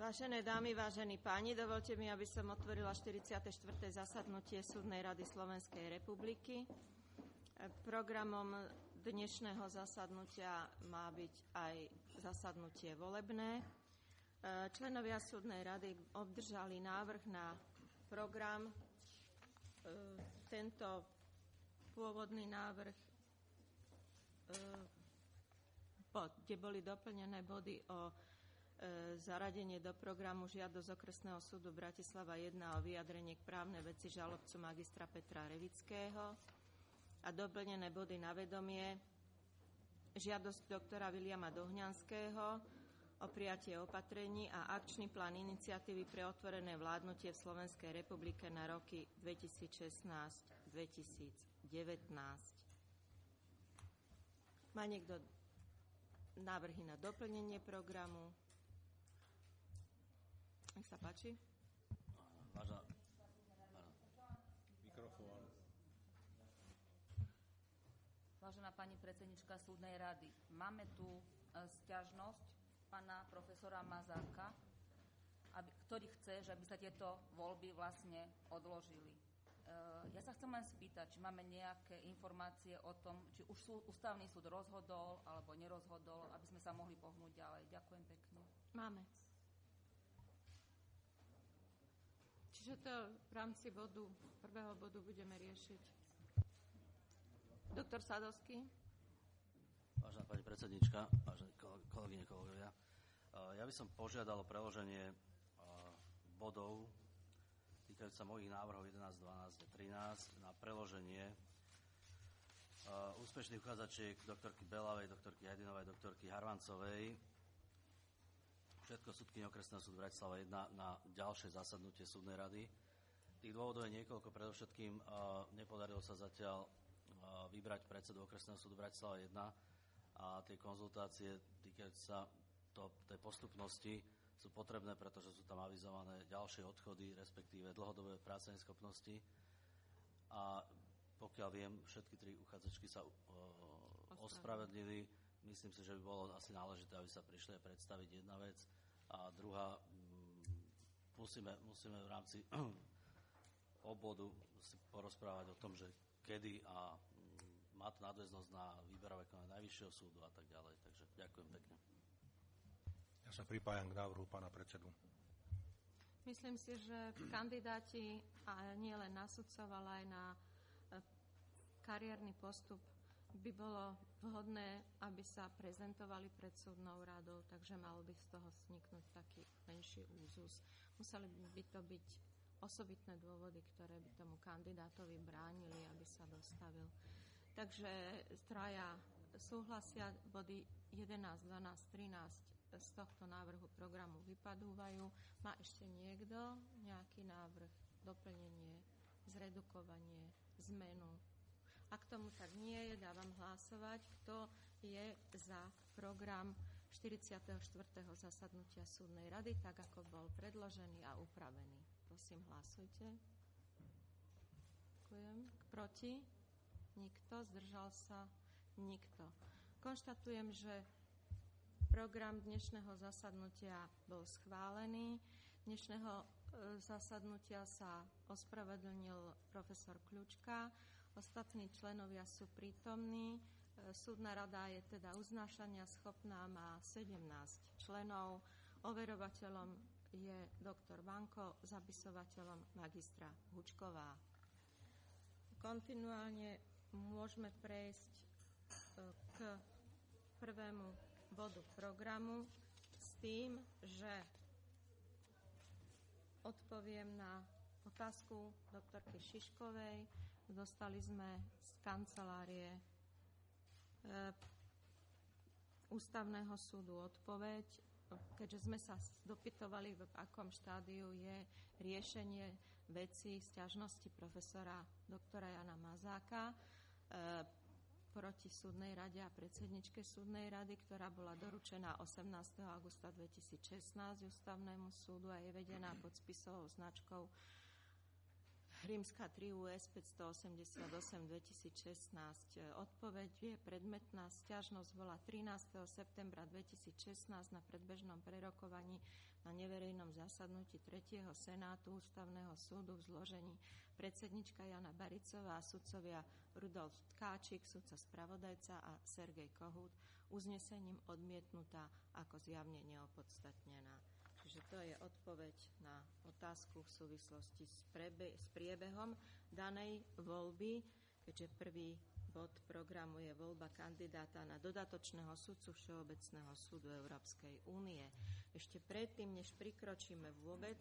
Vážené dámy, vážení páni, dovolte mi, aby som otvorila 44. zasadnutie Súdnej rady Slovenskej republiky. Programom dnešného zasadnutia má byť aj zasadnutie volebné. Členovia Súdnej rady obdržali návrh na program. Tento pôvodný návrh, kde boli doplnené body o zaradenie do programu žiadosť Okresného súdu Bratislava 1 o vyjadrenie k právnej veci žalobcu magistra Petra Revického a doplnené body na vedomie žiadosť doktora Viliama Dohňanského o prijatie opatrení a akčný plán iniciatívy pre otvorené vládnutie v Slovenskej republike na roky 2016-2019. Má niekto návrhy na doplnenie programu? Nech sa páči. Mikrofón. Vážená pani predsednička Súdnej rady, máme tu sťažnosť pána profesora Mazáka, ktorý chce, že aby sa tieto voľby vlastne odložili. Ja sa chcem len spýtať, či máme nejaké informácie o tom, či už ústavný súd rozhodol alebo nerozhodol, aby sme sa mohli pohnúť ďalej. Ďakujem pekne. Máme. Čiže to v rámci prvého bodu budeme riešiť. Doktor Sadovský. Vážená pani predsednička, vážené kolegyne, kolegovia, ja by som požiadal o preloženie bodov týkajúca mojich návrhov 11, 12 a 13 na preloženie úspešných uchádzačiek doktorky Belavej, doktorky Hajdinovej, doktorky Harvancovej, všetko súdkyne Okresného súdu Bratislava 1 na ďalšie zasadnutie Súdnej rady. Tých dôvodov je niekoľko, predovšetkým nepodarilo sa zatiaľ vybrať predsedu Okresného súdu Bratislava 1 a tie konzultácie týkajúce sa tej postupnosti sú potrebné, pretože sú tam avizované ďalšie odchody, respektíve dlhodobé pracovné schopnosti. A pokiaľ viem, všetky tri uchádzačky sa ospravedlili. Myslím si, že by bolo asi náležité, aby sa prišli aj predstaviť jedna vec. A druhá, musíme v rámci obvodu si porozprávať o tom, že kedy a má to nadväznosť na výberové konanie Najvyššieho súdu a tak ďalej. Takže ďakujem pekne. Ja sa pripájam k návrhu pána predsedu. Myslím si, že kandidáti a nie len na sudcov, ale aj na kariérny postup by bolo vhodné, aby sa prezentovali pred súdnou radou, takže mal by z toho vzniknúť taký menší úzus. Museli by to byť osobitné dôvody, ktoré by tomu kandidátovi bránili, aby sa dostavil. Takže traja súhlasia, body 11, 12, 13 z tohto návrhu programu vypadúvajú. Má ešte niekto nejaký návrh, doplnenie, zredukovanie, zmenu? Ak tomu tak nie je, dávam hlasovať, kto je za program 44. zasadnutia Súdnej rady, tak ako bol predložený a upravený. Prosím, hlasujte. Ďakujem. Proti? Nikto. Zdržal sa? Nikto. Konštatujem, že program dnešného zasadnutia bol schválený. Dnešného zasadnutia sa ospravedlnil profesor Kľučka. Ostatní členovia sú prítomní. Súdna rada je teda uznášania schopná, má 17 členov. Overovateľom je doktor Vanko, zapisovateľom magistra Hučková. Kontinuálne môžeme prejsť k prvému bodu programu s tým, že odpoviem na otázku doktorky Šiškovej. Dostali sme z kancelárie Ústavného súdu odpoveď, keďže sme sa dopytovali, v akom štádiu je riešenie veci sťažnosti profesora doktora Jana Mazáka proti Súdnej rade a predsedničke Súdnej rady, ktorá bola doručená 18. augusta 2016 Ústavnému súdu a je vedená pod spisovou značkou Rímska 3 US 588 2016. Odpoveď je predmetná. Sťažnosť bola 13. septembra 2016 na predbežnom prerokovaní na neverejnom zasadnutí 3. Senátu Ústavného súdu v zložení predsednička Jana Baricová, sudcovia Rudolf Tkáčik, sudca spravodajca a Sergej Kohút, uznesením odmietnutá ako zjavne neopodstatnená. Čiže to je odpoveď na otázku v súvislosti s priebehom danej voľby, keďže prvý bod programu je voľba kandidáta na dodatočného sudcu Všeobecného súdu Európskej únie. Ešte predtým, než prikročíme vôbec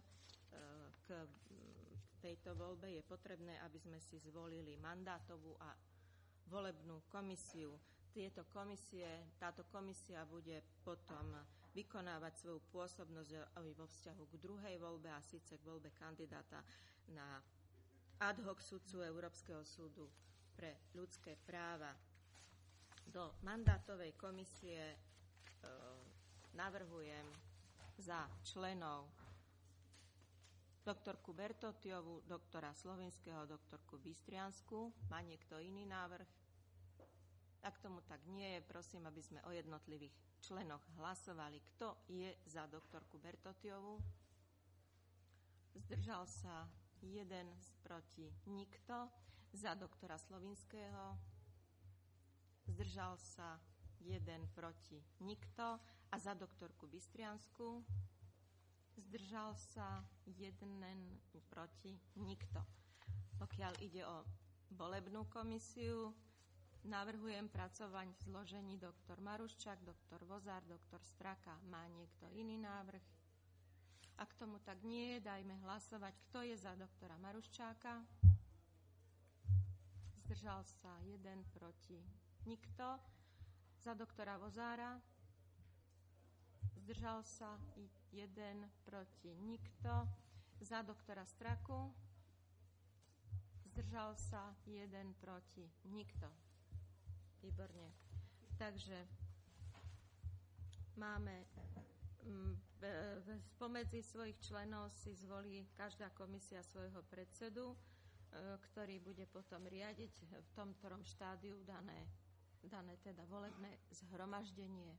k tejto voľbe, je potrebné, aby sme si zvolili mandátovú a volebnú komisiu. Táto komisia bude potom vykonávať svoju pôsobnosť aj vo vzťahu k druhej voľbe, a síce k voľbe kandidáta na ad hoc sudcu Európskeho súdu pre ľudské práva. Do mandátovej komisie navrhujem za členov doktorku Bertottiovú, doktora Slovinského, doktorku Bystriansku. Má niekto iný návrh? Ak tomu tak nie je, prosím, aby sme o jednotlivých členoch hlasovali. Kto je za doktorku Bertottiovú? Zdržal sa 1, proti nikto. Za doktora Slovinského? Zdržal sa 1, proti nikto. A za doktorku Bystriansku? Zdržal sa 1, proti nikto. Pokiaľ ide o volebnú komisiu, navrhujem pracovať v zložení doktor Maruščák, doktor Vozár, doktor Straka. Má niekto iný návrh? Ak tomu tak nie je, dajme hlasovať. Kto je za doktora Maruščáka? Zdržal sa 1, proti nikto. Za doktora Vozára? Zdržal sa 1, proti nikto. Za doktora Straku? Zdržal sa 1, proti nikto. Výborne. Takže máme spomedzi svojich členov si zvolí každá komisia svojho predsedu, ktorý bude potom riadiť v tom ktorom štádiu dané teda volebné zhromaždenie.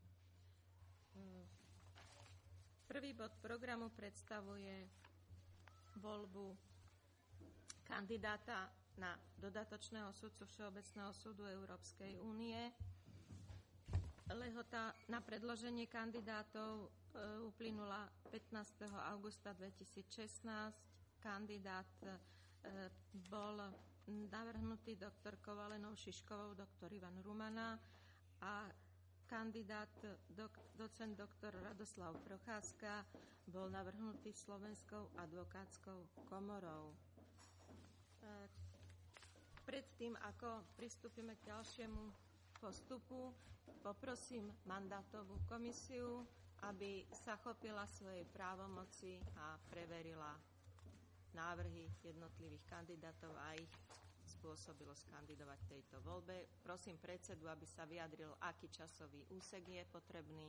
Prvý bod programu predstavuje voľbu kandidáta na dodatočného sudcu Všeobecného súdu Európskej únie. Lehota na predloženie kandidátov uplynula 15. augusta 2016. Kandidát bol navrhnutý doktorkou Alenou Šiškovou, doktor Ivan Rumana a kandidát docent doktor Radoslav Procházka bol navrhnutý Slovenskou advokátskou komorou. Predtým, ako pristúpime k ďalšiemu postupu, poprosím mandátovú komisiu, aby sa chopila svojej právomoci a preverila návrhy jednotlivých kandidátov a ich spôsobilosť kandidovať v tejto voľbe. Prosím predsedu, aby sa vyjadril, aký časový úsek je potrebný.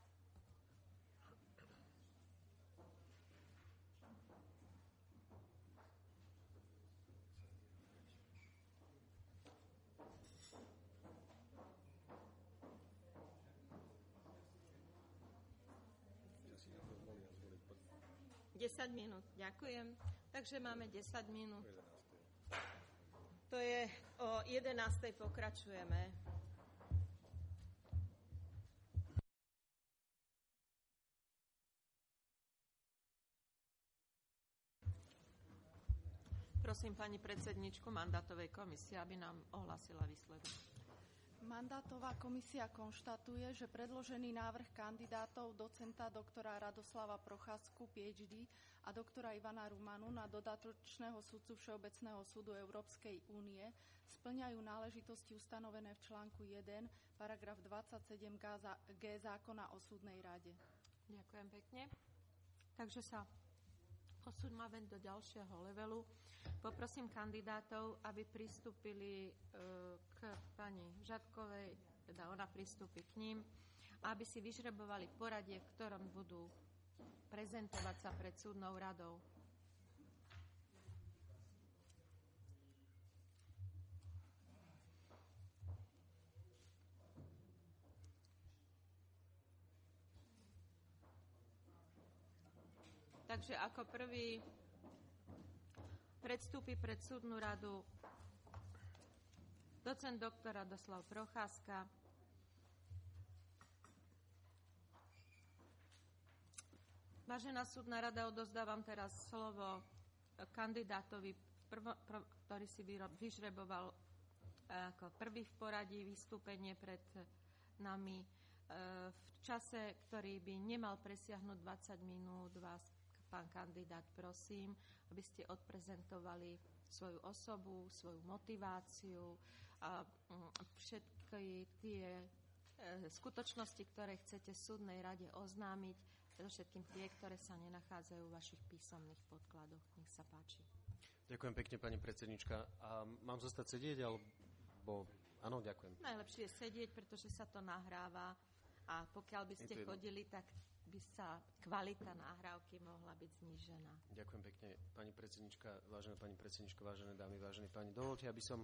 Desať minút, ďakujem. Takže máme 10 minút. To je o 11:00 pokračujeme. Prosím pani predsedničku mandátovej komisie, aby nám ohlasila výsledok. Mandátová komisia konštatuje, že predložený návrh kandidátov docenta doktora Radoslava Procházku, PhD, a doktora Ivana Rumanu na dodatočného sudcu Všeobecného súdu Európskej únie spĺňajú náležitosti ustanovené v článku 1, paragraf 27g zákona o súdnej rade. Ďakujem pekne. Takže sa posúďme do ďalšieho levelu. Poprosím kandidátov, aby pristúpili k pani Žabkovej, teda ona pristúpi k ním, aby si vyžrebovali poradie, v ktorom budú prezentovať sa pred súdnou radou. Takže ako prvý predstúpi pred súdnu radu docent doktor Radoslav Procházka. Vážená súdna rada, odozdávam teraz slovo kandidátovi, ktorý si vyžreboval ako prvý v poradí vystúpenie pred nami v čase, ktorý by nemal presiahnuť 20 minút. Vás, pán kandidát, prosím, aby ste odprezentovali svoju osobu, svoju motiváciu a všetky tie skutočnosti, ktoré chcete súdnej rade oznámiť, predovšetkým tie, ktoré sa nenachádzajú v vašich písomných podkladoch. Nech sa páči. Ďakujem pekne, pani predsednička. A mám zostať sedieť, alebo... Áno, ďakujem. Najlepšie je sedieť, pretože sa to nahráva a pokiaľ by ste chodili, tak by sa kvalita nahrávky mohla byť znížená. Ďakujem pekne, pani predsednička, vážené dámy, vážení páni. Dovoľte, aby som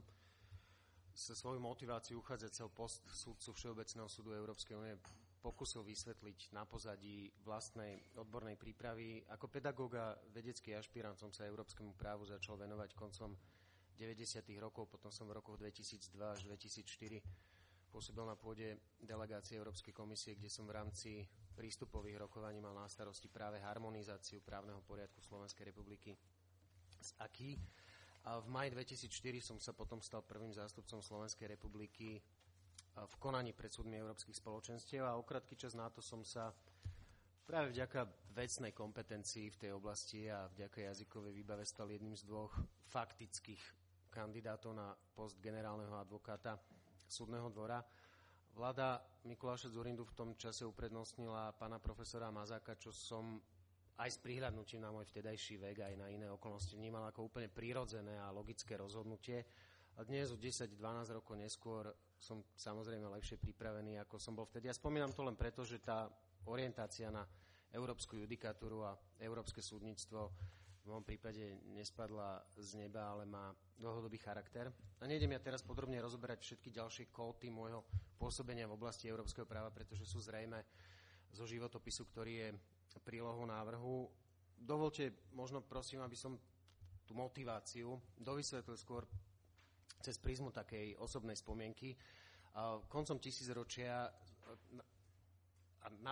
sa svoju motiváciu uchádzať o post súdcu Všeobecného súdu Európskej únie pokusil vysvetliť na pozadí vlastnej odbornej prípravy. Ako pedagóg a vedecký ašpirant som sa európskemu právu začal venovať koncom 90. rokov, potom som v rokoch 2002 až 2004 pôsobil na pôde delegácie Európskej komisie, kde som v rámci prístupových rokovaní mal na starosti práve harmonizáciu právneho poriadku Slovenskej republiky s acquis. A v maji 2004 som sa potom stal prvým zástupcom Slovenskej republiky v konaní pred súdmi Európskych spoločenstiev a o krátky čas na to som sa práve vďaka vecnej kompetencii v tej oblasti a vďaka jazykovej výbave stal jedným z dvoch faktických kandidátov na post generálneho advokáta súdneho dvora. Vláda Mikuláša Dzurindu v tom čase uprednostnila pána profesora Mazáka, čo som aj s prihľadnutím na môj vtedajší vek aj na iné okolnosti vnímal ako úplne prirodzené a logické rozhodnutie. A dnes o 10-12 rokov neskôr som samozrejme lepšie pripravený, ako som bol vtedy. Ja spomínam to len preto, že tá orientácia na európsku judikatúru a európske súdnictvo v mojom prípade nespadla z neba, ale má dlhodobý charakter. A nejdem ja teraz podrobne rozoberať všetky ďalšie kóty môjho pôsobenia v oblasti európskeho práva, pretože sú zrejme zo životopisu, ktorý je prílohou návrhu. Dovoľte, možno prosím, aby som tú motiváciu dovysvetlil skôr cez prízmu takej osobnej spomienky. Koncom tisícročia a na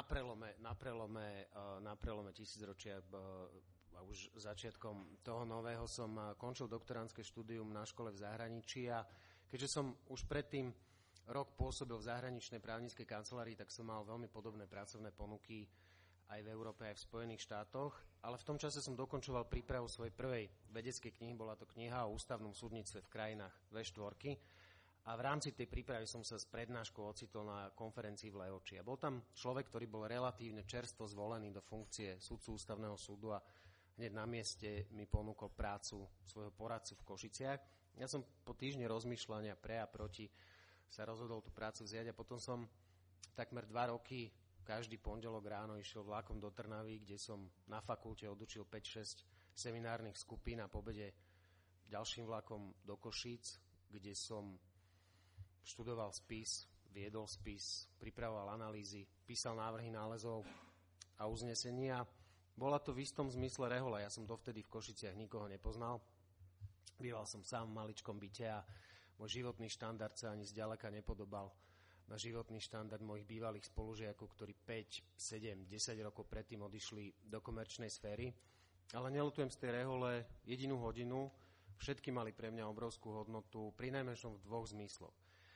prelome tisícročia a už začiatkom toho nového som končil doktorandské štúdium na škole v zahraničí a keďže som už predtým rok pôsobil v zahraničnej právnickej kancelárii, tak som mal veľmi podobné pracovné ponuky aj v Európe, aj v Spojených štátoch, ale v tom čase som dokončoval prípravu svojej prvej vedeckej knihy, bola to kniha o ústavnom súdnictve v krajinách V4 a v rámci tej prípravy som sa s prednáškou ocitol na konferencii v Levoči. A bol tam človek, ktorý bol relatívne čerstvo zvolený do funkcie sudcu ústavného súdu a hneď na mieste mi ponúkol prácu svojho poradcu v Košiciach. Ja som po týždni rozmýšľania pre a proti sa rozhodol tú prácu vziať a potom som takmer 2 roky každý pondelok ráno išiel vlakom do Trnavy, kde som na fakulte odučil 5-6 seminárnych skupín a po obede ďalším vlakom do Košíc, kde som študoval spis, viedol spis, pripravoval analýzy, písal návrhy nálezov a uznesenia. Bola to v istom zmysle rehoľa. Ja som dovtedy v Košiciach nikoho nepoznal. Býval som sám v maličkom byte a môj životný štandard sa ani zďaleka nepodobal na životný štandard mojich bývalých spolužiakov, ktorí 5, 7, 10 rokov predtým odišli do komerčnej sféry. Ale neľutujem z tej rehole jedinú hodinu. Všetky mali pre mňa obrovskú hodnotu, prinajmenšom v 2 zmysloch.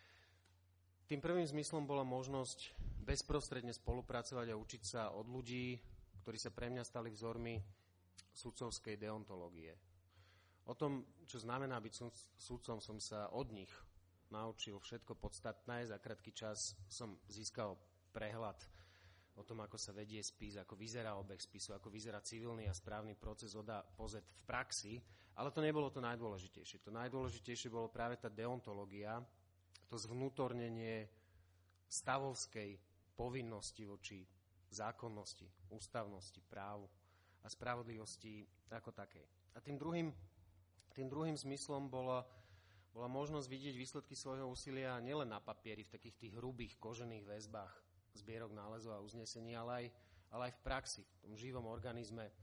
Tým prvým zmyslom bola možnosť bezprostredne spolupracovať a učiť sa od ľudí, ktorí sa pre mňa stali vzormi sudcovskej deontológie. O tom, čo znamená byť sudcom, som sa od nich naučil všetko podstatné. Za krátky čas som získal prehľad o tom, ako sa vedie spis, ako vyzerá obeh spisu, ako vyzerá civilný a správny proces od A po Z v praxi, ale to nebolo to najdôležitejšie. To najdôležitejšie bolo práve tá deontológia, to zvnútornenie stavovskej povinnosti voči zákonnosti, ústavnosti, právu a spravodlivosti ako takej. A tým druhým zmyslom bola možnosť vidieť výsledky svojho úsilia nielen na papieri, v takých tých hrubých kožených väzbách zbierok nálezov a uznesení, ale aj v praxi, v tom živom organizme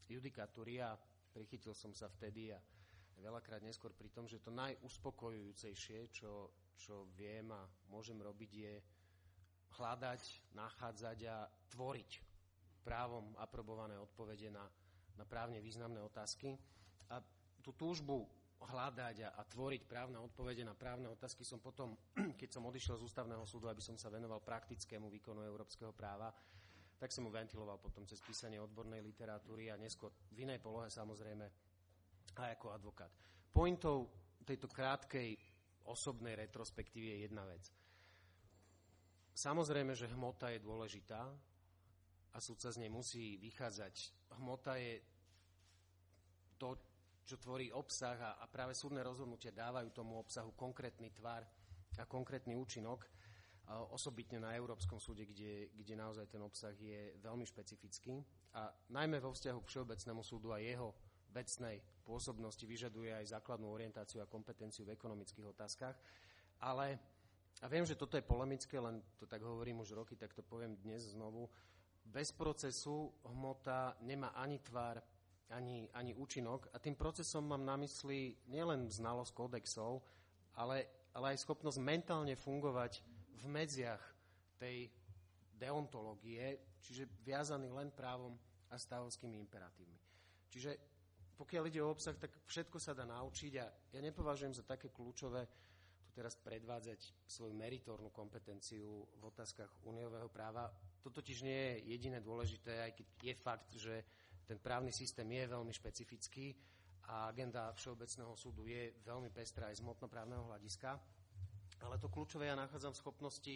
judikatúry a prichytil som sa vtedy a veľakrát neskôr pri tom, že to najuspokojujúcejšie, čo viem a môžem robiť, je hľadať, nachádzať a tvoriť právom aprobované odpovede na právne významné otázky. A tú túžbu hľadať a tvoriť právne odpovede na právne otázky som potom, keď som odišiel z Ústavného súdu, aby som sa venoval praktickému výkonu európskeho práva, tak som mu ventiloval potom cez písanie odbornej literatúry a neskôr v inej polohe samozrejme aj ako advokát. Pointou tejto krátkej osobnej retrospektívy je jedna vec. Samozrejme, že hmota je dôležitá a sudca z nej musí vychádzať. Hmota je to, čo tvorí obsah a práve súdne rozhodnutia dávajú tomu obsahu konkrétny tvar a konkrétny účinok, osobitne na Európskom súde, kde naozaj ten obsah je veľmi špecifický a najmä vo vzťahu k Všeobecnému súdu a jeho vecnej pôsobnosti vyžaduje aj základnú orientáciu a kompetenciu v ekonomických otázkach, ale a viem, že toto je polemické, len to tak hovorím už roky, tak to poviem dnes znovu. Bez procesu hmota nemá ani tvar, ani účinok. A tým procesom mám na mysli nielen znalosť kódexov, ale aj schopnosť mentálne fungovať v medziach tej deontológie, čiže viazaný len právom a stavovskými imperatívmi. Čiže pokiaľ ide o obsah, tak všetko sa dá naučiť a ja nepovažujem za také kľúčové teraz predvádzať svoju meritornú kompetenciu v otázkach uniového práva. To totiž nie je jediné dôležité, aj keď je fakt, že ten právny systém je veľmi špecifický a agenda Všeobecného súdu je veľmi pestrá aj z hmotnoprávneho hľadiska. Ale to kľúčové ja nachádzam v schopnosti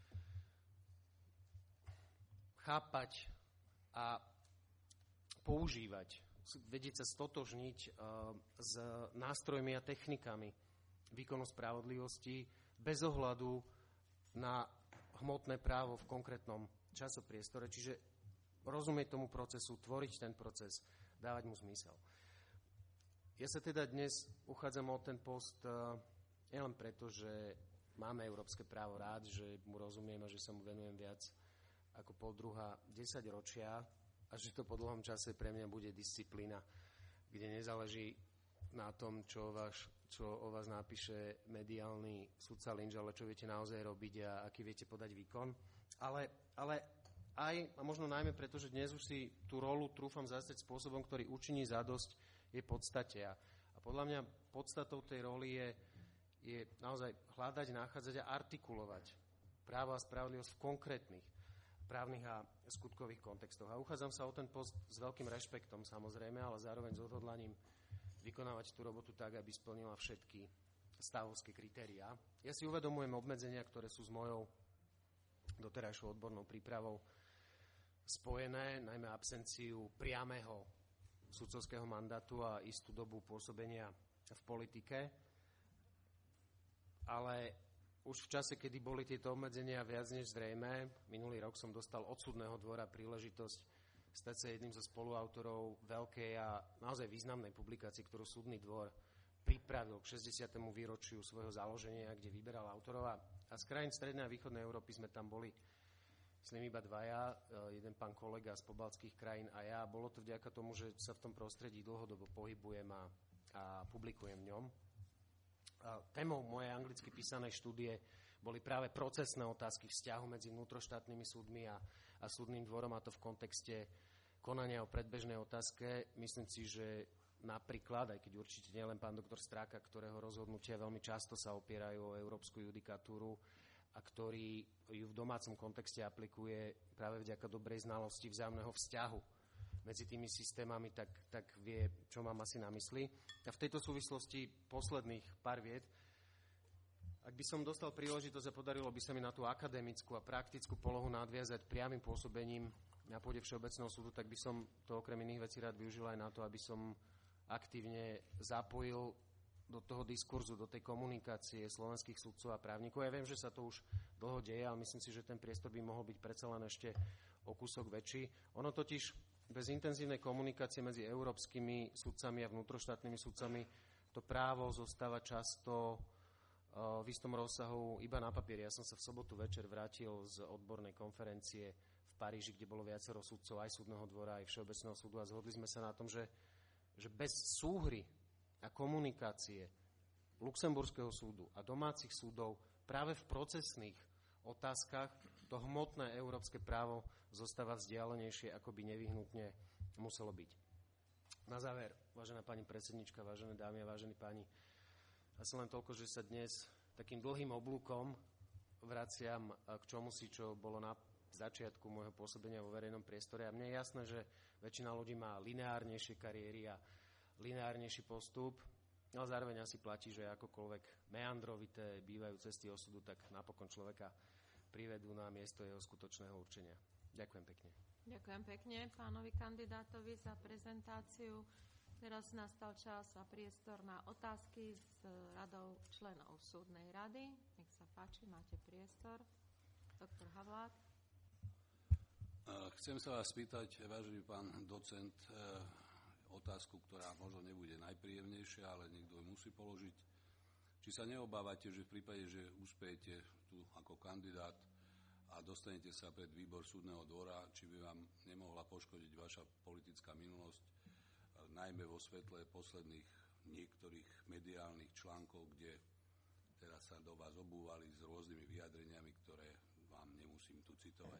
chápať a používať, vedieť sa stotožniť s nástrojmi a technikami výkonu spravodlivosti bez ohľadu na hmotné právo v konkrétnom časopriestore. Čiže rozumieť tomu procesu, tvoriť ten proces, dávať mu zmysel. Ja sa teda dnes uchádzam o ten post nielen preto, že máme európske právo rád, že mu rozumiem a že sa mu venujem viac ako 10 ročia a že to po dlhom čase pre mňa bude disciplína, kde nezáleží na tom, čo o vás napíše mediálny sudca Lynch, ale čo viete naozaj robiť a aký viete podať výkon. Ale aj, a možno najmä preto, že dnes už si tú rolu trúfam zastať spôsobom, ktorý učiní zadosť jej podstate. A podľa mňa podstatou tej roli je naozaj hľadať, nachádzať a artikulovať právo a spravodlivosť v konkrétnych právnych a skutkových kontextoch. A uchádzam sa o ten post s veľkým rešpektom samozrejme, ale zároveň s odhodlaním vykonávať tú robotu tak, aby splnila všetky stavovské kritériá. Ja si uvedomujem obmedzenia, ktoré sú s mojou doterajšou odbornou prípravou spojené, najmä absenciu priamého sudcovského mandátu a istú dobu pôsobenia v politike. Ale už v čase, kedy boli tieto obmedzenia viac než zrejmé, minulý rok som dostal od súdneho dvora príležitosť stať sa jedným zo spoluautorov veľkej a naozaj významnej publikácie, ktorú súdny dvor pripravil k 60. výročiu svojho založenia, kde vyberal autorov. A z krajín strednej a východnej Európy sme tam boli, myslím, iba dvaja, jeden pán kolega z pobaltských krajín a ja. Bolo to vďaka tomu, že sa v tom prostredí dlhodobo pohybujem a publikujem v ňom. Témou mojej anglicky písanej štúdie boli práve procesné otázky vzťahu medzi vnútroštátnymi súdmi a súdnym dvorom, a to v kontexte konania o predbežnej otázke. Myslím si, že napríklad, aj keď určite nie len pán doktor Stráka, ktorého rozhodnutia veľmi často sa opierajú o európsku judikatúru a ktorý ju v domácom kontexte aplikuje práve vďaka dobrej znalosti vzájomného vzťahu medzi tými systémami, tak vie, čo mám asi na mysli. A v tejto súvislosti posledných pár vied. Ak by som dostal príležitosť a podarilo by sa mi na tú akademickú a praktickú polohu nadviazať priamym pôsobením na pôde Všeobecného súdu, tak by som to okrem iných vecí rád využil aj na to, aby som aktívne zapojil do toho diskurzu, do tej komunikácie slovenských sudcov a právnikov. Ja viem, že sa to už dlho deje, ale myslím si, že ten priestor by mohol byť predsa len ešte o kúsok väčší. Ono totiž bez intenzívnej komunikácie medzi európskymi sudcami a vnútroštátnymi sudcami to právo zostáva často v istom rozsahu iba na papieri. Ja som sa v sobotu večer vrátil z odbornej konferencie v Paríži, kde bolo viacero sudcov aj súdneho dvora, aj Všeobecného súdu, a zhodli sme sa na tom, že bez súhry a komunikácie Luxemburského súdu a domácich súdov práve v procesných otázkach to hmotné európske právo zostáva vzdialenejšie, ako by nevyhnutne muselo byť. Na záver, vážená pani predsednička, vážené dámy a vážení páni, asi len toľko, že sa dnes takým dlhým oblúkom vraciam k čomusi, čo bolo na začiatku môjho pôsobenia vo verejnom priestore. A mne je jasné, že väčšina ľudí má lineárnejšie kariéry a lineárnejší postup, ale zároveň asi platí, že akokoľvek meandrovité bývajú cesty osudu, tak napokon človeka privedú na miesto jeho skutočného určenia. Ďakujem pekne. Ďakujem pekne pánovi kandidátovi za prezentáciu. Teraz nastal čas a priestor na otázky s radou členov súdnej rady. Nech sa páči, máte priestor. Doktor Havlák. Chcem sa vás spýtať, vážený pán docent, otázku, ktorá možno nebude najpríjemnejšia, ale niekto ju musí položiť. Či sa neobávate, že v prípade, že uspejete tu ako kandidát a dostanete sa pred výbor súdneho dvora, či by vám nemohla poškodiť vaša politická minulosť, najmä vo svetle posledných niektorých mediálnych článkov, kde teraz sa do vás obúvali s rôznymi vyjadreniami, ktoré vám nemusím tu citovať.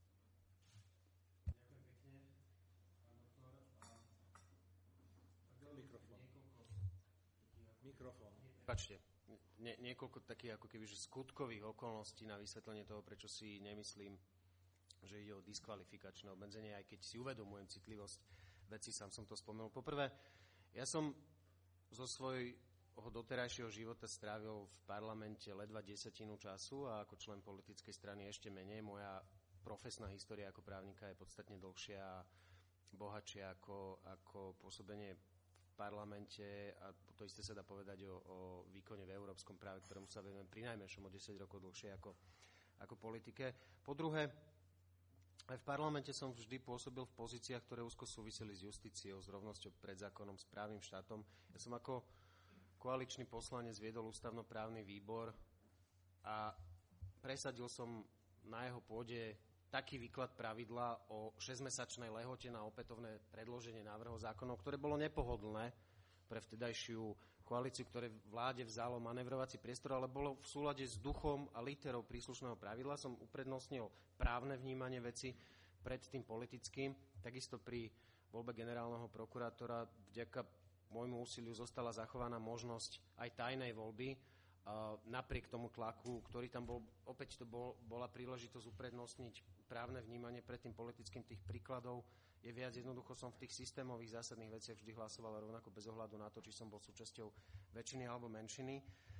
Pačte, niekoľko takých ako keby že skutkových okolností na vysvetlenie toho, prečo si nemyslím, že ide o diskvalifikačné obmedzenie, aj keď si uvedomujem citlivosť veci, sám som to spomenul. Poprvé, ja som zo svojho doterajšieho života strávil v parlamente ledva 10% času a ako člen politickej strany ešte menej. Moja profesná história ako právnika je podstatne dlhšia a bohatšia ako pôsobenie parlamente, a to isté sa dá povedať o výkone v európskom práve, ktorému sa venujem prinajmenšom o 10 rokov dlhšie ako politike. Po druhé, aj v parlamente som vždy pôsobil v pozíciách, ktoré úzko súviseli s justíciou, s rovnosťou pred zákonom, s právnym štátom. Ja som ako koaličný poslanec viedol ústavnoprávny výbor a presadil som na jeho pôde taký výklad pravidla o 6-mesačnej lehote na opätovné predloženie návrhov zákonov, ktoré bolo nepohodlné pre vtedajšiu koalíciu, ktoré vláde vzalo manevrovací priestor, ale bolo v súlade s duchom a literou príslušného pravidla. Som uprednostnil právne vnímanie veci pred tým politickým. Takisto pri voľbe generálneho prokurátora vďaka môjmu úsiliu zostala zachovaná možnosť aj tajnej voľby. Napriek tomu tlaku, ktorý tam bol, opäť to bola príležitosť uprednostniť právne vnímanie pred tým politickým. Tých príkladov je viac. Jednoducho som v tých systémových zásadných veciach vždy hlasoval rovnako bez ohľadu na to, či som bol súčasťou väčšiny alebo menšiny.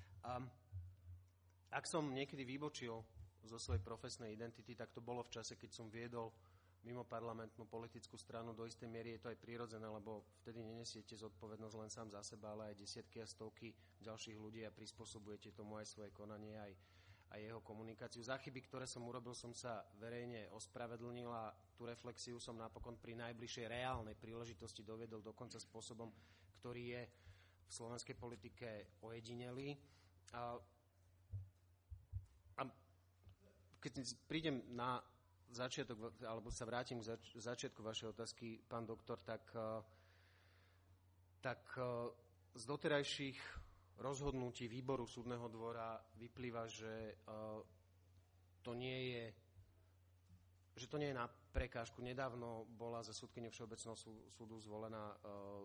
Ak som niekedy vybočil zo svojej profesnej identity, tak to bolo v čase, keď som viedol mimo parlamentnú politickú stranu. Do istej miery je to aj prirodzené, lebo vtedy nenesiete zodpovednosť len sám za seba, ale aj desiatky a stovky ďalších ľudí a prispôsobujete tomu aj svoje konanie, aj jeho komunikáciu. Za chyby, ktoré som urobil, som sa verejne ospravedlnil a tú reflexiu som napokon pri najbližšej reálnej príležitosti doviedol dokonca spôsobom, ktorý je v slovenskej politike ojedinelý. A keď prídem na začiatok, alebo sa vrátim k začiatku vašej otázky, pán doktor, tak z doterajších rozhodnutí výboru súdneho dvora vyplýva, že to nie je na prekážku. Nedávno bola za súdkyňu Všeobecného súdu zvolená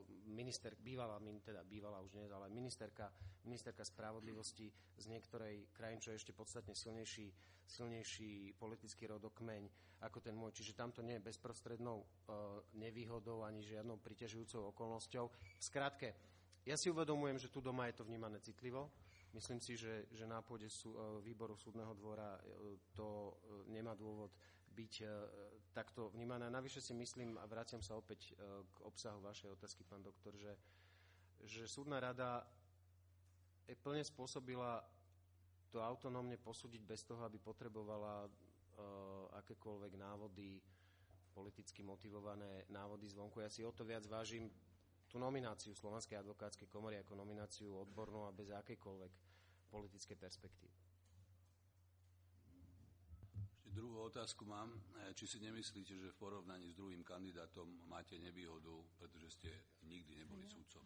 bývalá už nie, ale ministerka spravodlivosti z niektorej krajín, čo je ešte podstatne silnejší politický rodokmeň ako ten môj. Čiže tamto nie je bezprostrednou nevýhodou ani žiadnou priťažujúcou okolnosťou. V skratke, ja si uvedomujem, že tu doma je to vnímané citlivo. Myslím si, že na pôde výboru súdneho dvora to nemá dôvod byť takto vnímané. Navyše si myslím, a vraciam sa opäť k obsahu vašej otázky, pán doktor, že súdna rada je plne spôsobila to autonómne posúdiť bez toho, aby potrebovala akékoľvek návody, politicky motivované návody zvonku. Ja si o to viac vážim tú nomináciu Slovenskej advokátskej komory ako nomináciu odbornú a bez akejkoľvek politickej perspektívy. Ešte Druhú otázku mám. Či si nemyslíte, že v porovnaní s druhým kandidátom máte nevýhodu, pretože ste nikdy neboli sudcom?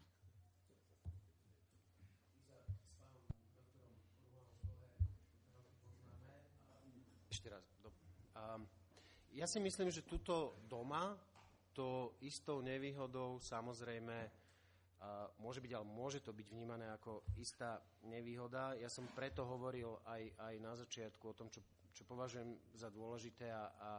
Ešte raz. Ja si myslím, že tuto doma to istou nevýhodou samozrejme môže byť, ale môže to byť vnímané ako istá nevýhoda. Ja som preto hovoril aj na začiatku o tom, čo považujem za dôležité a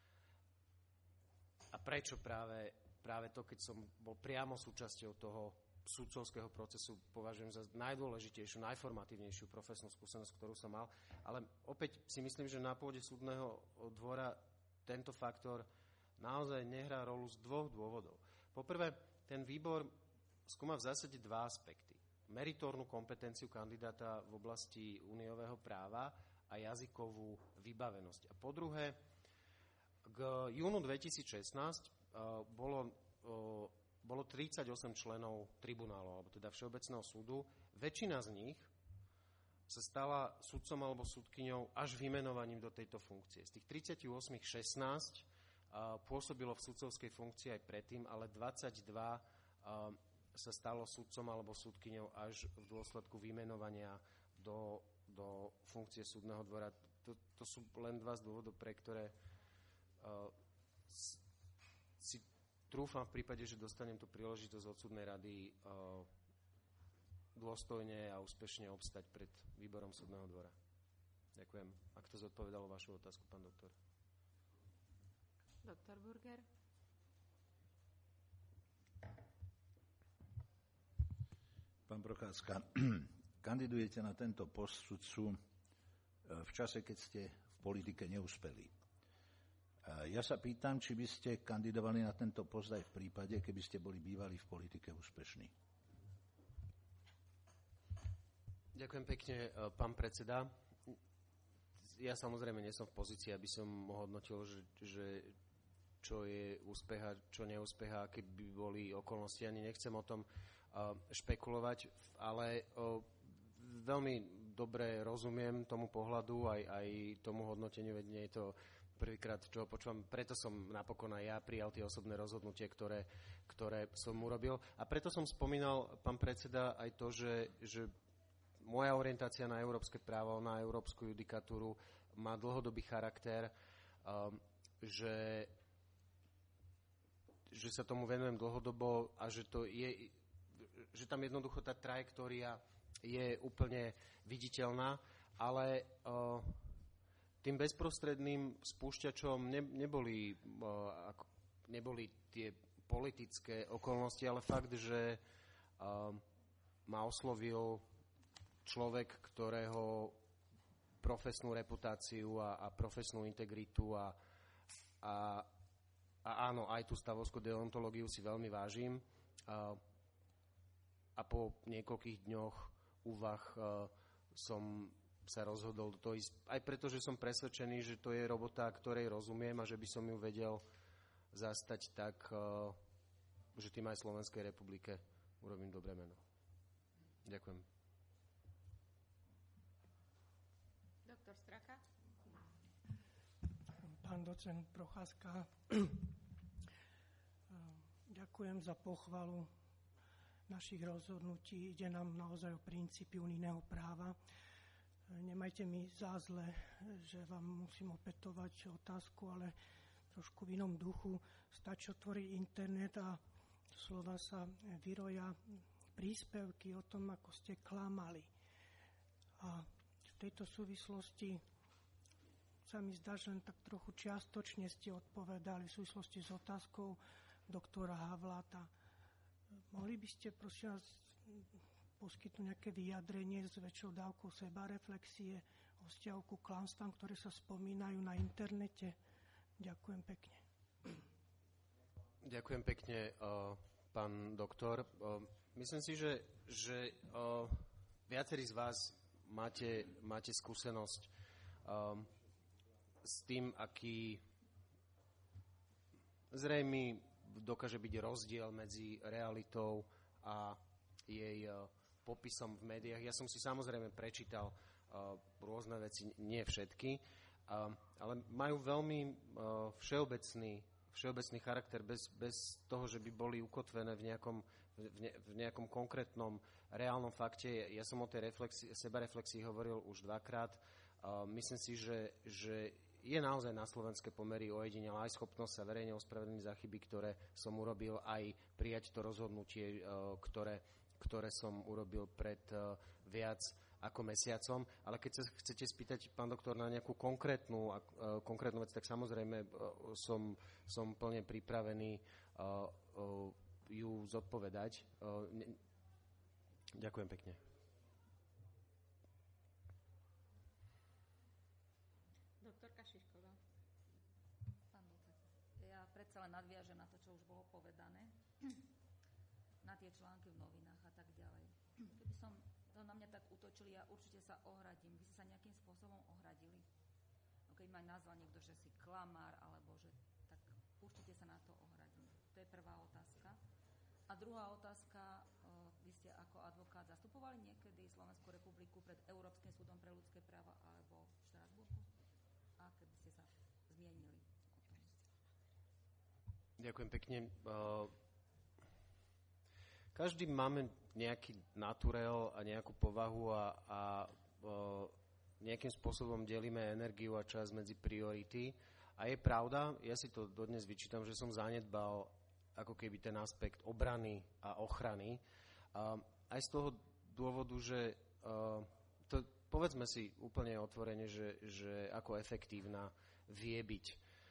prečo práve to, keď som bol priamo súčasťou toho sudcovského procesu, považujem za najdôležitejšiu, najformatívnejšiu profesnú skúsenosť, ktorú som mal. Ale opäť si myslím, že na pôde súdneho dvora tento faktor naozaj nehrá rolu z dvoch dôvodov. Poprvé, ten výbor skúma v zásade dva aspekty. Meritornú kompetenciu kandidáta v oblasti úniového práva a jazykovú vybavenosť. A po druhé, k júnu 2016 bolo 38 členov tribunálov, alebo teda Všeobecného súdu. Väčšina z nich sa stala sudcom alebo sudkyňou až vymenovaním do tejto funkcie. Z tých 38 16 pôsobilo v sudcovskej funkcii aj predtým, ale 22 sa stalo sudcom alebo sudkyňou až v dôsledku vymenovania do funkcie súdneho dvora. To sú len dva z dôvodov, pre ktoré si trúfam v prípade, že dostanem tú príležitosť od súdnej rady dôstojne a úspešne obstať pred výborom súdneho dvora. Ďakujem. Ak to zodpovedalo vašu otázku, pán doktor. Doktor Burger. Pán Procházka, kandidujete na tento post sudcu v čase, keď ste v politike neúspeli. Ja sa pýtam, či by ste kandidovali na tento post aj v prípade, keby ste boli bývali v politike úspešní. Ďakujem pekne, pán predseda. Ja samozrejme nie som v pozícii, aby som hodnotil, že čo je úspech a čo neúspech, aké by boli okolnosti. Ani nechcem o tom špekulovať, ale veľmi dobre rozumiem tomu pohľadu, aj tomu hodnoteniu, veď nie je to prvýkrát, čo ho počúvam. Preto som napokon aj ja prijal tie osobné rozhodnutie, ktoré som urobil. A preto som spomínal, pán predseda, aj to, že moja orientácia na európske právo, na európsku judikatúru má dlhodobý charakter, že sa tomu venujem dlhodobo a že tam jednoducho tá trajektória je úplne viditeľná, ale tým bezprostredným spúšťačom neboli tie politické okolnosti, ale fakt, že ma oslovil človek, ktorého profesnú reputáciu a profesnú integritu a áno, aj tú stavovskú deontológiu si veľmi vážim. A po niekoľkých dňoch úvah som sa rozhodol do toho ísť. Aj preto, že som presvedčený, že to je robota, ktorej rozumiem a že by som ju vedel zastať tak, že tým aj Slovenskej republike urobím dobré meno. Ďakujem. Doktor Straka. Pán docent Procházka, ďakujem za pochvalu našich rozhodnutí. Ide nám naozaj o princípy unijného práva. Nemajte mi za zle, že vám musím opätovať otázku, ale trošku v inom duchu. Stačí otvoriť internet a slova sa vyroja príspevky o tom, ako ste klamali. A v tejto súvislosti sa mi zdá, že len tak trochu čiastočne ste odpovedali v súvislosti s otázkou doktora Havláta. Mohli by ste, prosím vás, poskytnúť nejaké vyjadrenie s väčšou dávkou sebareflexie o vzťahu ku klamstvám, ktoré sa spomínajú na internete? Ďakujem pekne. Ďakujem pekne, pán doktor. Myslím si, že viacerí z vás máte skúsenosť s tým, aký zrejmý dokáže byť rozdiel medzi realitou a jej popisom v médiách. Ja som si samozrejme prečítal rôzne veci, nie všetky, ale majú veľmi všeobecný charakter bez toho, že by boli ukotvené v nejakom konkrétnom reálnom fakte. Ja som o tej sebareflexii hovoril už dvakrát. Myslím si, že je naozaj na slovenské pomery ojedinelá aj schopnosť sa verejne ospravedlniť za chyby, ktoré som urobil, aj prijať to rozhodnutie, ktoré som urobil pred viac ako mesiacom. Ale keď sa chcete spýtať, pán doktor, na nejakú konkrétnu vec, tak samozrejme som plne pripravený ju zodpovedať. Ďakujem pekne. Doktorka Šišková. Pán docent, ja predsa len nadviažem na to, čo už bolo povedané, na tie články v novinách a tak ďalej. Keby som to na mňa tak útočili, ja určite sa ohradím. Vy ste sa nejakým spôsobom ohradili? No, keď ma nazval niekto, že si klamár, alebo že, tak určite sa na to ohradím. To je prvá otázka. A druhá otázka, vy ste ako advokát zastupovali niekedy Slovenskú republiku pred Európskym súdom pre ľudské práva alebo v Štrasburgu? A keby ste sa zmienili o tom. Ďakujem pekne. Každý máme nejaký naturel a nejakú povahu a nejakým spôsobom delíme energiu a čas medzi priority. A je pravda, ja si to dodnes vyčítam, že som zanedbal ako keby ten aspekt obrany a ochrany. Aj z toho dôvodu, že povedzme si úplne otvorene, že ako efektívna vie byť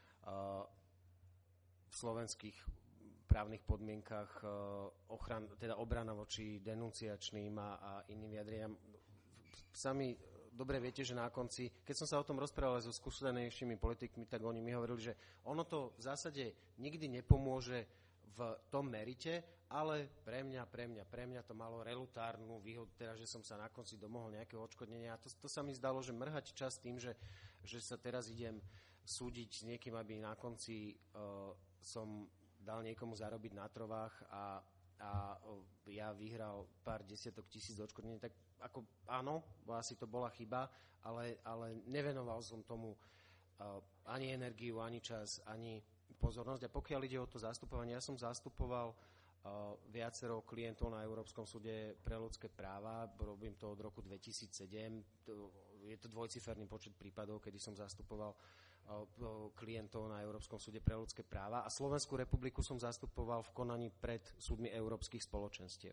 v slovenských právnych podmienkach teda obrana voči denunciačným a iným vyjadreniam. Sami dobre viete, že na konci, keď som sa o tom rozprával so skúsenejšími politikmi, tak oni mi hovorili, že ono to v zásade nikdy nepomôže v tom merite, ale pre mňa to malo relutárnu výhodu, teda, že som sa na konci domohol nejakého odškodnenia. A to sa mi zdalo, že mrhať čas tým, že sa teraz idem súdiť s niekým, aby na konci som dal niekomu zarobiť na trovách a ja vyhral pár desiatok tisíc odškodnení, tak ako áno, asi to bola chyba, ale nevenoval som tomu ani energiu, ani čas, ani pozornosť. A pokiaľ ide o to zastupovanie, ja som zastupoval viacero klientov na Európskom súde pre ľudské práva. Robím to od roku 2007. Je to dvojciferný počet prípadov, kedy som zastupoval klientov na Európskom súde pre ľudské práva. A Slovenskú republiku som zastupoval v konaní pred súdmi európskych spoločenstiev.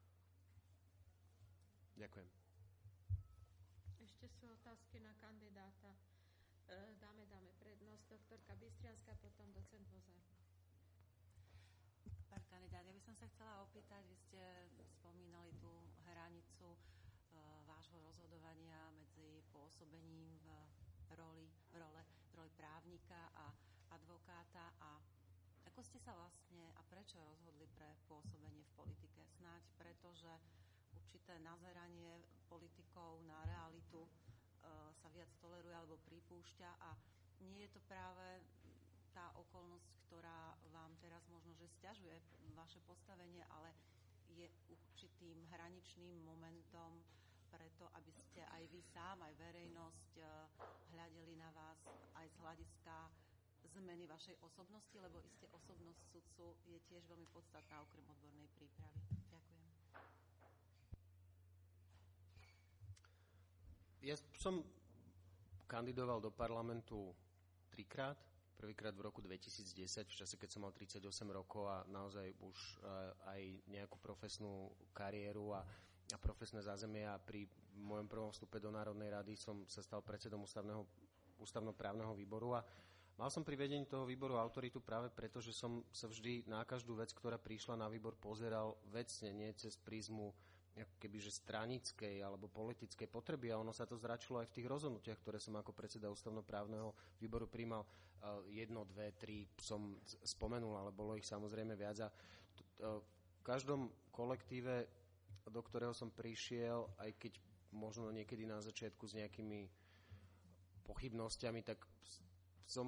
Ďakujem. Ešte sú otázky na kandidáta. Dáme prednosť. Doktorka Bystrianská, potom docent Bozár. Pán kandidát, ja by som sa chcela opýtať, vy ste spomínali tú hranicu vášho rozhodovania medzi pôsobením v roli právnika a advokáta a ako ste sa vlastne a prečo rozhodli pre pôsobenie v politike? Snáď preto, že určité nazeranie politikov na realitu sa viac toleruje alebo pripúšťa a nie je to práve tá okolnosť, ktorá vám teraz možno, že sťažuje vaše postavenie, ale je určitým hraničným momentom preto, aby ste aj vy sám, aj verejnosť hľadeli na vás aj z hľadiska zmeny vašej osobnosti, lebo isté osobnosť sudcu je tiež veľmi podstatná okrem odbornej prípravy. Ďakujem. Ja som kandidoval do parlamentu 3-krát. Prvýkrát v roku 2010, v čase, keď som mal 38 rokov a naozaj už aj nejakú profesnú kariéru a profesné zázemie a pri mojom prvom vstupe do Národnej rady som sa stal predsedom ústavnoprávneho výboru a mal som pri vedení toho výboru autoritu práve preto, že som sa vždy na každú vec, ktorá prišla na výbor, pozeral vecne, nie cez prízmu kebyže stranickej alebo politickej potreby a ono sa to zračilo aj v tých rozhodnutiach, ktoré som ako predseda ústavnoprávneho výboru prijímal. 1, 2, 3 som spomenul, ale bolo ich samozrejme viac a v každom kolektíve, do ktorého som prišiel, aj keď možno niekedy na začiatku s nejakými pochybnosťami, tak som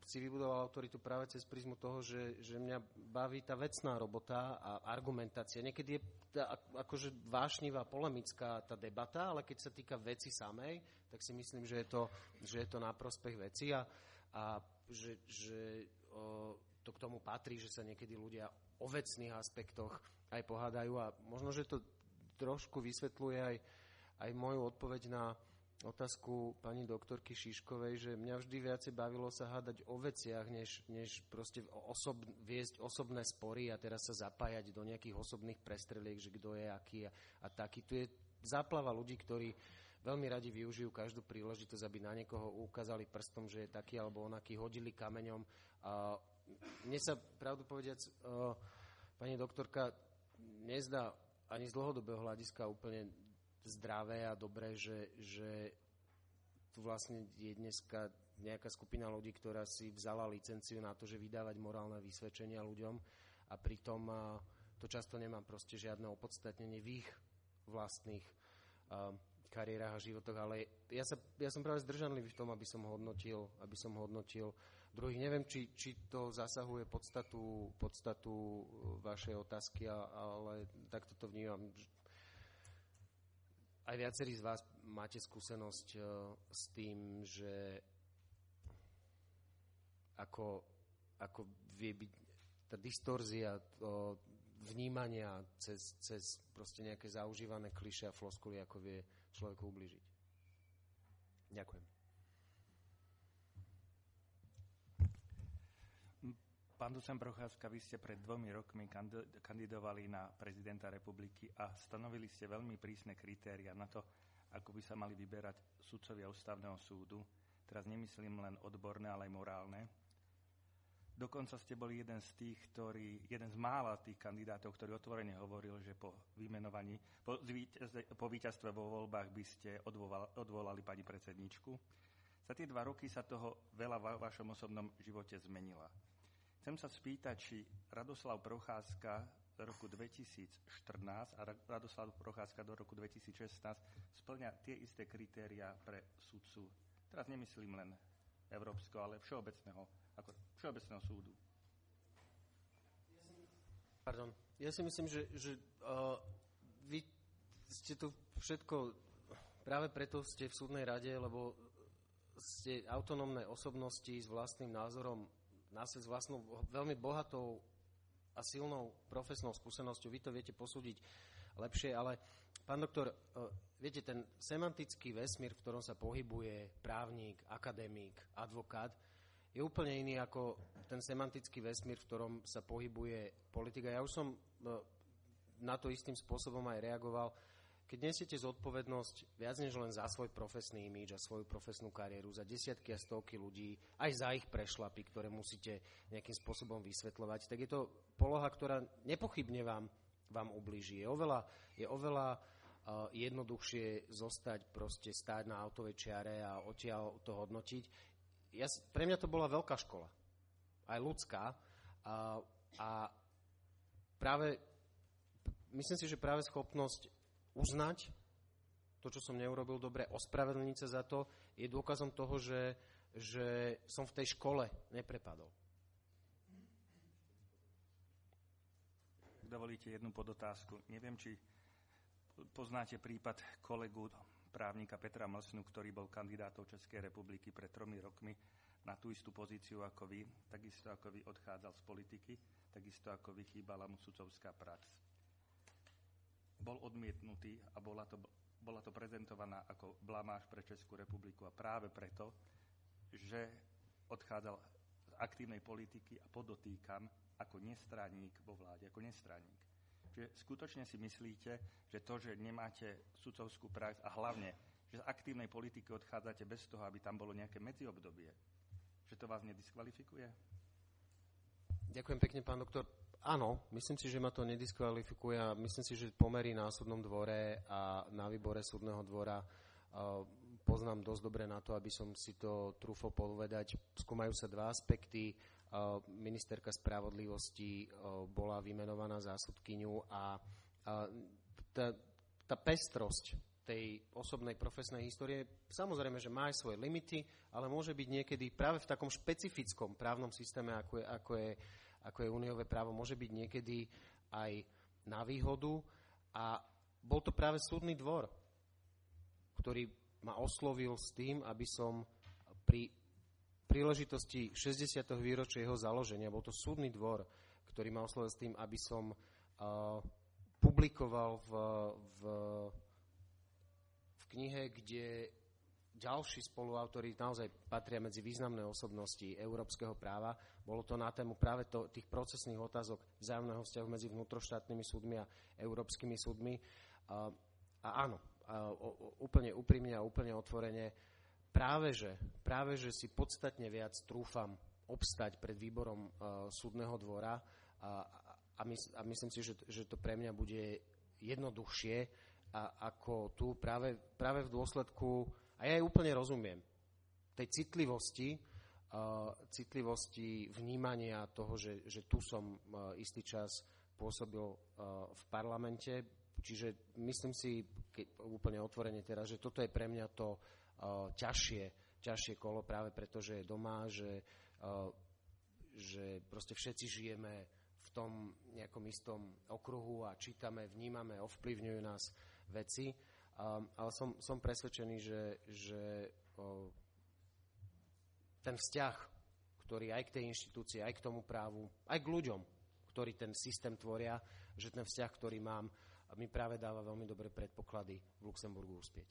si vybudoval autoritu práve cez prízmu toho, že mňa baví tá vecná robota a argumentácia. Niekedy je akože vášnivá, polemická tá debata, ale keď sa týka veci samej, tak si myslím, že je to na prospech veci a že to k tomu patrí, že sa niekedy ľudia o vecných aspektoch aj pohádajú a možno, že to trošku vysvetľuje aj moju odpoveď na otázku pani doktorky Šiškovej, že mňa vždy viacej bavilo sa hádať o veciach, než proste viesť osobné spory a teraz sa zapájať do nejakých osobných prestreliek, že kto je aký a taký. Tu je záplava ľudí, ktorí veľmi radi využijú každú príležitosť, aby na niekoho ukázali prstom, že je taký alebo onaký, hodili kameňom. Mne sa, pravdu povediac, pani doktorka, nezdá ani z dlhodobého hľadiska úplne zdravé a dobré, že tu vlastne je dneska nejaká skupina ľudí, ktorá si vzala licenciu na to, že vydávať morálne vysvedčenia ľuďom a pritom to často nemá proste žiadne opodstatnenie v ich vlastných kariérach a životoch, ale ja som práve zdržanlivý v tom, aby som hodnotil druhých. Neviem, či to zasahuje podstatu vašej otázky, ale takto to vnímam. Aj viacerí z vás máte skúsenosť s tým, že ako vie byť tá distorzia vnímania cez proste nejaké zaužívané klišé a floskuly, ako vie človeku ublížiť. Ďakujem. Pán docent Procházka, vy ste pred 2 rokmi kandidovali na prezidenta republiky a stanovili ste veľmi prísne kritéria na to, ako by sa mali vyberať sudcovia ústavného súdu. Teraz nemyslím len odborné, ale aj morálne. Dokonca ste boli jeden z mála tých kandidátov, ktorý otvorene hovoril, že po víťazstve vo voľbách by ste odvolali pani predsedničku. Za tie 2 roky sa toho veľa v vašom osobnom živote zmenila. Chcem sa spýtať, či Radoslav Procházka do roku 2014 a Radoslav Procházka do roku 2016 spĺňa tie isté kritériá pre sudcu. Teraz nemyslím len európskeho, ale všeobecného súdu. Pardon. Ja si myslím, že vy ste tu všetko, práve preto ste v súdnej rade, lebo ste autonómne osobnosti s vlastným názorom, s vlastnou veľmi bohatou a silnou profesnou skúsenosťou. Vy to viete posúdiť lepšie, ale pán doktor, viete, ten semantický vesmír, v ktorom sa pohybuje právnik, akademík, advokát, je úplne iný ako ten semantický vesmír, v ktorom sa pohybuje politika. Ja už som na to istým spôsobom aj reagoval. Keď nesiete zodpovednosť viac než len za svoj profesný imidž a svoju profesnú kariéru, za desiatky a stovky ľudí, aj za ich prešlapy, ktoré musíte nejakým spôsobom vysvetľovať, tak je to poloha, ktorá nepochybne vám ublíži. Je oveľa jednoduchšie zostať, proste stáť na autovej čiare a odtiaľ to hodnotiť. Pre mňa to bola veľká škola, aj ľudská. A práve, myslím si, že práve schopnosť uznať to, čo som neurobil dobre, ospravedlniť sa za to, je dôkazom toho, že som v tej škole neprepadol. Dovolíte jednu podotázku. Neviem, či poznáte prípad kolegu právnika Petra Mlsnu, ktorý bol kandidátom Českej republiky pred 3 rokmi na tú istú pozíciu ako vy, takisto ako vy odchádzal z politiky, takisto ako vy chýbala mu sudcovská prax. Bol odmietnutý a bola to prezentovaná ako blamáž pre Českú republiku a práve preto, že odchádzal z aktívnej politiky a podotýkam ako nestranník vo vláde, ako nestranník. Čiže skutočne si myslíte, že to, že nemáte sudcovskú prax a hlavne, že z aktívnej politiky odchádzate bez toho, aby tam bolo nejaké medziobdobie, že to vás nediskvalifikuje? Ďakujem pekne, pán doktor. Áno, myslím si, že ma to nediskvalifikuje a myslím si, že pomery na súdnom dvore a na výbore súdneho dvora poznám dosť dobre na to, aby som si to trúfol povedať. Skúmajú sa 2 aspekty. Ministerka spravodlivosti bola vymenovaná za sudkyňu a tá pestrosť tej osobnej profesnej histórie. Samozrejme, že má aj svoje limity, ale môže byť niekedy práve v takom špecifickom právnom systéme, ako je uniové právo, môže byť niekedy aj na výhodu. A bol to práve súdny dvor, ktorý ma oslovil s tým, aby som pri príležitosti 60. výročia jeho založenia, bol to súdny dvor, ktorý ma oslovil s tým, aby som publikoval v knihe, kde ďalší spoluautori naozaj patria medzi významné osobnosti európskeho práva. Bolo to na tému práve tých procesných otázok vzájomného vzťahu medzi vnútroštátnymi súdmi a európskymi súdmi. A áno, úplne úprimne a úplne otvorene, práve že si podstatne viac trúfam obstať pred výborom súdneho dvora a myslím si, že to pre mňa bude jednoduchšie ako tu práve v dôsledku, a ja jej úplne rozumiem, tej citlivosti vnímania toho, že tu som istý čas pôsobil v parlamente. Čiže myslím si, úplne otvorene teraz, že toto je pre mňa to ťažšie kolo, práve preto, že je doma, že proste všetci žijeme v tom nejakom istom okruhu a čítame, vnímame, ovplyvňujú nás veci. Ale som presvedčený, že ten vzťah, ktorý aj k tej inštitúcii, aj k tomu právu, aj k ľuďom, ktorí ten systém tvoria, že ten vzťah, ktorý mám, mi práve dáva veľmi dobré predpoklady v Luxemburgu uspieť.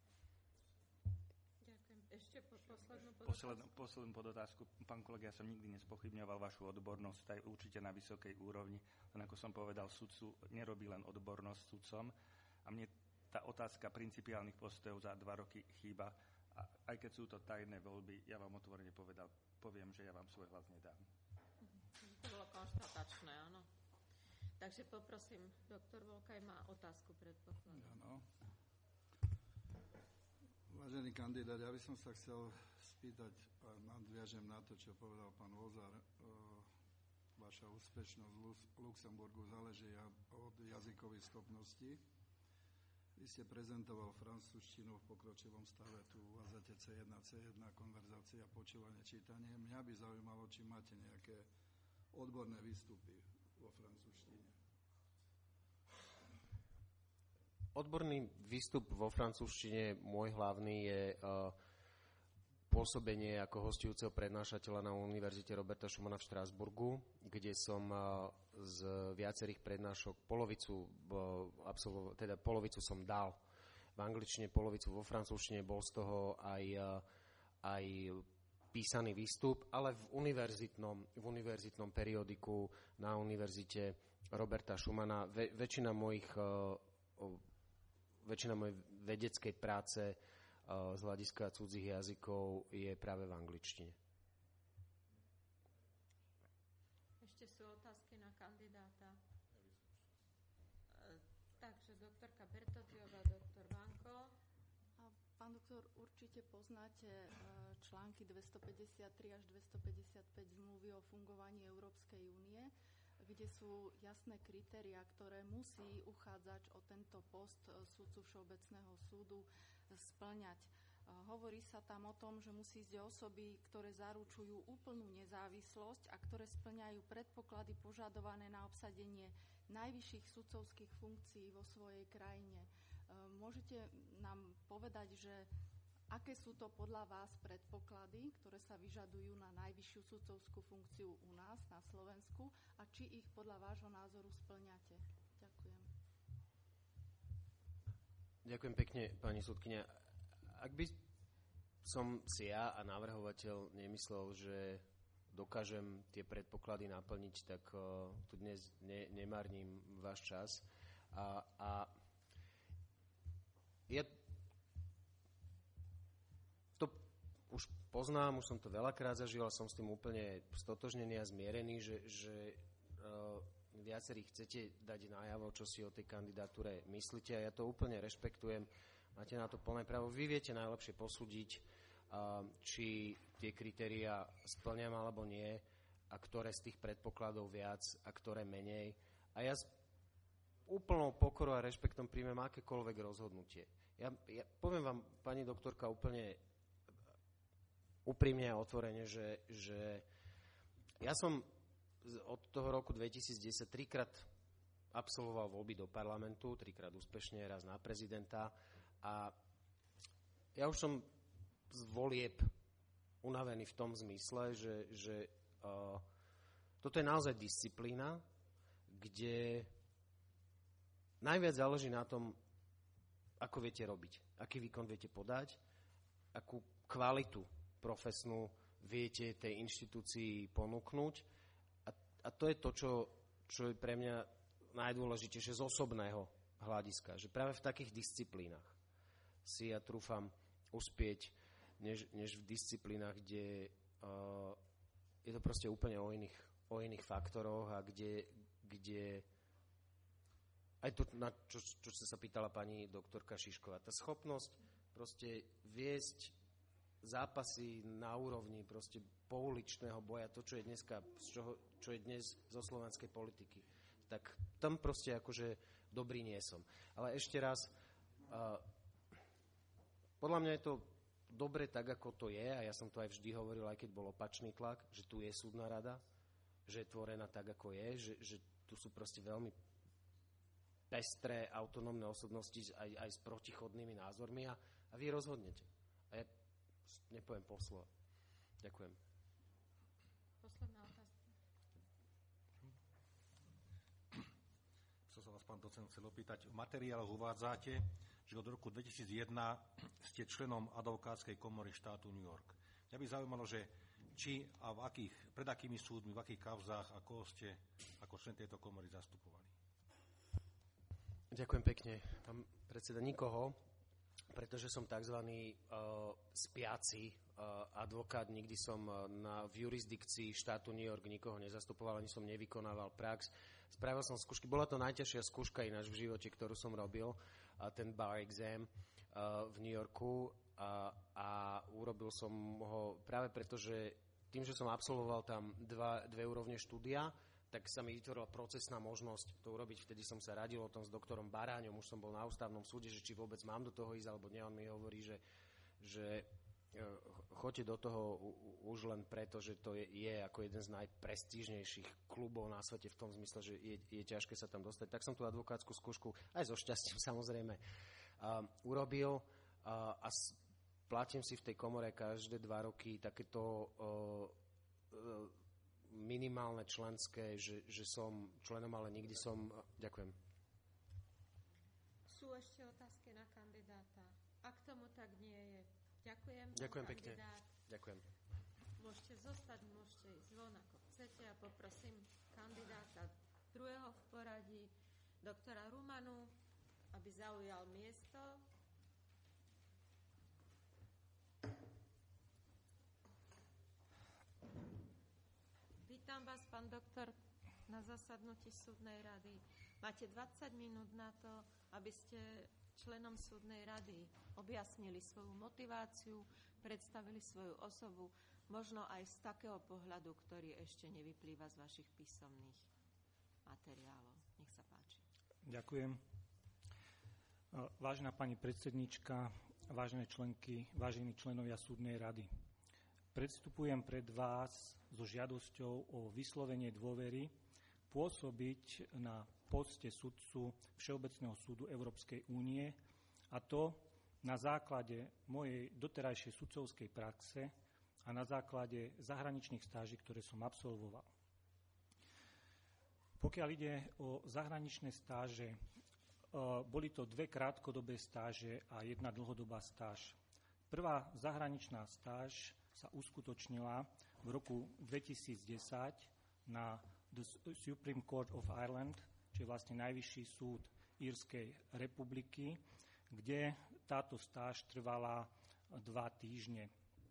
Ďakujem. Ešte poslednú podotázku. Pán kolega, ja som nikdy nespochybňoval vašu odbornosť, aj určite na vysokej úrovni. Len ako som povedal, sudcu nerobí len odbornosť sudcom. A mne tá otázka principiálnych postojov za 2 roky chýba. A aj keď sú to tajné voľby, ja vám otvorene poviem, že ja vám svoj hlas nedám. To bolo konštatačné, áno. Takže poprosím, doktor Volkaj má otázku, predpokladám. Áno. Vážený kandidát, ja by som sa chcel spýtať, a nadviažem na to, čo povedal pán Lozar, vaša úspešnosť v Luxemburgu záleží od jazykových schopností. Vy ste prezentoval francúzštinu v pokročilom stave, tu uvádzate C1, C1, konverzácia, počúvanie, čítanie. Mňa by zaujímalo, či máte nejaké odborné výstupy vo francúzštine. Odborný výstup vo francúzštine, môj hlavný, je pôsobenie ako hostujúceho prednášateľa na Univerzite Roberta Schumana v Štrasburgu, kde som z viacerých prednášok polovicu som dal v angličtine, polovicu vo francúzštine, bol z toho aj písaný výstup, ale v univerzitnom periodiku na Univerzite Roberta Schumana. Väčšina mojej vedeckej práce z hľadiska cudzích jazykov je práve v angličtine. Ešte sú otázky na kandidáta. Takže doktorka Bertotiová, doktor Vanko. Pán doktor, určite poznáte články 253 až 255 zmluvy o fungovaní Európskej únie, kde sú jasné kritériá, ktoré musí uchádzač o tento post sudcu Všeobecného súdu spĺňať. Hovorí sa tam o tom, že musí ísť o osoby, ktoré zaručujú úplnú nezávislosť a ktoré spĺňajú predpoklady požadované na obsadenie najvyšších sudcovských funkcií vo svojej krajine. Môžete nám povedať, že aké sú to podľa vás predpoklady, ktoré sa vyžadujú na najvyššiu sudcovskú funkciu u nás na Slovensku a či ich podľa vášho názoru spĺňate? Ďakujem. Ďakujem pekne, pani sudkyňa. Ak by som si ja a navrhovateľ nemyslel, že dokážem tie predpoklady naplniť, tak tu dnes nemarním váš čas. A ja to už poznám, už som to veľakrát zažil a som s tým úplne stotožnený a zmierený, že viacerí chcete dať najavo, čo si o tej kandidatúre myslíte a ja to úplne rešpektujem. Máte na to plné právo. Vy viete najlepšie posúdiť, či tie kritériá spĺňam alebo nie a ktoré z tých predpokladov viac a ktoré menej. A ja s úplnou pokorou a rešpektom príjmem akékoľvek rozhodnutie. Ja poviem vám, pani doktorka, úplne úprimne a otvorene, že ja som od toho roku 2010 trikrát absolvoval voľby do parlamentu, trikrát úspešne, raz na prezidenta a ja už som z volieb unavený v tom zmysle, že toto je naozaj disciplína, kde najviac záleží na tom, ako viete robiť, aký výkon viete podať, akú kvalitu profesnú viete tej inštitúcii ponúknuť. A to je to, čo je pre mňa najdôležitejšie z osobného hľadiska. Že práve v takých disciplínach si ja trúfam uspieť, než v disciplínach, kde je to proste úplne o iných faktoroch a kde aj to, na čo sa pýtala pani doktorka Šišková, tá schopnosť proste viesť zápasy na úrovni proste pouličného boja, to, čo je dneska, čo je dnes zo slovenskej politiky, tak tam proste akože dobrý nie som. Ale ešte raz, podľa mňa je to dobre tak, ako to je, a ja som to aj vždy hovoril, aj keď bol opačný tlak, že tu je súdna rada, že je tvorená tak, ako je, že tu sú proste veľmi pestré autonómne osobnosti aj s protichodnými názormi a vy rozhodnete. A ja nepoviem pol slova. Ďakujem. Posledná otázka. Chcel sa vás, pán docent, chcel opýtať. V materiáloch uvádzate, že od roku 2001 ste členom advokátskej komory štátu New York. Mňa by zaujímalo, že či a pred akými súdmi, v akých kauzách a koho ste ako člen tejto komory zastupovali. Ďakujem pekne, pán predseda. Nikoho, pretože som tzv. Spiaci advokát. Nikdy som v jurisdikcii štátu New York nikoho nezastupoval, ani som nevykonával prax. Spravil som skúšky. Bola to najťažšia skúška ináč v živote, ktorú som robil, ten bar exam v New Yorku. A urobil som ho práve preto, že tým, že som absolvoval tam dve úrovne štúdia, tak sa mi vytvorila procesná možnosť to urobiť. Vtedy som sa radil o tom s doktorom Baráňom, už som bol na ústavnom súde, že či vôbec mám do toho ísť, alebo nie. On mi hovorí, že choďte do toho už len preto, že to je ako jeden z najprestížnejších klubov na svete v tom zmysle, že je ťažké sa tam dostať. Tak som tú advokátsku skúšku aj so šťastím samozrejme urobil a platím si v tej komore každé 2 roky takéto minimálne členské, že som členom, ale nikdy som... Ďakujem. Sú ešte otázky na kandidáta? Ak tomu tak nie je, ďakujem. Ďakujem pekne. Ďakujem. Môžete zostať, môžete ísť von, ako chcete, a poprosím kandidáta druhého v poradí, doktora Rumanu, aby zaujal miesto. Vítam vás, pán doktor, na zasadnutí súdnej rady. Máte 20 minút na to, aby ste členom súdnej rady objasnili svoju motiváciu, predstavili svoju osobu, možno aj z takého pohľadu, ktorý ešte nevyplýva z vašich písomných materiálov. Nech sa páči. Ďakujem. Vážená pani predsednička, vážené členky, vážení členovia súdnej rady. Predstupujem pred vás so žiadosťou o vyslovenie dôvery pôsobiť na poste sudcu Všeobecného súdu Európskej únie, a to na základe mojej doterajšej sudcovskej praxe a na základe zahraničných stáží, ktoré som absolvoval. Pokiaľ ide o zahraničné stáže, boli to 2 krátkodobé stáže a 1 dlhodobá stáž. Prvá zahraničná stáž sa uskutočnila v roku 2010 na The Supreme Court of Ireland, čo je vlastne najvyšší súd Írskej republiky, kde táto stáž trvala 2 týždne.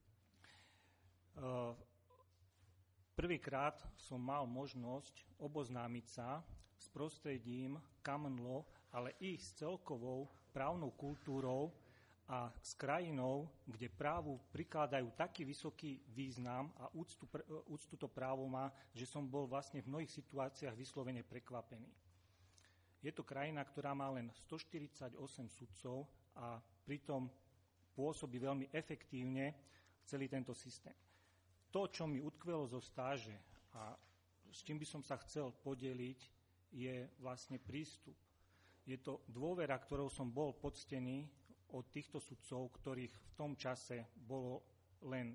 Prvýkrát som mal možnosť oboznámiť sa s prostredím common law, ale i s celkovou právnou kultúrou a s krajinou, kde právu prikladajú taký vysoký význam a úctu to právo má, že som bol vlastne v mnohých situáciách vyslovene prekvapený. Je to krajina, ktorá má len 148 sudcov a pritom pôsobí veľmi efektívne celý tento systém. To, čo mi utkvelo zo stáže a s čím by som sa chcel podeliť, je vlastne prístup. Je to dôvera, ktorou som bol poctený od týchto sudcov, ktorých v tom čase bolo len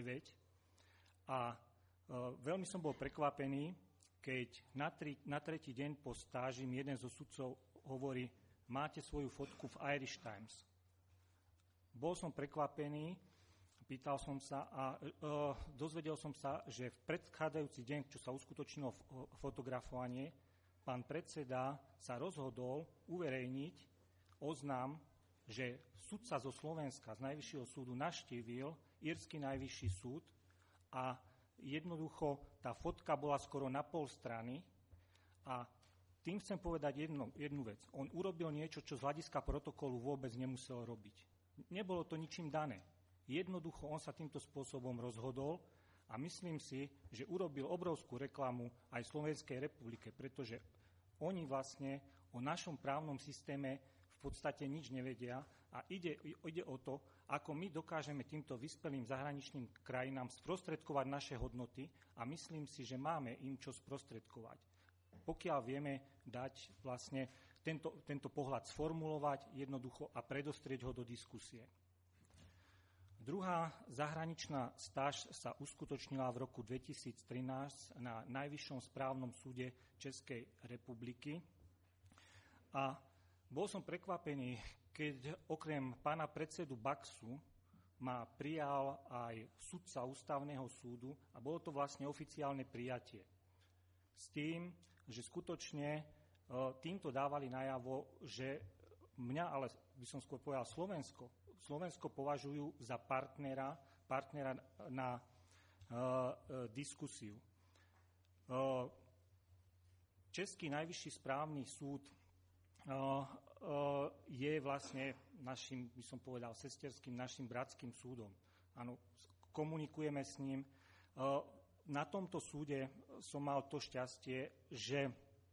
9. A veľmi som bol prekvapený, keď na tretí deň po stáži mi jeden zo sudcov hovorí: máte svoju fotku v Irish Times. Bol som prekvapený, pýtal som sa a dozvedel som sa, že v predchádzajúci deň, čo sa uskutočnilo fotografovanie, pán predseda sa rozhodol uverejniť oznám, že sudca zo Slovenska, z Najvyššieho súdu, navštívil írsky Najvyšší súd a jednoducho tá fotka bola skoro na pol strany a tým chcem povedať jednu vec. On urobil niečo, čo z hľadiska protokolu vôbec nemusel robiť. Nebolo to ničím dané. Jednoducho on sa týmto spôsobom rozhodol a myslím si, že urobil obrovskú reklamu aj Slovenskej republike, pretože oni vlastne o našom právnom systéme v podstate nič nevedia a ide o to, ako my dokážeme týmto vyspelým zahraničným krajinám sprostredkovať naše hodnoty a myslím si, že máme im čo sprostredkovať. Pokiaľ vieme dať vlastne tento pohľad sformulovať jednoducho a predostrieť ho do diskusie. Druhá zahraničná stáž sa uskutočnila v roku 2013 na Najvyššom správnom súde Českej republiky a bol som prekvapený, keď okrem pána predsedu Baxu ma prijal aj sudca Ústavného súdu a bolo to vlastne oficiálne prijatie. S tým, že skutočne týmto dávali najavo, že mňa, ale by som skôr povedal Slovensko považujú za partnera na diskusiu. Český Najvyšší správny súd je vlastne našim, by som povedal, sesterským, našim bratským súdom. Áno, komunikujeme s ním. Na tomto súde som mal to šťastie, že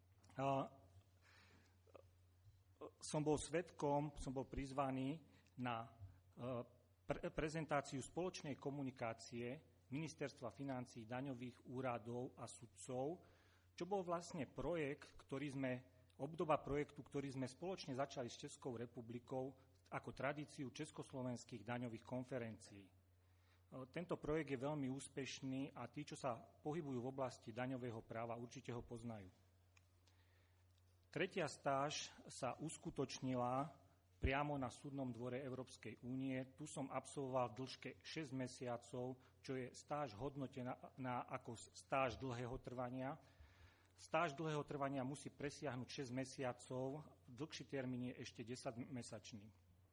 som bol prizvaný na prezentáciu spoločnej komunikácie Ministerstva financií, daňových úradov a sudcov, čo bol vlastne obdoba projektu, ktorý sme spoločne začali s Českou republikou ako tradíciu československých daňových konferencií. Tento projekt je veľmi úspešný a tí, čo sa pohybujú v oblasti daňového práva, určite ho poznajú. Tretia stáž sa uskutočnila priamo na Súdnom dvore Európskej únie. Tu som absolvoval v dĺžke 6 mesiacov, čo je stáž hodnotená ako stáž dlhého trvania. Stáž dlhého trvania musí presiahnuť 6 mesiacov, dlhší termín je ešte 10-mesačný.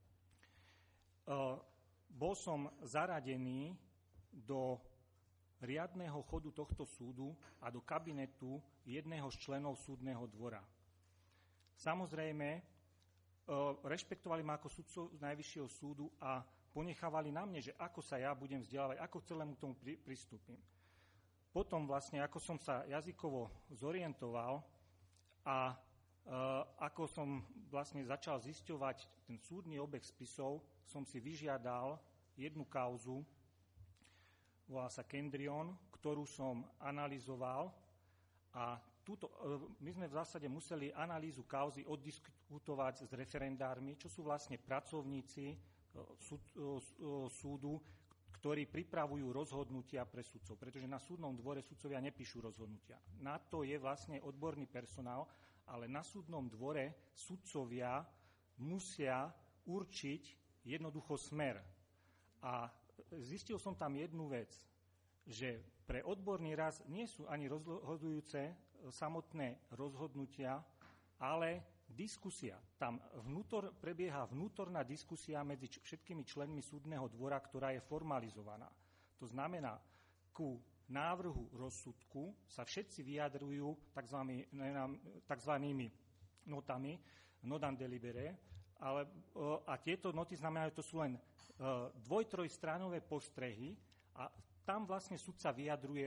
Bol som zaradený do riadneho chodu tohto súdu a do kabinetu jedného z členov súdneho dvora. Samozrejme, rešpektovali ma ako sudcu z Najvyššieho súdu a ponechávali na mne, že ako sa ja budem vzdelávať, ako celému tomu pristúpim. Potom vlastne, ako som sa jazykovo zorientoval a ako som vlastne začal zisťovať ten súdny obeh spisov, som si vyžiadal jednu kauzu, volá sa Kendrion, ktorú som analyzoval a my sme v zásade museli analýzu kauzy oddiskutovať s referendármi, čo sú vlastne pracovníci súdu, ktorí pripravujú rozhodnutia pre sudcov, pretože na súdnom dvore sudcovia nepíšu rozhodnutia. Na to je vlastne odborný personál, ale na súdnom dvore sudcovia musia určiť jednoducho smer. A zistil som tam jednu vec, že pre odborný raz nie sú ani rozhodujúce samotné rozhodnutia, ale diskusia. Tam prebieha vnútorná diskusia medzi všetkými členmi súdneho dvora, ktorá je formalizovaná. To znamená, ku návrhu rozsudku sa všetci vyjadrujú takzvanými notami, notam delibere, a tieto noty znamenajú, to sú len dvoj-trojstránové postrehy a tam vlastne sudca vyjadruje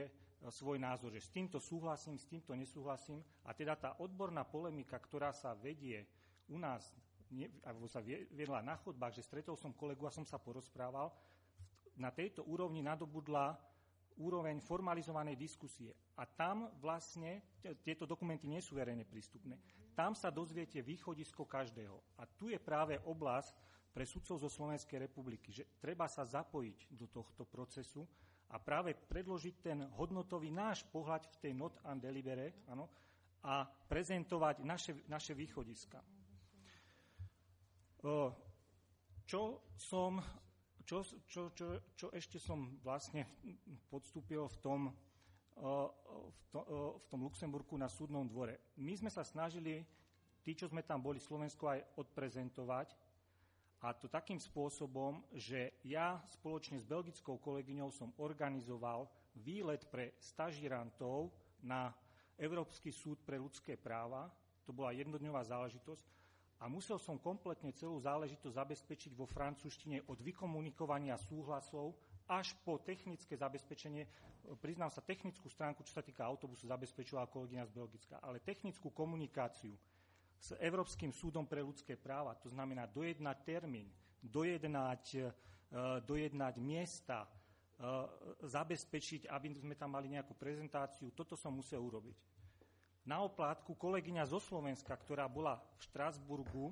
svoj názor, že s týmto súhlasím, s týmto nesúhlasím. A teda tá odborná polemika, ktorá sa vedie u nás, alebo sa viedla na chodbách, že stretol som kolegu a som sa porozprával, na tejto úrovni nadobudla úroveň formalizovanej diskusie. A tam vlastne, tieto dokumenty nie sú verejne prístupné, tam sa dozviete východisko každého. A tu je práve oblasť pre sudcov zo Slovenskej republiky, že treba sa zapojiť do tohto procesu a práve predložiť ten hodnotový náš pohľad v tej not and delibere, áno, a prezentovať naše východiska. Čo ešte som vlastne podstúpil v tom Luxemburku na súdnom dvore. My sme sa snažili, tí, čo sme tam boli, Slovensko aj odprezentovať, a to takým spôsobom, že ja spoločne s belgickou kolegyňou som organizoval výlet pre stažírantov na Európsky súd pre ľudské práva. To bola jednodňová záležitosť. A musel som kompletne celú záležitosť zabezpečiť vo francúzštine od vykomunikovania súhlasov až po technické zabezpečenie. Priznám sa, technickú stránku, čo sa týka autobusu, zabezpečovala kolegyňa z Belgicka, ale technickú komunikáciu s Európskym súdom pre ľudské práva, to znamená dojednať termín, dojednať miesta, zabezpečiť, aby sme tam mali nejakú prezentáciu, toto som musel urobiť. Na oplátku kolegyňa zo Slovenska, ktorá bola v Štrasburgu,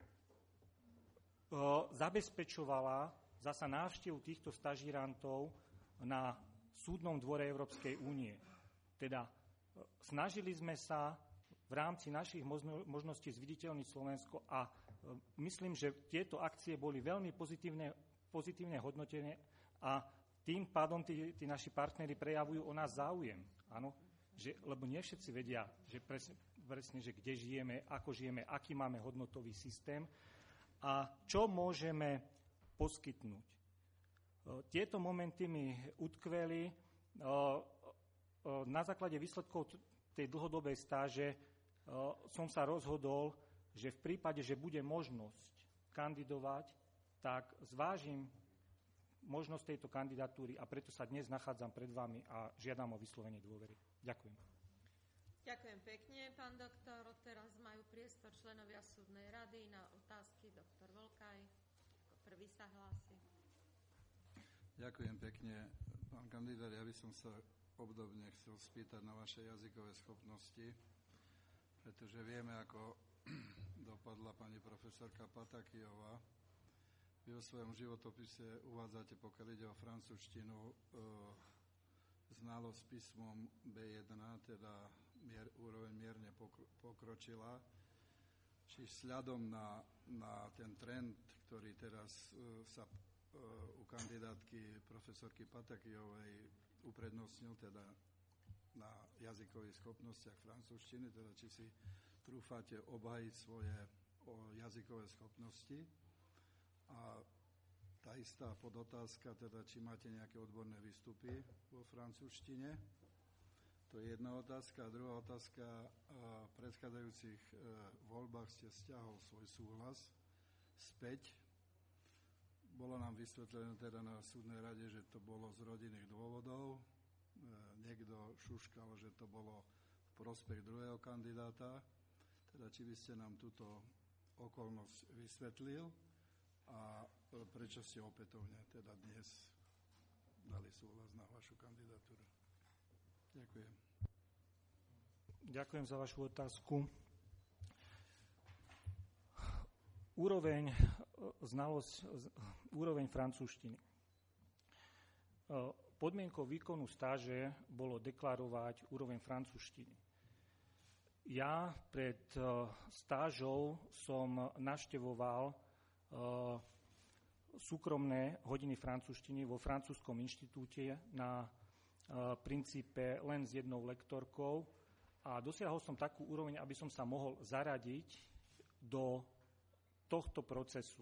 zabezpečovala zasa návštevu týchto stažírantov na súdnom dvore Európskej únie. Teda snažili sme sa v rámci našich možností zviditeľniť Slovensko a myslím, že tieto akcie boli veľmi pozitívne hodnotené a tým pádom tí naši partneri prejavujú o nás záujem. Áno? Lebo nie všetci vedia, že presne, že kde žijeme, ako žijeme, aký máme hodnotový systém a čo môžeme poskytnúť. Tieto momenty mi utkveli. Na základe výsledkov tej dlhodobej stáže som sa rozhodol, že v prípade, že bude možnosť kandidovať, tak zvážim možnosť tejto kandidatúry a preto sa dnes nachádzam pred vami a žiadam o vyslovenie dôvery. Ďakujem. Ďakujem pekne, pán doktor. Teraz majú priestor členovia súdnej rady na otázky. Doktor Volkaj, ako prvý sa hlási. Ďakujem pekne. Pán kandidát, ja by som sa obdobne chcel spýtať na vaše jazykové schopnosti, pretože vieme, ako dopadla pani profesorka Patakijová. Vy vo svojom životopise uvádzate, pokiaľ ide o francúzštinu, znalosť písmom B1, teda úroveň mierne pokročila. Či vzhľadom na ten trend, ktorý teraz sa u kandidátky profesorky Patakijovej uprednostnil, teda na jazykových schopnostiach francúzštiny, teda či si trúfate obhajiť svoje jazykové schopnosti. A tá istá podotázka, teda či máte nejaké odborné výstupy vo francúzštine. To je jedna otázka. A druhá otázka, v predchádzajúcich voľbách ste stiahol svoj súhlas späť. Bolo nám vysvetlené teda na súdnej rade, že to bolo z rodinných dôvodov. Niekto šuškal, že to bolo v prospech druhého kandidáta. Teda či by ste nám túto okolnosť vysvetlil a prečo ste opätovne teda dnes dali súhlas na vašu kandidatúru. Ďakujem. Ďakujem za vašu otázku. Úroveň francúzštiny. Podmienkou výkonu stáže bolo deklarovať úroveň francúzštiny. Ja pred stážou som navštevoval súkromné hodiny francúzštiny vo francúzskom inštitúte na princípe len s jednou lektorkou a dosiahol som takú úroveň, aby som sa mohol zaradiť do tohto procesu.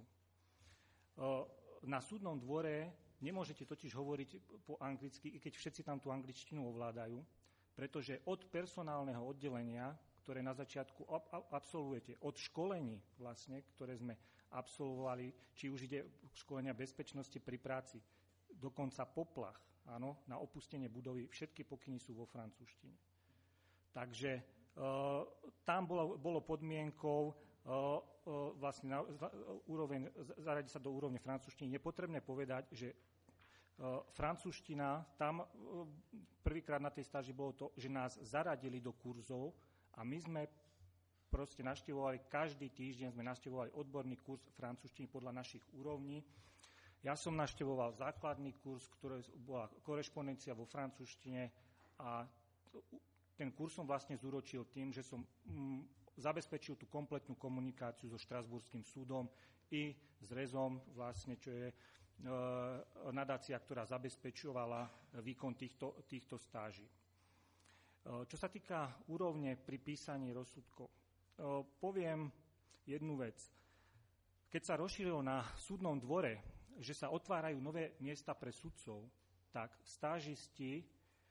Na súdnom dvore nemôžete totiž hovoriť po anglicky, i keď všetci tam tú angličtinu ovládajú, pretože od personálneho oddelenia, ktoré na začiatku absolvujete, od školení vlastne, ktoré sme absolvovali, či už ide školenia bezpečnosti pri práci, dokonca poplach, áno, na opustenie budovy, všetky pokyny sú vo francúzštine. Takže tam bolo podmienkou vlastne zaradiť sa do úrovne francúzštiny. Je potrebné povedať, že francúzština, tam prvýkrát na tej stáži bolo to, že nás zaradili do kurzov a my sme proste navštevovali, každý týždeň sme navštevovali odborný kurz francúzštiny podľa našich úrovní. Ja som navštevoval základný kurz, ktorý bola korešpondencia vo francúzštine a ten kurz som vlastne zúročil tým, že som zabezpečil tú kompletnú komunikáciu so Štrasburským súdom i s REZom, vlastne, čo je nadácia, ktorá zabezpečovala výkon týchto stáží. Čo sa týka úrovne pri písaní rozsudkov, poviem jednu vec. Keď sa rozšírilo na súdnom dvore, že sa otvárajú nové miesta pre sudcov, tak stážisti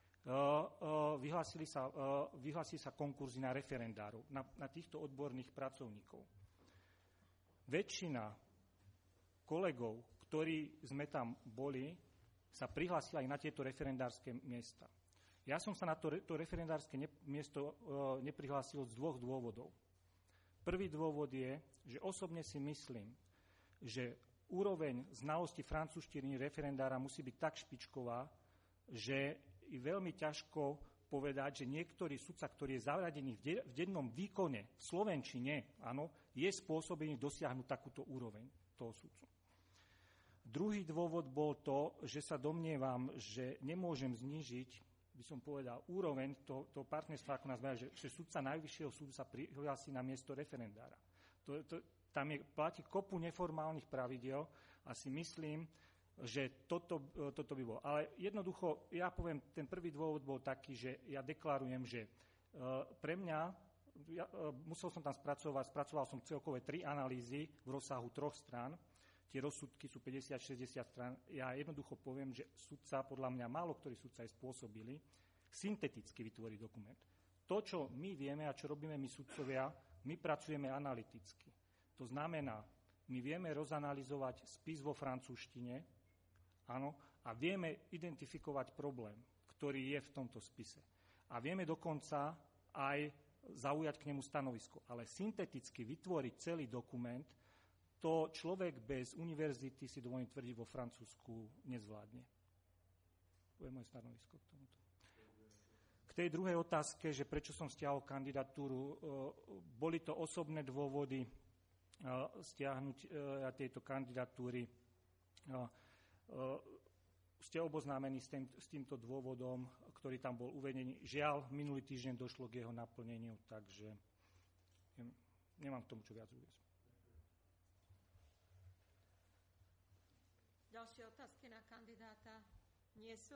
vyhlásili sa konkurzy na referendárov, na týchto odborných pracovníkov. Väčšina kolegov, ktorí sme tam boli, sa prihlásila aj na tieto referendárske miesta. Ja som sa na to referendárske miesto neprihlásil z dvoch dôvodov. Prvý dôvod je, že osobne si myslím, že úroveň znalosti francúzštiny referendára musí byť tak špičková, že je veľmi ťažko povedať, že niektorý sudca, ktorý je zaradený v dennom výkone v slovenčine, áno, je spôsobený dosiahnuť takúto úroveň toho sudcu. Druhý dôvod bol to, že sa domnievam, že nemôžem znížiť, by som povedal, úroveň toho partnerstva, ako nás že sudca Najvyššieho súdu sa prihlási na miesto referendára. Tam platí kopu neformálnych pravidiel a si myslím, že toto by bolo. Ale jednoducho, ja poviem, ten prvý dôvod bol taký, že ja deklarujem, že pre mňa, musel som tam spracoval som celkové 3 analýzy v rozsahu 3 strán. Tie rozsudky sú 50-60 strán. Ja jednoducho poviem, že sudca, podľa mňa málo ktorý sudca je spôsobili, synteticky vytvoriť dokument. To, čo my vieme a čo robíme my sudcovia, my pracujeme analyticky. To znamená, my vieme rozanalizovať spis vo francúzštine, áno, a vieme identifikovať problém, ktorý je v tomto spise. A vieme dokonca aj zaujať k nemu stanovisko. Ale synteticky vytvoriť celý dokument, to človek bez univerzity, si dovolím tvrdiť, vo Francúzsku nezvládne. To je moje stanovisko k tomuto. K tej druhej otázke, že prečo som stiahol kandidatúru, boli to osobné dôvody stiahnuť tejto kandidatúry. Ste oboznámení s týmto dôvodom, ktorý tam bol uvedený. Žiaľ, minulý týždeň došlo k jeho naplneniu, takže nemám k tomu čo viac uviesť. Ďalšie otázky na kandidáta nie sú?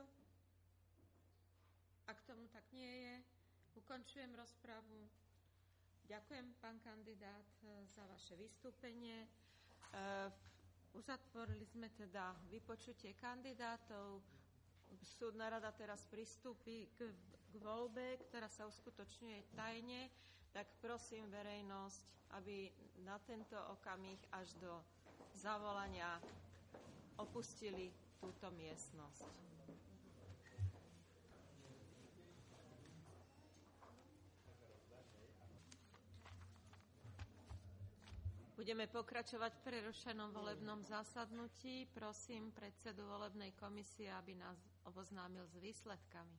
Ak tomu tak nie je, ukončujem rozpravu. Ďakujem, pán kandidát, za vaše vystúpenie. Uzatvorili sme teda vypočutie kandidátov. Súdna rada teraz pristúpi k voľbe, ktorá sa uskutočňuje tajne. Tak prosím verejnosť, aby na tento okamih až do zavolania opustili túto miestnosť. Budeme pokračovať v prerušenom volebnom zasadnutí. Prosím predsedu volebnej komisie, aby nás oboznámil s výsledkami.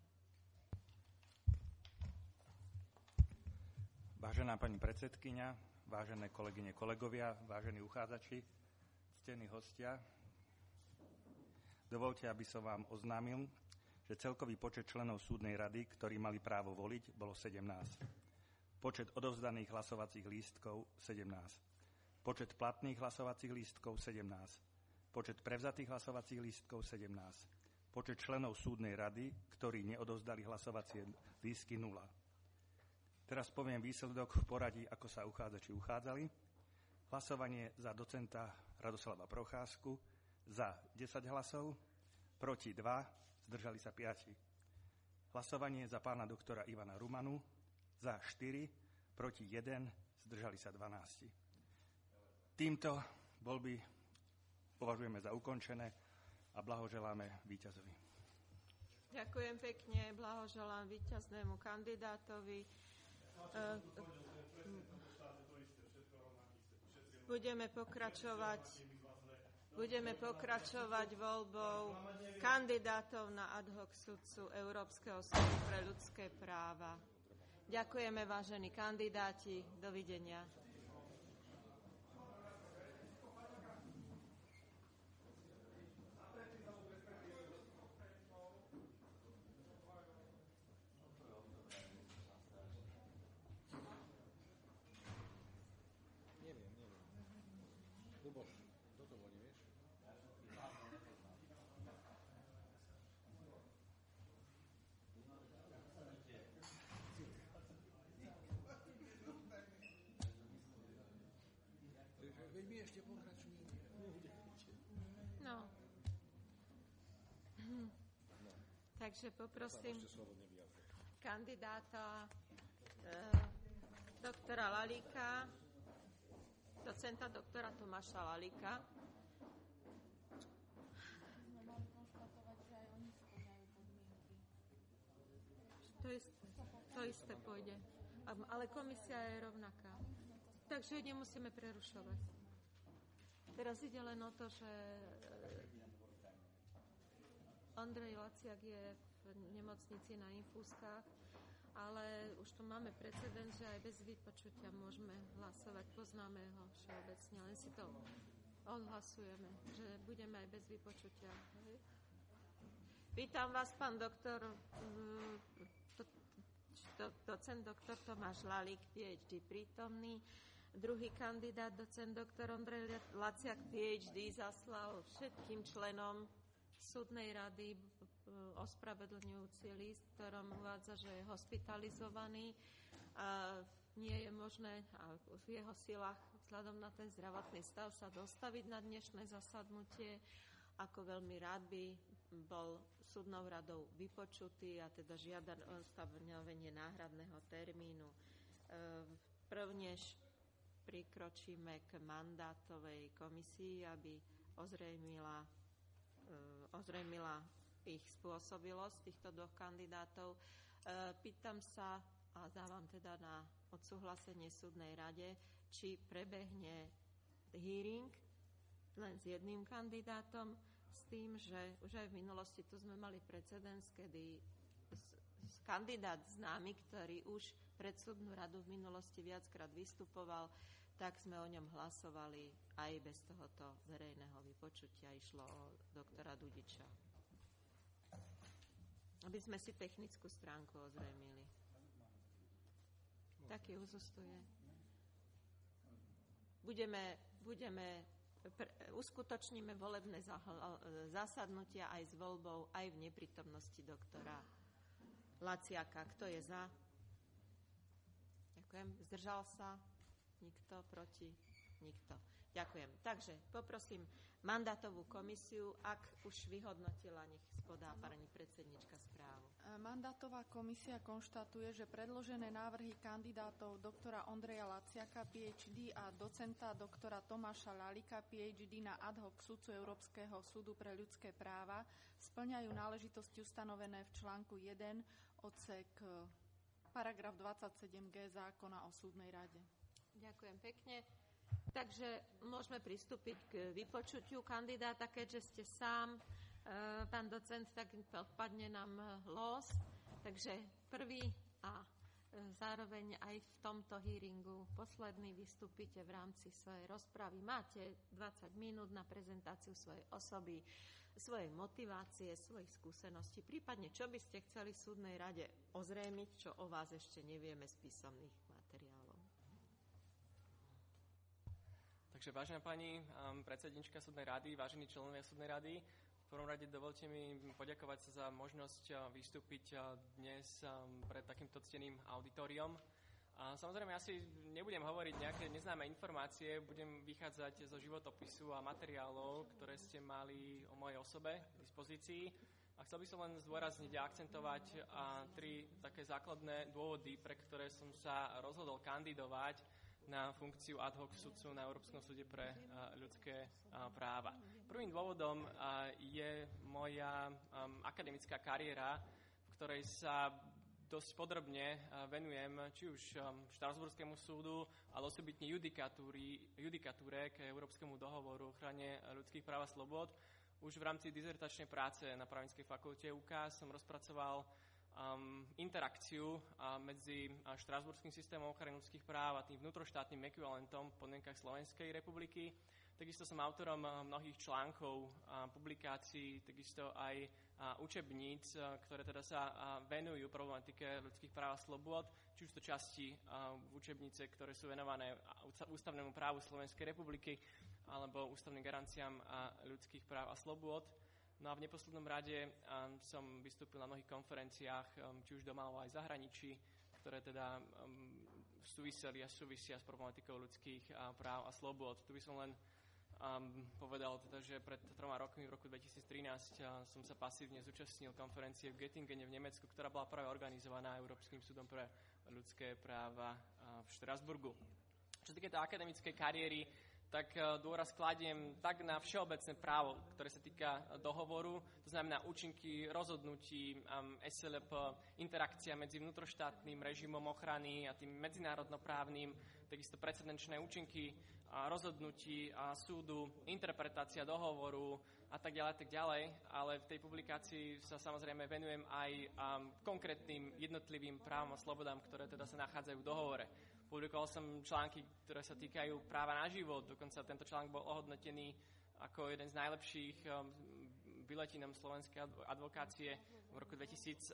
Vážená pani predsedkyňa, vážené kolegyne, kolegovia, vážení uchádzači, ctení hostia, dovoľte, aby som vám oznámil, že celkový počet členov súdnej rady, ktorí mali právo voliť, bolo 17. Počet odovzdaných hlasovacích lístkov 17. Počet platných hlasovacích lístkov 17. Počet prevzatých hlasovacích lístkov 17. Počet členov súdnej rady, ktorí neodovzdali hlasovacie lístky 0. Teraz poviem výsledok v poradí, ako sa uchádzači uchádzali. Hlasovanie za docenta Radoslava Procházku za 10 hlasov, proti 2, zdržali sa 5. Hlasovanie za pána doktora Ivana Rumanu za 4, proti 1, zdržali sa 12. Týmto voľby považujeme za ukončené a blahoželáme víťazovi. Ďakujem pekne, blahoželám víťaznému kandidátovi. Budeme pokračovať voľbou kandidátov na ad hoc sudcu Európskeho súdu pre ľudské práva. Ďakujeme, vážení kandidáti. Dovidenia. No. Takže poprosím kandidáta doktora Lalíka, docenta doktora Tomáša Lalíka. To isté pôjde. Ale komisia je rovnaká. Takže nemusíme prerušovať. Teraz ide len o to, že Ondrej Laciak je v nemocnici na infúzkach, ale už tu máme precedens, že aj bez vypočutia môžeme hlasovať. Poznáme ho všeobecne, len si to odhlasujeme, že budeme aj bez vypočutia. Vítam vás, pán doktor, docent doktor Tomáš Lalík, PhD prítomný. Druhý kandidát, docent doktor Ondrej Laciak, PhD, zaslal všetkým členom súdnej rady ospravedlňujúci list, v ktorom uvádza, že je hospitalizovaný a nie je možné a v jeho silách vzhľadom na ten zdravotný stav sa dostaviť na dnešné zasadnutie. Ako veľmi rád by bol súdnou radou vypočutý a teda žiada o stanovenie náhradného termínu. Prvnež prikročíme k mandátovej komisii, aby ozrejmila ich spôsobilosť týchto dvoch kandidátov. Pýtam sa a dávam teda na odsúhlasenie súdnej rade, či prebehne hearing len s jedným kandidátom, s tým, že už aj v minulosti tu sme mali precedens, kedy kandidát známy, ktorý už pred súdnu radu v minulosti viackrát vystupoval, tak sme o ňom hlasovali aj bez tohoto verejného vypočutia. Išlo o doktora Dudiča. Aby sme si technickú stránku ozrejmili. Taký úzus tu je. Uskutočníme volebné zasadnutia aj s voľbou, aj v neprítomnosti doktora Laciaka. Kto je za? Ďakujem. Zdržal sa? Nikto. Proti? Nikto. Ďakujem. Takže poprosím mandátovú komisiu, ak už vyhodnotila, nech spodá pani predsednička správu. Mandátová komisia konštatuje, že predložené návrhy kandidátov doktora Ondreja Laciaka, PhD, a docenta doktora Tomáša Lalíka, PhD, na ad hoc sudcu Európskeho súdu pre ľudské práva spĺňajú náležitosti ustanovené v článku 1 odsek paragraf 27g zákona o súdnej rade. Ďakujem pekne. Takže môžeme pristúpiť k vypočutiu kandidáta, keďže ste sám, pán docent, tak odpadne nám los. Takže prvý a zároveň aj v tomto hearingu posledný vystúpite v rámci svojej rozpravy. Máte 20 minút na prezentáciu svojej osoby, svojej motivácie, svojich skúseností, prípadne čo by ste chceli súdnej rade ozrejmiť, čo o vás ešte nevieme z písomných materiálov. Takže vážená pani predsednička súdnej rady, vážení členovia súdnej rady, v prvom rade dovolte mi poďakovať sa za možnosť vystúpiť dnes pred takýmto cteným auditoriom. A samozrejme, ja si nebudem hovoriť nejaké neznáme informácie, budem vychádzať zo životopisu a materiálov, ktoré ste mali o mojej osobe k dispozícii. A chcel by som len zdôrazniť a akcentovať tri také základné dôvody, pre ktoré som sa rozhodol kandidovať na funkciu ad hoc sudcu na Európskom súde pre ľudské práva. Prvým dôvodom je moja akademická kariéra, v ktorej sa dosť podrobne venujem či už Štrasburskému súdu, ale osobitne judikatúre k Európskemu dohovoru o ochrane ľudských práv a slobôd. Už v rámci dizertačnej práce na právnickej fakulte UK som rozpracoval interakciu medzi štrasburským systémom ochrany ľudských práv a tým vnútroštátnym ekvivalentom v podmienkach Slovenskej republiky. Takisto som autorom mnohých článkov, publikácií, takisto aj učebníc, ktoré teda sa venujú problematike ľudských práv a slobôd, či už to časti učebnice, ktoré sú venované ústavnému právu Slovenskej republiky alebo ústavným garanciám ľudských práv a slobôd. No a v neposlednom rade som vystúpil na mnohých konferenciách, či už doma alebo aj v zahraničí, ktoré teda súvisia s problematikou ľudských práv a slobôd. Tu by som len povedal teda, že pred 3 rokmi, v roku 2013, som sa pasívne zúčastnil konferencie v Göttingene v Nemecku, ktorá bola práve organizovaná Európskym súdom pre ľudské práva v Štrasburgu. Čo sa týka akademickej kariéry, tak dôraz kladiem tak na všeobecné právo, ktoré sa týka dohovoru, to znamená účinky rozhodnutí, SLP, interakcia medzi vnútroštátnym režimom ochrany a tým medzinárodnoprávnym, takisto precedenčné účinky rozhodnutí súdu, interpretácia dohovoru a tak ďalej, ale v tej publikácii sa samozrejme venujem aj konkrétnym jednotlivým právom a slobodám, ktoré teda sa nachádzajú v dohovore. Publikoval som články, ktoré sa týkajú práva na život, dokonca tento článok bol ohodnotený ako jeden z najlepších biletínom slovenskej advokácie v roku 2007.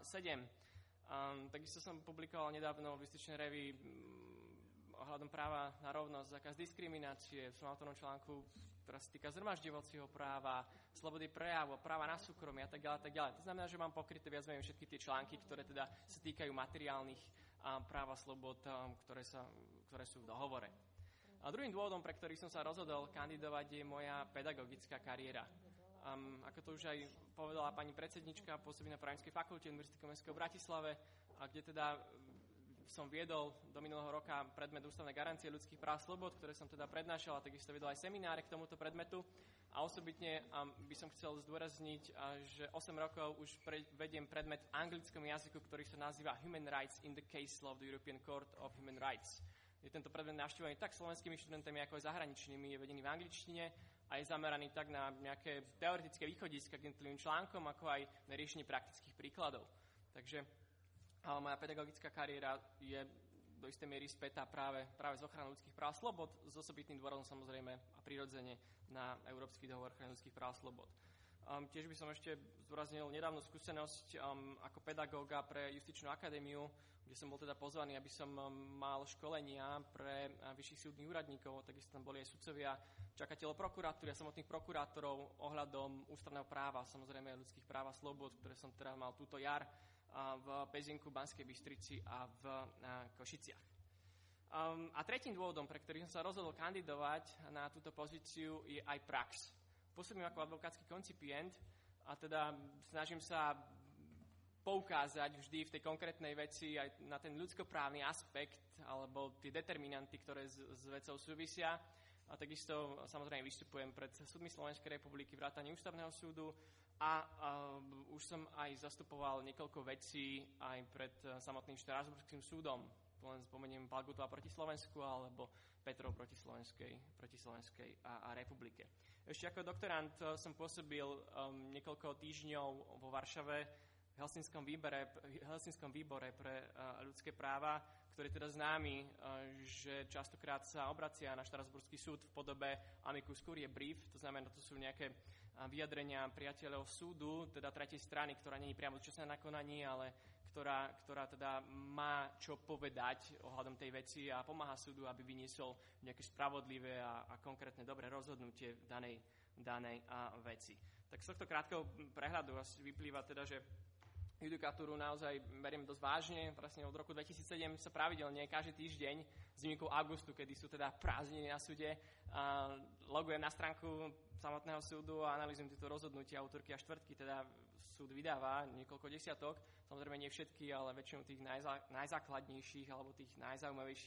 Takisto som publikoval nedávno v Justičnej revii ohľadom práva na rovnosť, zákaz diskriminácie, som autorom článku, ktorá sa týka zhromažďovacieho práva, slobody prejavu, práva na súkromie a tak ďalej. To znamená, že mám pokryté viac menej všetky tie články, ktoré teda sa týkajú materiálnych práv a slobod, ktoré sú v dohovore. A druhým dôvodom, pre ktorý som sa rozhodol kandidovať, je moja pedagogická kariéra. Ako to už aj povedala pani predsednička, pôsobí na právnickej fakulte Univerzity Komenského v Bratislave, a kde teda som viedol do minulého roka predmet ústavnej garancie ľudských práv a slobod, ktoré som teda prednášal, a takisto viedol aj semináre k tomuto predmetu. A osobitne by som chcel zdôrazniť, že 8 rokov už vediem predmet v anglickom jazyku, ktorý sa nazýva Human Rights in the Case Law of the European Court of Human Rights. Je tento predmet navštevovaný tak slovenskými študentami, ako aj zahraničnými, je vedený v angličtine a je zameraný tak na nejaké teoretické východiska k jednotlivým článkom, ako aj na riešenie praktických príkladov. Takže moja pedagogická kariéra je do istej miery spätá práve s ochranou ľudských práv a slobod, s osobitným dôrazom samozrejme a prirodzene na Európsky dohovor ochrany ľudských práv a slobod. Tiež by som ešte zdôraznil nedávnu skúsenosť ako pedagóga pre Justičnú akadémiu, kde som bol teda pozvaný, aby som mal školenia pre vyšších súdnych úradníkov, takisto tam boli aj sudcovia, čakateľov prokuratúry a samotných prokurátorov ohľadom ústavného práva, samozrejme ľudských práv a slobod, ktoré som teda mal túto jar v Pezinku, Banskej Bystrici a v Košiciach. A tretím dôvodom, pre ktorý som sa rozhodol kandidovať na túto pozíciu, je aj prax. Pôsobím ako advokátsky koncipient a teda snažím sa poukázať vždy v tej konkrétnej veci aj na ten ľudskoprávny aspekt alebo tie determinanty, ktoré s vecou súvisia. A takisto samozrejme vystupujem pred súdmi Slovenskej republiky, vrátane Ústavného súdu, a už som aj zastupoval niekoľko vecí aj pred samotným Štrasburským súdom. Len spomeniem Palgutova proti Slovensku alebo Petrov proti Slovenskej a republike. Ešte ako doktorant som pôsobil niekoľko týždňov vo Varšave v Helsinskom výbore pre ľudské práva, ktorý je teda známy, že častokrát sa obracia na Štrasburský súd v podobe amicus curiae brief, to znamená, to sú nejaké vyjadrenia priateľov súdu, teda tretej strany, ktorá nie je priamo zúčastnená na konaní, ale ktorá teda má čo povedať ohľadom tej veci a pomáha súdu, aby vyniesol nejaké spravodlivé a konkrétne dobré rozhodnutie v danej veci. Tak z tohto krátkeho prehľadu vyplýva teda, že judikatúru naozaj beriem dosť vážne. Vlastne od roku 2007 sa pravidelne každý týždeň s výnimkou augustu, kedy sú teda prázdniny na súde, logujem na stránku samotného súdu a analýzujem tieto rozhodnutia autorky a štvrtky, teda súd vydáva niekoľko desiatok, samozrejme nie všetky, ale väčšinou tých najzákladnejších alebo tých najzaujímavejších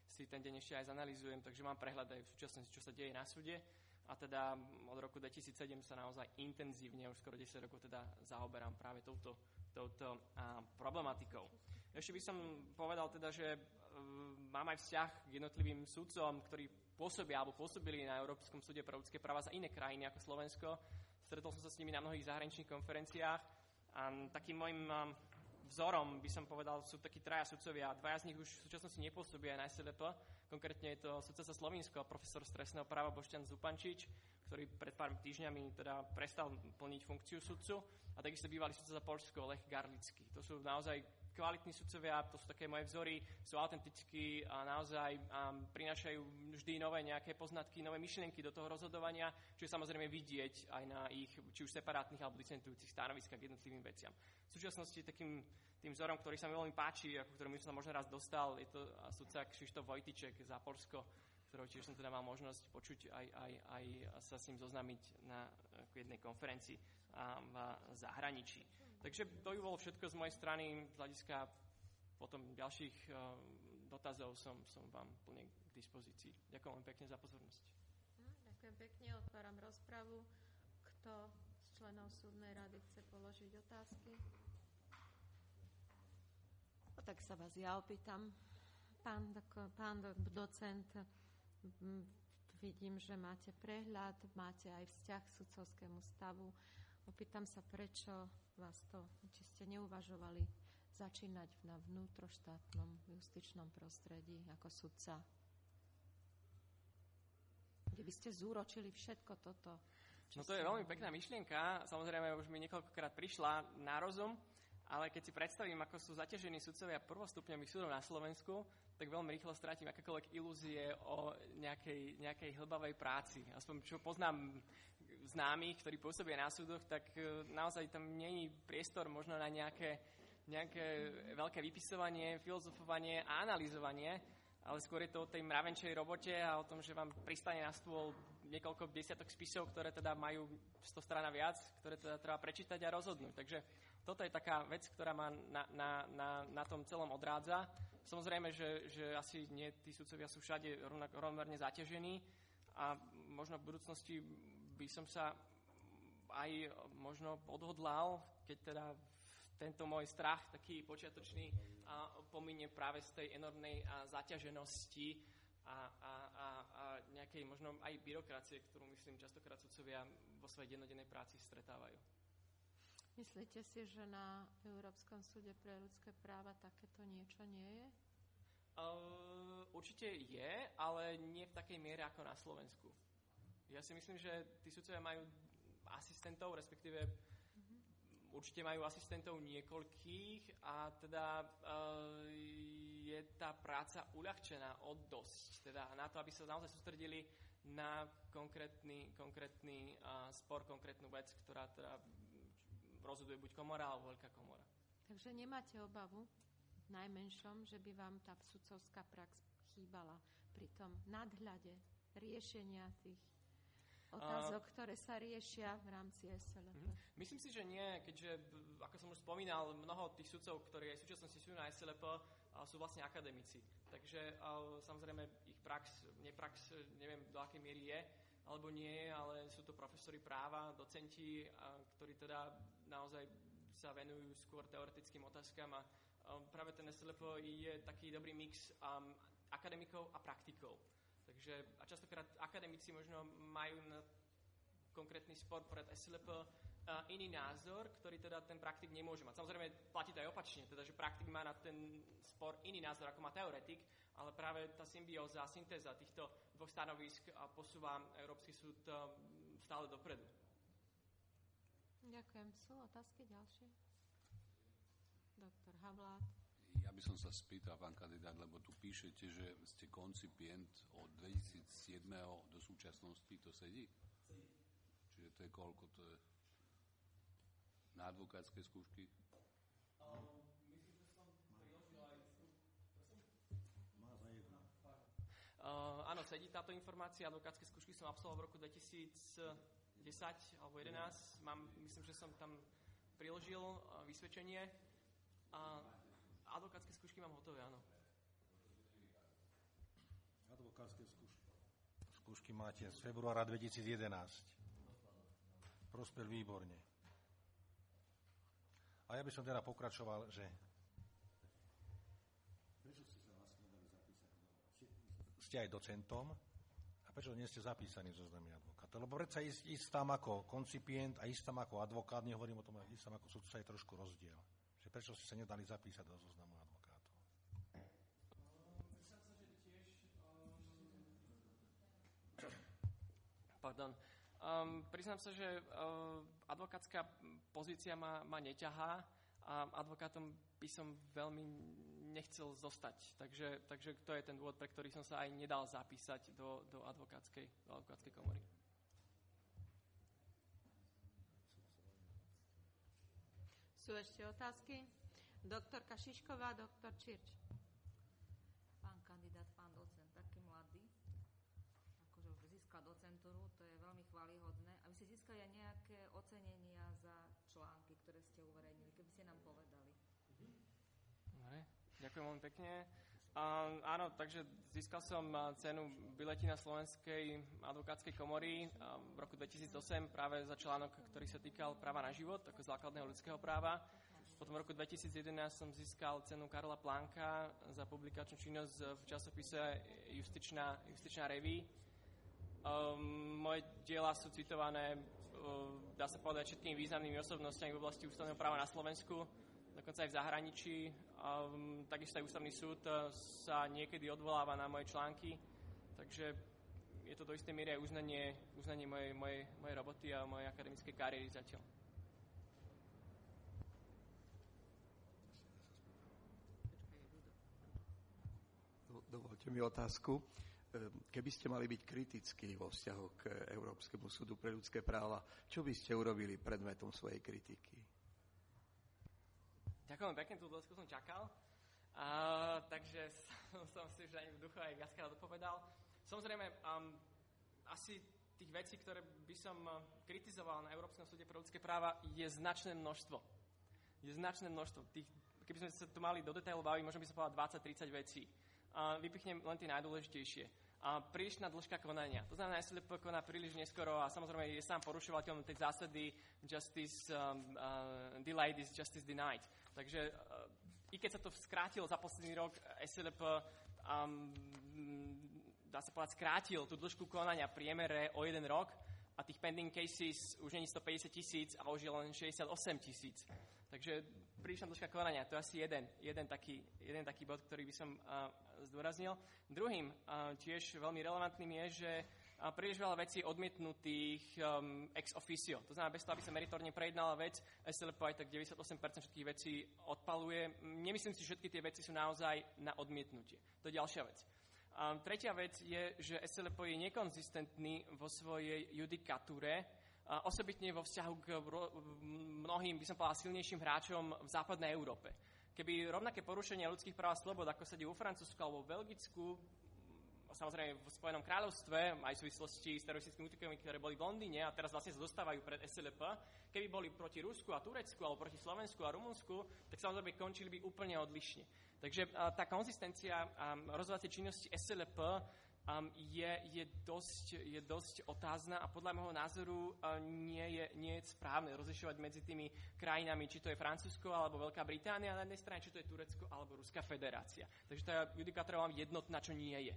si ten deň ešte aj zanalýzujem, takže mám prehľad aj v súčasnosti, čo sa deje na súde. A teda od roku 2007 sa naozaj intenzívne, už skoro 10 rokov teda zaoberám práve touto problematikou. Ešte by som povedal teda, že mám aj vzťah k jednotlivým sudcom, ktorí pôsobia alebo pôsobili na Európskom súde pre ľudské práva za iné krajiny ako Slovensko. Stretol som sa s nimi na mnohých zahraničných konferenciách a takým môjim vzorom, by som povedal, sú takí traja sudcovia. Dvaja z nich už v súčasnosti nepôsobia na SLP. Konkrétne je to sudca za Slovinsko, profesor z trestného práva Boštjan Zupančič, ktorý pred pár týždňami teda prestal plniť funkciu sudcu. A takisto bývalý sudca za Poľsko, Lech Garlický. To sú naozaj kvalitní sudcovia, to sú také moje vzory, sú autentickí a naozaj prinášajú vždy nové nejaké poznatky, nové myšlienky do toho rozhodovania, čo je samozrejme vidieť aj na ich či už separátnych alebo disentujúcich stanoviskách k jednotlivým veciam. V súčasnosti takým tým vzorom, ktorý sa mi veľmi páči, ako ktorým som možno raz dostal, je to sudca Krzysztof Wojtyček za Poľsko, ktorého tiež som teda mal možnosť počuť aj sa s ním zoznámiť na jednej konferencii v zahraničí. Takže to by bolo všetko z mojej strany. Z hľadiska potom ďalších dotazov som vám plne k dispozícii. Ďakujem vám pekne za pozornosť. Ďakujem pekne, otváram rozpravu. Kto z členov súdnej rady chce položiť otázky? Tak sa vás ja opýtam. Pán docent, vidím, že máte prehľad, máte aj vzťah k sudcovskému stavu. Opýtam sa, prečo vás to, či ste neuvažovali začínať na vnútroštátnom justičnom prostredí ako sudca, kde by ste zúročili všetko toto. No to je veľmi pekná myšlienka, samozrejme už mi niekoľkokrát prišla na rozum, ale keď si predstavím, ako sú zaťažení sudcovia prvostupňových súdov na Slovensku, tak veľmi rýchlo stratím akékoľvek ilúzie o nejakej hlbavej práci. Aspoň čo poznám známych, ktorí pôsobia na súdoch, tak naozaj tam nie je priestor možno na nejaké veľké vypisovanie, filozofovanie a analyzovanie, ale skôr je to o tej mravenčej robote a o tom, že vám pristane na stôl niekoľko desiatok spisov, ktoré teda majú 100 strán a viac, ktoré teda treba prečítať a rozhodnúť. Takže toto je taká vec, ktorá ma na tom celom odrádza. Samozrejme, že asi nie tí sudcovia sú všade rovnomerne zaťažení a možno v budúcnosti by som sa aj možno odhodlal, keď teda tento môj strach, taký počiatočný, pominie práve z tej enormnej zaťaženosti a nejakej možno aj byrokracie, ktorú myslím častokrát sudcovia vo svojej dennodennej práci stretávajú. Myslíte si, že na Európskom súde pre ľudské práva takéto niečo nie je? Určite je, ale nie v takej miere ako na Slovensku. Ja si myslím, že tí sudcovia majú asistentov, respektíve určite majú asistentov niekoľkých a teda je tá práca uľahčená o dosť. Teda na to, aby sa naozaj sústredili na konkrétny spor, konkrétnu vec, ktorá teda rozhoduje buď komora alebo veľká komora. Takže nemáte obavu v najmenšom, že by vám tá sudcovská prax chýbala pri tom nadhľade riešenia tých otázok, ktoré sa riešia v rámci SLP. Myslím si, že nie, keďže, ako som už spomínal, mnoho tých sudcov, ktorí aj v súčasnosti sú na SLP, sú vlastne akademici. Takže samozrejme ich neprax, neviem do akej miery je, alebo nie, ale sú to profesori práva, docenti, ktorí teda naozaj sa venujú skôr teoretickým otázkam a práve ten SLP je taký dobrý mix akademikov a praktikov. Takže a častokrát akademici možno majú na konkrétny spor pred SLP iný názor, ktorý teda ten praktik nemôže mať. Samozrejme platí to aj opačne, teda, že praktik má na ten spor iný názor, ako má teoretik, ale práve tá symbióza a syntéza týchto dvoch stanovisk posúva Európsky súd stále dopredu. Ďakujem. Sú otázky ďalšie? Doktor Havlát. Ja by som sa spýtal, pán kandidát, lebo tu píšete, že ste koncipient od 2007. do súčasnosti. To sedí? Čiže to je koľko? To je na advokátske skúšky? Myslím, že som priložil aj... Áno, sedí táto informácia. Advokátske skúšky som absolvoval v roku 2010 alebo 2011. Myslím, že som tam priložil vysvedčenie. Advokátske skúšky mám hotové, áno. Advokátske skúšky máte z februára 2011. Prospel výborne. A ja by som teda pokračoval, že prečo ste sa vlastne dali zapísať? Ste aj docentom a prečo nie ste zapísaní v zozname advokátov? Lebo predsa ísť tam ako koncipient a ísť tam ako advokát, nehovorím o tom, ísť tam ako sudca, je trošku rozdiel. Že prečo ste sa nedali zapísať do zoznamu advokátov? Pardon. Priznám sa, že advokátska pozícia ma neťahá a advokátom by som veľmi nechcel zostať. Takže to je ten dôvod, pre ktorý som sa aj nedal zapísať do advokátskej komory. Sú ešte otázky? Doktorka Šišková, doktor Čirč. Pán kandidát, pán docent, taký mladý, akože už získal docentúru, to je veľmi chválihodné. A vy ste získali aj nejaké ocenenia za články, ktoré ste uverejnili, keby ste nám povedali. Dobre, ďakujem veľmi pekne. Áno, takže získal som cenu Biletina Slovenskej advokátskej komory v roku 2008 práve za článok, ktorý sa týkal práva na život ako základného ľudského práva. Potom v roku 2011 som získal cenu Karla Planka za publikačnú činnosť v časopise Justičná reví. Moje diela sú citované, dá sa povedať, všetkými významnými osobnostiami v oblasti ústavného práva na Slovensku, dokonca aj v zahraničí. Takisto aj ústavný súd sa niekedy odvoláva na moje články, takže je to do istej miery aj uznanie mojej roboty a mojej akademickej kariéry zatiaľ. Dovoľte mi otázku. Keby ste mali byť kritickí vo vzťahu k Európskemu súdu pre ľudské práva, čo by ste urobili predmetom svojej kritiky? Ďakujem pekne, tú otázku som čakal. Takže som si už aj v duchu aj viackrát odpovedal. Samozrejme, asi tých vecí, ktoré by som kritizoval na Európskom súde pre ľudské práva, je značné množstvo. Keby sme sa tu mali do detailu baviť, možno by som povedal 20-30 vecí. Vypichnem len tie najdôležitejšie. Prílišná dĺžka konania. To znamená, že SLP koná príliš neskoro a samozrejme je sám porušovateľom tej zásady justice delayed is justice denied. Takže i keď sa to skrátilo za posledný rok, SLP dá sa povedať, skrátil tú dĺžku konania priemere o 1 rok a tých pending cases už nie je 150,000 a už je len 68,000. Takže prílišná dĺžka konania, to je asi jeden taký bod, ktorý by som zdôraznil. Druhým, tiež veľmi relevantným je, že príliš veľa vecí odmietnutých ex officio. To znamená, bez toho, aby sa meritorne prejednala vec, SLP aj tak 98% všetkých vecí odpaluje. Nemyslím si, že všetky tie veci sú naozaj na odmietnutie. To je ďalšia vec. Tretia vec je, že SLP je nekonzistentný vo svojej judikatúre, osobitne vo vzťahu k mnohým, by som povedal, silnejším hráčom v západnej Európe. Keby rovnaké porušenie ľudských práv a slobod, ako sa deje vo Francúzsku alebo v Belgicku, samozrejme v Spojenom kráľovstve, aj v súvislosti s teroristickými útokmi, ktoré boli v Londýne a teraz vlastne sa dostávajú pred SLP, keby boli proti Rusku a Turecku alebo proti Slovensku a Rumunsku, tak samozrejme končili by úplne odlišne. Takže tá konzistencia rozhodovacej činnosti SLP je dosť otázna a podľa môjho názoru nie je správne rozlišovať medzi tými krajinami, či to je Francúzsko alebo Veľká Británia na jednej strane, či to je Turecko alebo Ruská federácia. Takže tá judikatúra vám jednotná, čo nie je.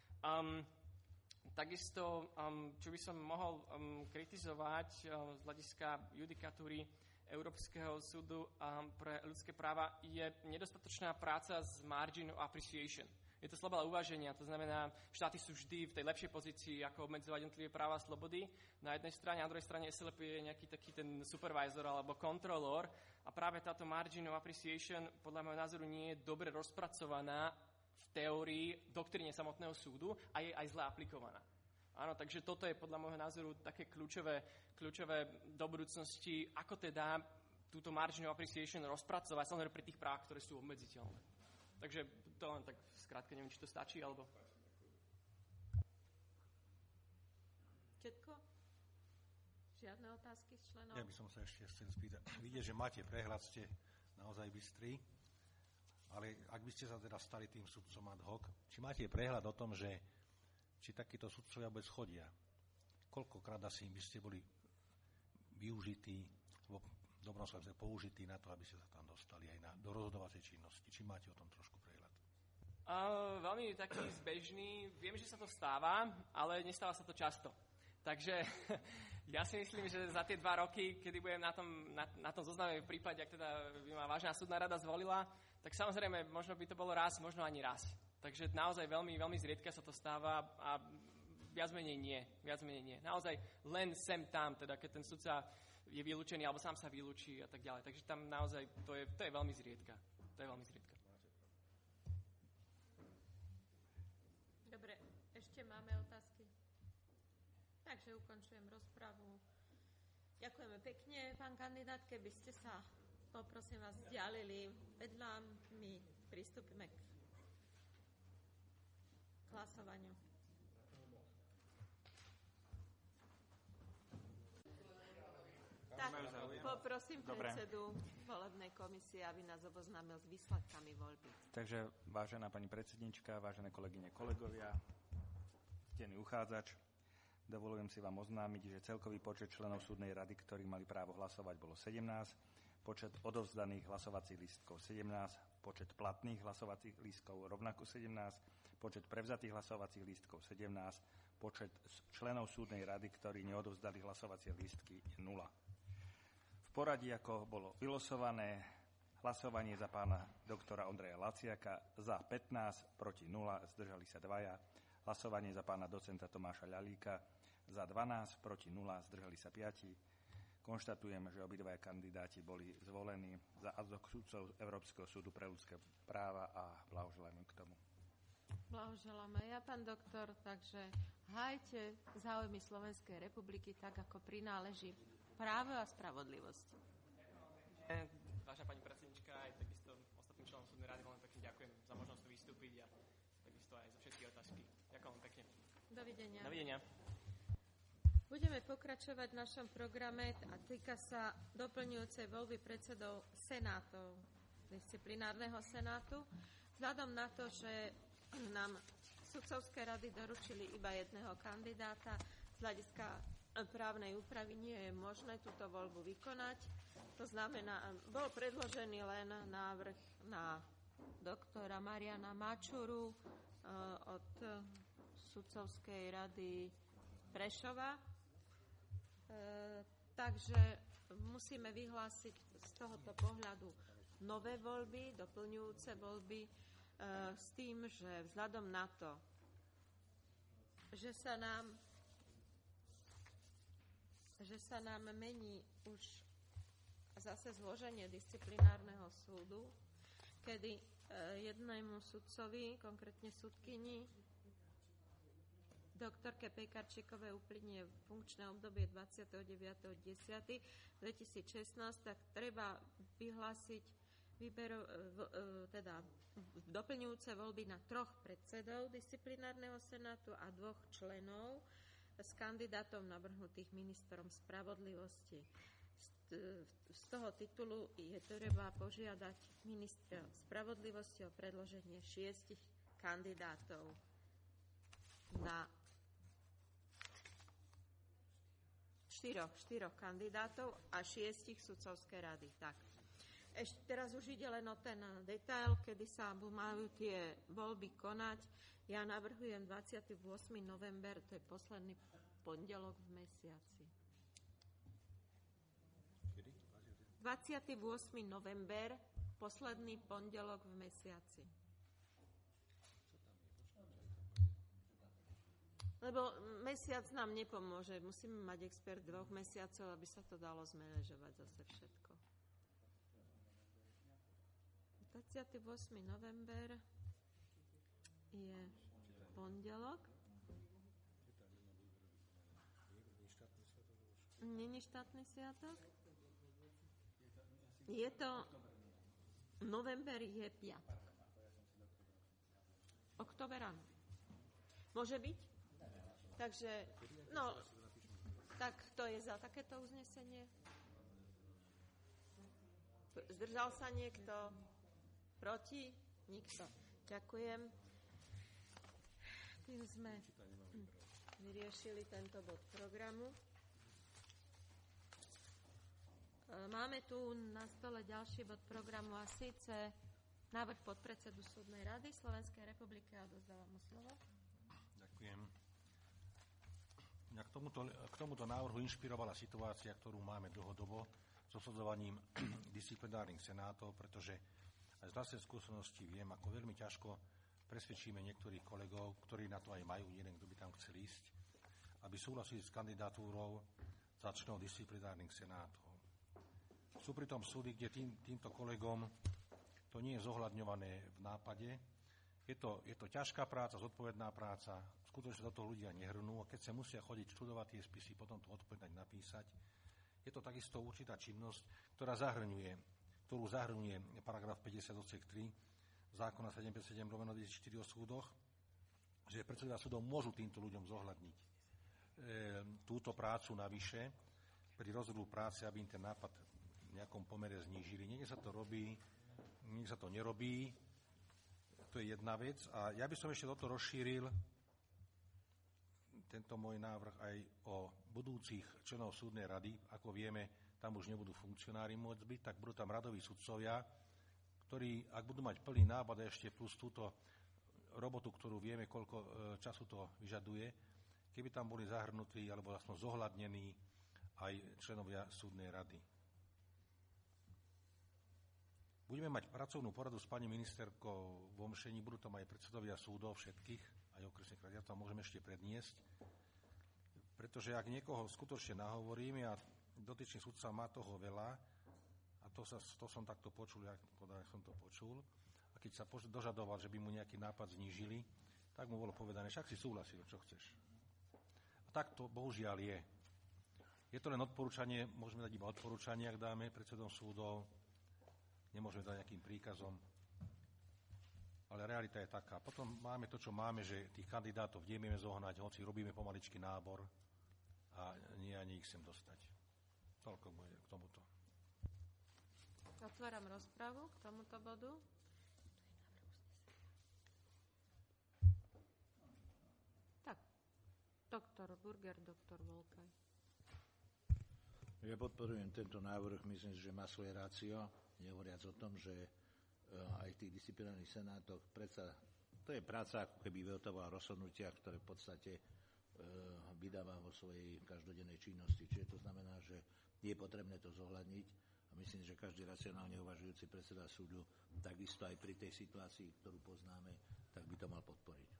Takisto, čo by som mohol kritizovať z hľadiska judikatúry Európskeho súdu pre ľudské práva, je nedostatočná práca s margin of appreciation. Je to sloboda uváženia, to znamená, štáty sú vždy v tej lepšej pozícii, ako obmedzovať jednotlivé práva a slobody. Na jednej strane, na druhej strane SLP je nejaký taký ten supervisor alebo kontrolór a práve táto margin of appreciation podľa môjho názoru nie je dobre rozpracovaná v teórii doktríne samotného súdu a je aj zle aplikovaná. Áno, takže toto je podľa môjho názoru také kľúčové do budúcnosti, ako teda túto margin of appreciation rozpracovať, samozrejme pri tých právach, ktoré sú obmedziteľné. Takže to len tak skrátke, neviem, či to stačí, alebo... Všetko? Žiadne otázky z členov? Ja by som sa ešte chcel spýtať. Vidieť, že máte prehľad, ste naozaj bystrí, ale ak by ste sa teda stali tým sudcom ad hoc, či máte prehľad o tom, že či takíto sudcovia vôbec chodia. Koľkokrát asi by ste boli využití, dobrom sa použití na to, aby ste sa tam dostali aj do rozhodovacej činnosti. Či máte o tom trošku prehľad? Veľmi taký zbežný. Viem, že sa to stáva, ale nestáva sa to často. Takže ja si myslím, že za tie 2 roky, kedy budem na tom zozname v prípade, ak teda by ma vážna súdna rada zvolila, tak samozrejme, možno by to bolo raz, možno ani raz. Takže naozaj veľmi, veľmi zriedka sa to stáva a viac menej nie. Naozaj len sem tam, teda keď ten sudca je vylúčený, alebo sám sa vylúči a tak ďalej. Takže tam naozaj to je veľmi zriedka. Dobre, ešte máme otázky. Takže ukončujem rozpravu. Ďakujeme pekne, pán kandidát, keby ste sa, poprosím vás, vzdialili vedľa, my pristúpime k hlasovaniu. Tak, poprosím predsedu volebnej komisie, aby nás oboznámil s výsledkami voľby. Takže, vážená pani predsednička, vážené kolegyne, kolegovia, ctený uchádzač, dovolujem si vám oznámiť, že celkový počet členov súdnej rady, ktorí mali právo hlasovať, bolo 17, počet odovzdaných hlasovacích lístkov 17, počet platných hlasovacích lístkov rovnako 17, počet prevzatých hlasovacích lístkov 17, počet členov súdnej rady, ktorí neodovzdali hlasovacie lístky, je 0. V poradí, ako bolo vylosované, hlasovanie za pána doktora Ondreja Laciaka za 15, proti 0, zdržali sa 2. Hlasovanie za pána docenta Tomáša Ľalíka za 12, proti 0, zdržali sa 5. Konštatujem, že obidvaja kandidáti boli zvolení za ad hoc sudcov Európskeho súdu pre ľudské práva a blahoželám k tomu. Blahoželáme ja, pán doktor, takže hájte záujmy Slovenskej republiky tak, ako prináleží právo a spravodlivosť. Vážená pani predsednička, aj takisto ostatným členom súdnej rady veľmi pekne ďakujem za možnosť tu vystúpiť a takisto aj za všetky otázky. Ďakujem pekne. Dovidenia. Dovidenia. Budeme pokračovať v našom programe a týka sa doplňujúcej voľby predsedov senátov, disciplinárneho senátu. Vzhľadom na to, že nám sudcovské rady doručili iba jedného kandidáta, z hľadiska právnej úpravy nie je možné túto voľbu vykonať. To znamená, bol predložený len návrh na doktora Mariana Mačuru od sudcovskej rady Prešova. Takže musíme vyhlásiť z tohoto pohľadu nové voľby, doplňujúce voľby, s tým, že vzhľadom na to, že sa nám mení už zase zloženie disciplinárneho súdu, kedy jednému sudcovi, konkrétne sudkyni, doktorke Pekarčíkovej uplynie funkčné obdobie 29.10.2016, tak treba vyhlásiť doplňujúce voľby na 3 predsedov disciplinárneho senátu a 2 členov s kandidátov navrhnutých ministrom spravodlivosti. Z toho titulu je treba požiadať ministra spravodlivosti o predloženie 6 kandidátov na 4 kandidátov a 6 sudcovskej rady. Tak. Ešte teraz už ide len o ten detail, kedy sa majú tie voľby konať. Ja navrhujem 28. november, to je posledný pondelok v mesiaci. 28. november, posledný pondelok v mesiaci. Lebo mesiac nám nepomôže. Musíme mať expert 2 mesiacov, aby sa to dalo zmanéžovať zase všetko. 28. november je pondelok. Není štátny sviatok? Je to... November je piatok. Október áno. Môže byť? Takže, tak kto je za takéto uznesenie? Zdržal sa niekto? Proti? Nikto. Ďakujem. Tým sme vyriešili tento bod programu. Máme tu na stole ďalší bod programu a síce návrh podpredsedu Súdnej rady Slovenskej republiky a odovzdávam mu slovo. Ďakujem. Mňa k tomuto návrhu inšpirovala situácia, ktorú máme dlhodobo s obsadzovaním disciplinárnych senátov, pretože aj z vlastnej skúsenosti viem, ako veľmi ťažko presvedčíme niektorých kolegov, ktorí na to aj majú, nielen kto by tam chcel ísť, aby súhlasili s kandidatúrou za členov disciplinárnych senátov. Sú pritom súdy, kde týmto kolegom to nie je zohľadňované v nápade. Je to ťažká práca, zodpovedná práca, skutočne do toho ľudia nehrnú a keď sa musia chodiť študovať tie spisy, potom to odpovedať napísať. Je to takisto určitá činnosť, ktorú zahrňuje paragraf 50 odsek 3 zákona 757/2004 o súdoch, že predsedovia súdov môžu týmto ľuďom zohľadniť túto prácu navyše pri rozvrhu práce, aby im ten nápad v nejakom pomere znížili. Niekde sa to robí, niekde sa to nerobí. To je jedna vec. A ja by som ešte toto rozšíril, tento môj návrh, aj o budúcich členov súdnej rady. Ako vieme, tam už nebudú funkcionári môcť byť, tak budú tam radoví sudcovia, ktorí, ak budú mať plný nápad ešte plus túto robotu, ktorú vieme, koľko času to vyžaduje, keby tam boli zahrnutí alebo aspoň zohľadnení aj členovia súdnej rady. Budeme mať pracovnú poradu s pani ministerkou Vomšení, budú tam aj predsedovia súdov všetkých, aj okresných rad, ja to môžeme ešte predniesť, pretože ak niekoho skutočne nahovoríme a dotyčný sudca má toho veľa, a to som takto počul, ja som to počul, a keď sa dožadoval, že by mu nejaký nápad znížili, tak mu bolo povedané, však si súhlasil, čo chceš. A tak to bohužiaľ je. Je to len odporúčanie, môžeme dať iba odporúčanie, ak dáme predsedom súdov, nemôžeme dať nejakým príkazom, ale realita je taká. Potom máme to, čo máme, že tých kandidátov nevieme zohnať, hoci robíme pomaličky nábor a nie ani ich sem dostať. Toľko k tomuto. Otváram rozpravu k tomuto bodu. Tak, doktor Burger, doktor Volkaj. Ja podporujem tento návrh, myslím, že má svoje rácio, nehovoriac o tom, že aj v tých disciplinárnych senátoch predsa, to je práca, ako keby vyhotovala rozhodnutia, ktoré v podstate vydáva vo svojej každodennej činnosti. Čiže to znamená, že je potrebné to zohľadniť a myslím, že každý racionálne uvažujúci predseda súdu takisto aj pri tej situácii, ktorú poznáme, tak by to mal podporiť.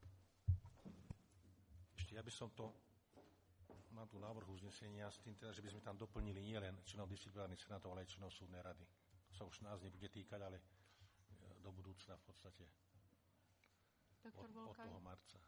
Ešte ja by som to, mám tu návrh uznesenia s tým teda, že by sme tam doplnili nielen členov disciplinárnych senátov, ale aj členov súdnej rady. To sa už nás nebude týkať, ale do budúcna v podstate od toho marca.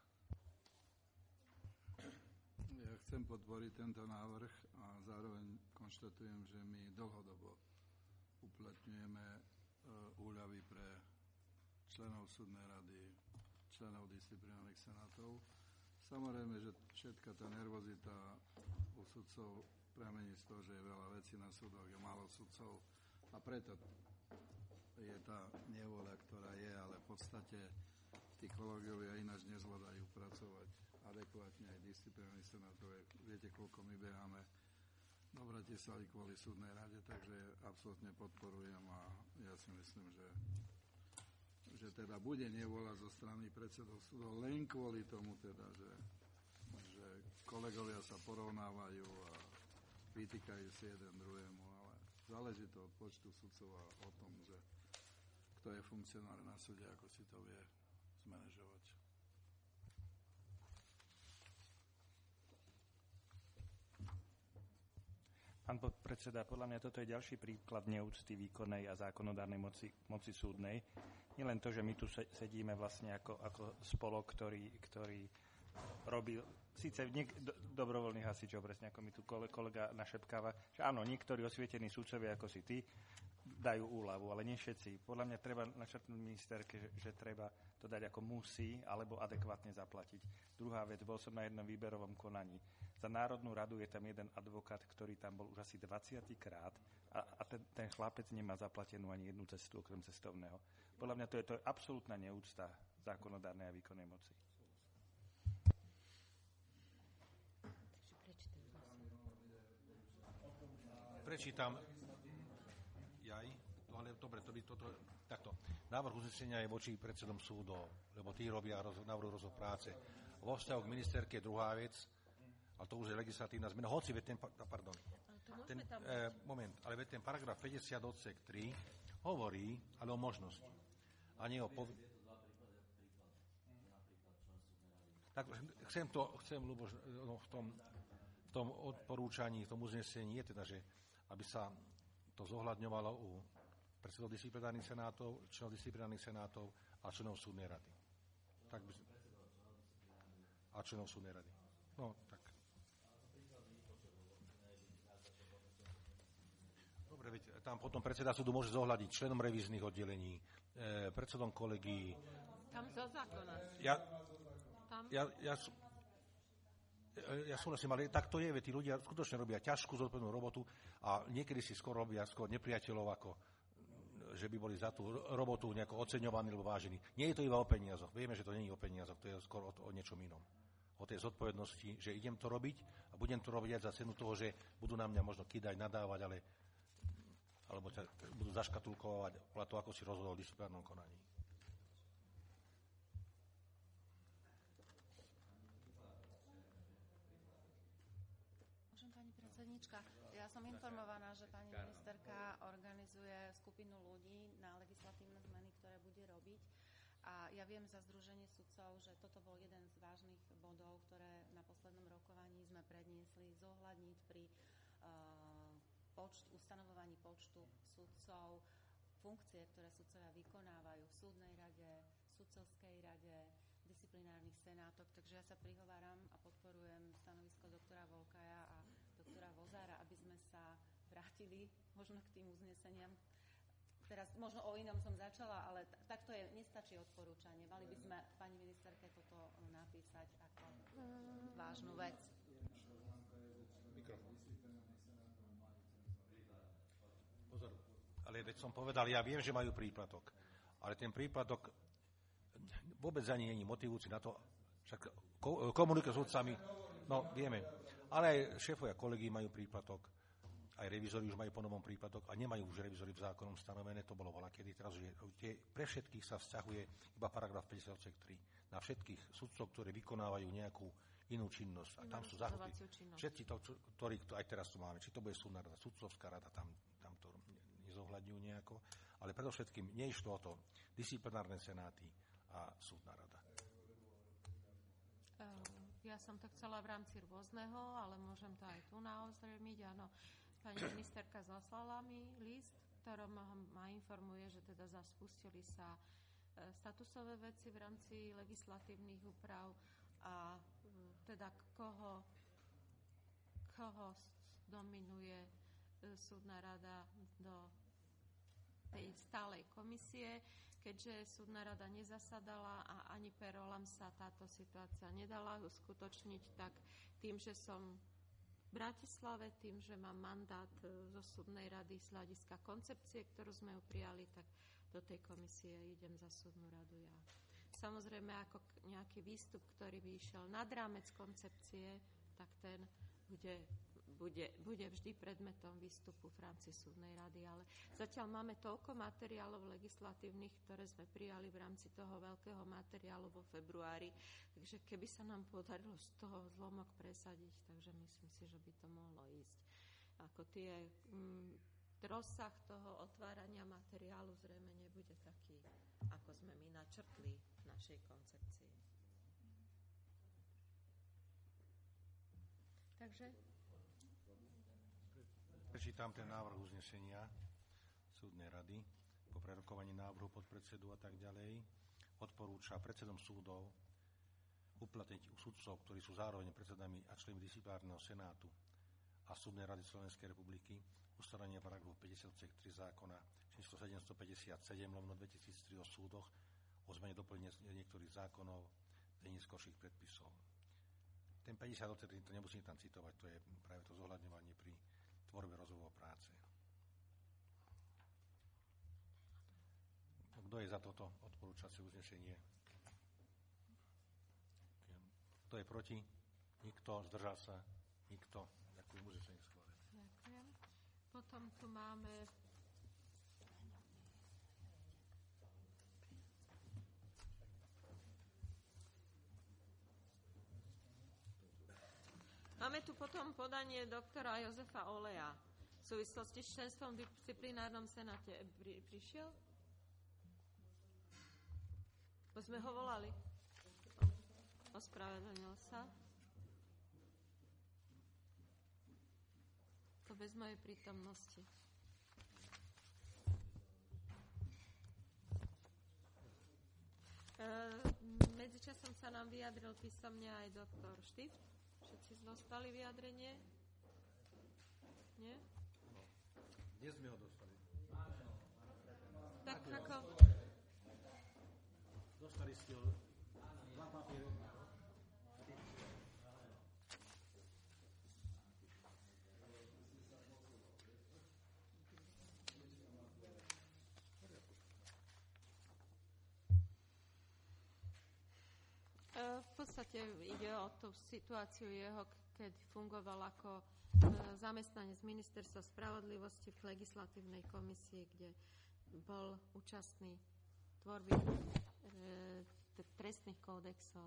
Ja chcem podporiť tento návrh a zároveň konštatujem, že my dlhodobo uplatňujeme úľavy pre členov súdnej rady, členov disciplinárnych senátov. Samozrejme, že všetka tá nervozita u sudcov pramení z toho, že je veľa vecí na súdoch, je málo sudcov a preto je tá nevôľa, ktorá je, ale v podstate tí kolegovia ináč nezvládajú pracovať adekvátne aj disciplinárnych senátov. Viete, koľko my beháme do Bratislavy kvôli súdnej rade, takže absolútne podporujem a ja si myslím, že teda bude nevôľa zo strany predsedov súdov len kvôli tomu teda, že kolegovia sa porovnávajú a vytýkajú si jeden druhému, ale záleží to od počtu sudcov a o tom, že kto je funkcionár na súde, ako si to vie zmanéžovať. Pán podpredseda, podľa mňa toto je ďalší príklad neúcty výkonnej a zákonodárnej moci súdnej. Nielen to, že my tu sedíme vlastne ako spolok, ktorý robil síce dobrovoľných hasičov, presne ako mi tu kolega našepkáva, že áno, niektorí osvietení sudcovia ako si ty dajú úľavu, ale nie všetci. Podľa mňa treba načrtnúť ministerke, že treba to dať ako musí, alebo adekvátne zaplatiť. Druhá vec, bol som na jednom výberovom konaní. Za Národnú radu je tam jeden advokát, ktorý tam bol už asi 20. krát a ten chlapec nemá zaplatenú ani jednu cestu okrem cestovného. Podľa mňa to je absolútna neúcta zákonodárnej a výkonnej moci. prečítam. Ale dobre, takto. Návrh uznesenia je voči predsedom súdov, lebo tí robia návrh rozhod práce. Vo vzťahu k ministerke je druhá vec, ale to už je legislatívna zmena. Hoci ale ten paragraf 50 odsek 3 hovorí ale o možnosti. A nie o tak chcem Ľuboš, v tom odporúčaní, v tom uznesení je teda, že aby sa to zohľadňovalo u predsedov disciplinárnych senátov, členov disciplinárnych senátov a členov súdnej rady. A členov súdnej rady. No, tak. Dobre, veď tam potom predseda súdu môže zohľadiť členom revíznych oddelení, predsedom kolegií. Tam zo zákona. Ja súhlasím, ale tak to je, veď tí ľudia skutočne robia ťažkú zodpovednú robotu a niekedy si skôr robia nepriateľov, ako že by boli za tú robotu nejako oceňovaní alebo vážení. Nie je to iba o peniazoch. Vieme, že to nie je o peniazoch, to je skôr o niečom inom. O tej zodpovednosti, že idem to robiť a budem to robiť aj za cenu toho, že budú na mňa možno kýdať, nadávať, alebo budú zaškatulkovať podľa toho, ako si rozhodol v disciplinárnom konaní. Ja som informovaná, že pani ministerka organizuje skupinu ľudí na legislatívne zmeny, ktoré bude robiť. A ja viem za Združenie sudcov, že toto bol jeden z vážnych bodov, ktoré na poslednom rokovaní sme predniesli zohľadniť pri ustanovovaní počtu sudcov, funkcie, ktoré sudcovia vykonávajú v súdnej rade, sudcovskej rade, disciplinárnych senátoch. Takže ja sa prihováram a podporujem stanovisko doktora Volkaja a doktora Vozára, aby sme sa vrátili možno k tým uzneseniam. Teraz možno o inom som začala, ale takto nestačí odporúčanie. Mali by sme pani ministerke toto napísať ako vážnu vec. Pozor, ale veď som povedal, ja viem, že majú príplatok, ale ten príplatok vôbec ani není motivujúci na to, však komunikuje s sudcami, no vieme, ale aj šéfovia kolegí majú príplatok, aj revízori už majú po novom príplatok a nemajú už revízori v zákonom stanovené, to bolo voľakedy, teraz pre všetkých sa vzťahuje iba paragraf 50 3 na všetkých sudcov, ktorí vykonávajú nejakú inú činnosť a tam sú zahrnutí všetci ktorí aj teraz tu máme, či to bude súdna rada, sudcovská rada, tam to nezohľadňujú nejako, ale predovšetkým neišlo o to disciplinárne senáty a súdna rada. Ja som to chcela v rámci rôzneho, ale môžem to aj tu naozrejmiť. Áno, pani ministerka zaslala mi list, ktorom ma informuje, že teda spustili sa statusové veci v rámci legislatívnych úprav a teda koho dominuje súdna rada do tej stálej komisie, keďže súdna rada nezasadala a ani per rollam sa táto situácia nedala uskutočniť, tak tým, že som v Bratislave, tým, že mám mandát zo súdnej rady z hľadiska koncepcie, ktorú sme ju prijali, tak do tej komisie idem za súdnu radu ja. Samozrejme, ako nejaký výstup, ktorý by išiel nad rámec koncepcie, tak ten bude vždy predmetom výstupu v rámci súdnej rady, ale zatiaľ máme toľko materiálov legislatívnych, ktoré sme prijali v rámci toho veľkého materiálu vo februári, takže keby sa nám podarilo z toho zlomok presadiť, takže myslím si, že by to mohlo ísť. Ako rozsah toho otvárania materiálu zrejme nebude taký, ako sme my načrtli v našej koncepcii. Takže prečítam ten návrh uznesenia súdnej rady po prerokovaní návrhu podpredsedu a tak ďalej. Odporúča predsedom súdov uplatniť u sudcov, ktorí sú zároveň predsedami a členmi disciplinárneho senátu a súdnej rady Slovenskej republiky ustanovenia paragrafu 53 zákona číslo 757/2003 o súdoch o zmene doplnenia niektorých zákonov a neskorších predpisov. Ten 50 to nemusím tam citovať, to je práve to zohľadňovanie pri tvorbe rozhodov práce. Kto je za toto odporúčacie uznesenie? Kto je proti? Nikto. Zdržal sa? Nikto. Ďakujem, uznesenie schválené. Ďakujem. Potom tu máme tu potom podanie doktora Jozefa Oleja v súvislosti s členstvom v disciplinárnom senáte. Prišiel? Bo sme ho volali. Ospravedlnil sa. To bez mojej prítomnosti. Medzičasom sa nám vyjadril písomne aj doktor Štift. Všetci dostali vyjadrenie? Nie? Dnes sme ho dostali. Tak ako... Dostali ste ho 2 papiery. V podstate ide o tú situáciu jeho, keď fungoval ako zamestnanec Ministerstva spravodlivosti v legislatívnej komisii, kde bol účastný tvorby trestných kódexov.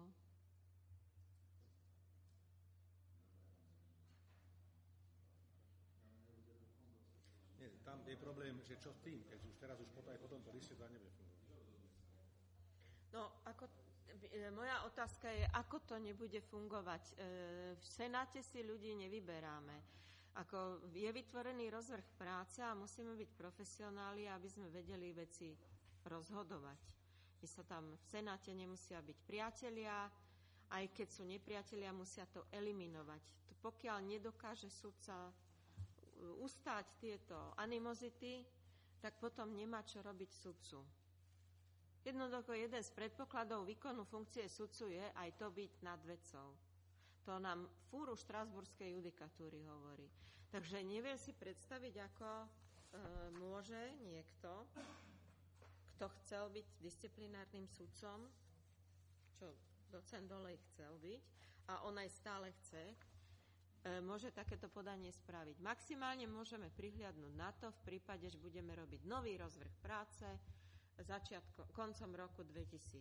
Nie, tam je problém, že čo s tým, keď už teraz po tomto liste to nevie fungovať. No, moja otázka je, ako to nebude fungovať. V Senáte si ľudí nevyberáme. Je vytvorený rozvrh práce a musíme byť profesionáli, aby sme vedeli veci rozhodovať. My sa tam v Senáte nemusia byť priatelia, aj keď sú nepriatelia, musia to eliminovať. Pokiaľ nedokáže sudca ustáť tieto animozity, tak potom nemá čo robiť sudcu. Jednoducho jeden z predpokladov výkonu funkcie sudcu je aj to byť nad vecou. To nám fúru štrasburskej judikatúry hovorí. Takže neviem si predstaviť, ako môže niekto, kto chcel byť disciplinárnym sudcom, čo docent Dolej chcel byť, a on aj stále chce, môže takéto podanie spraviť. Maximálne môžeme prihliadnúť na to v prípade, že budeme robiť nový rozvrh práce, koncom roku 2016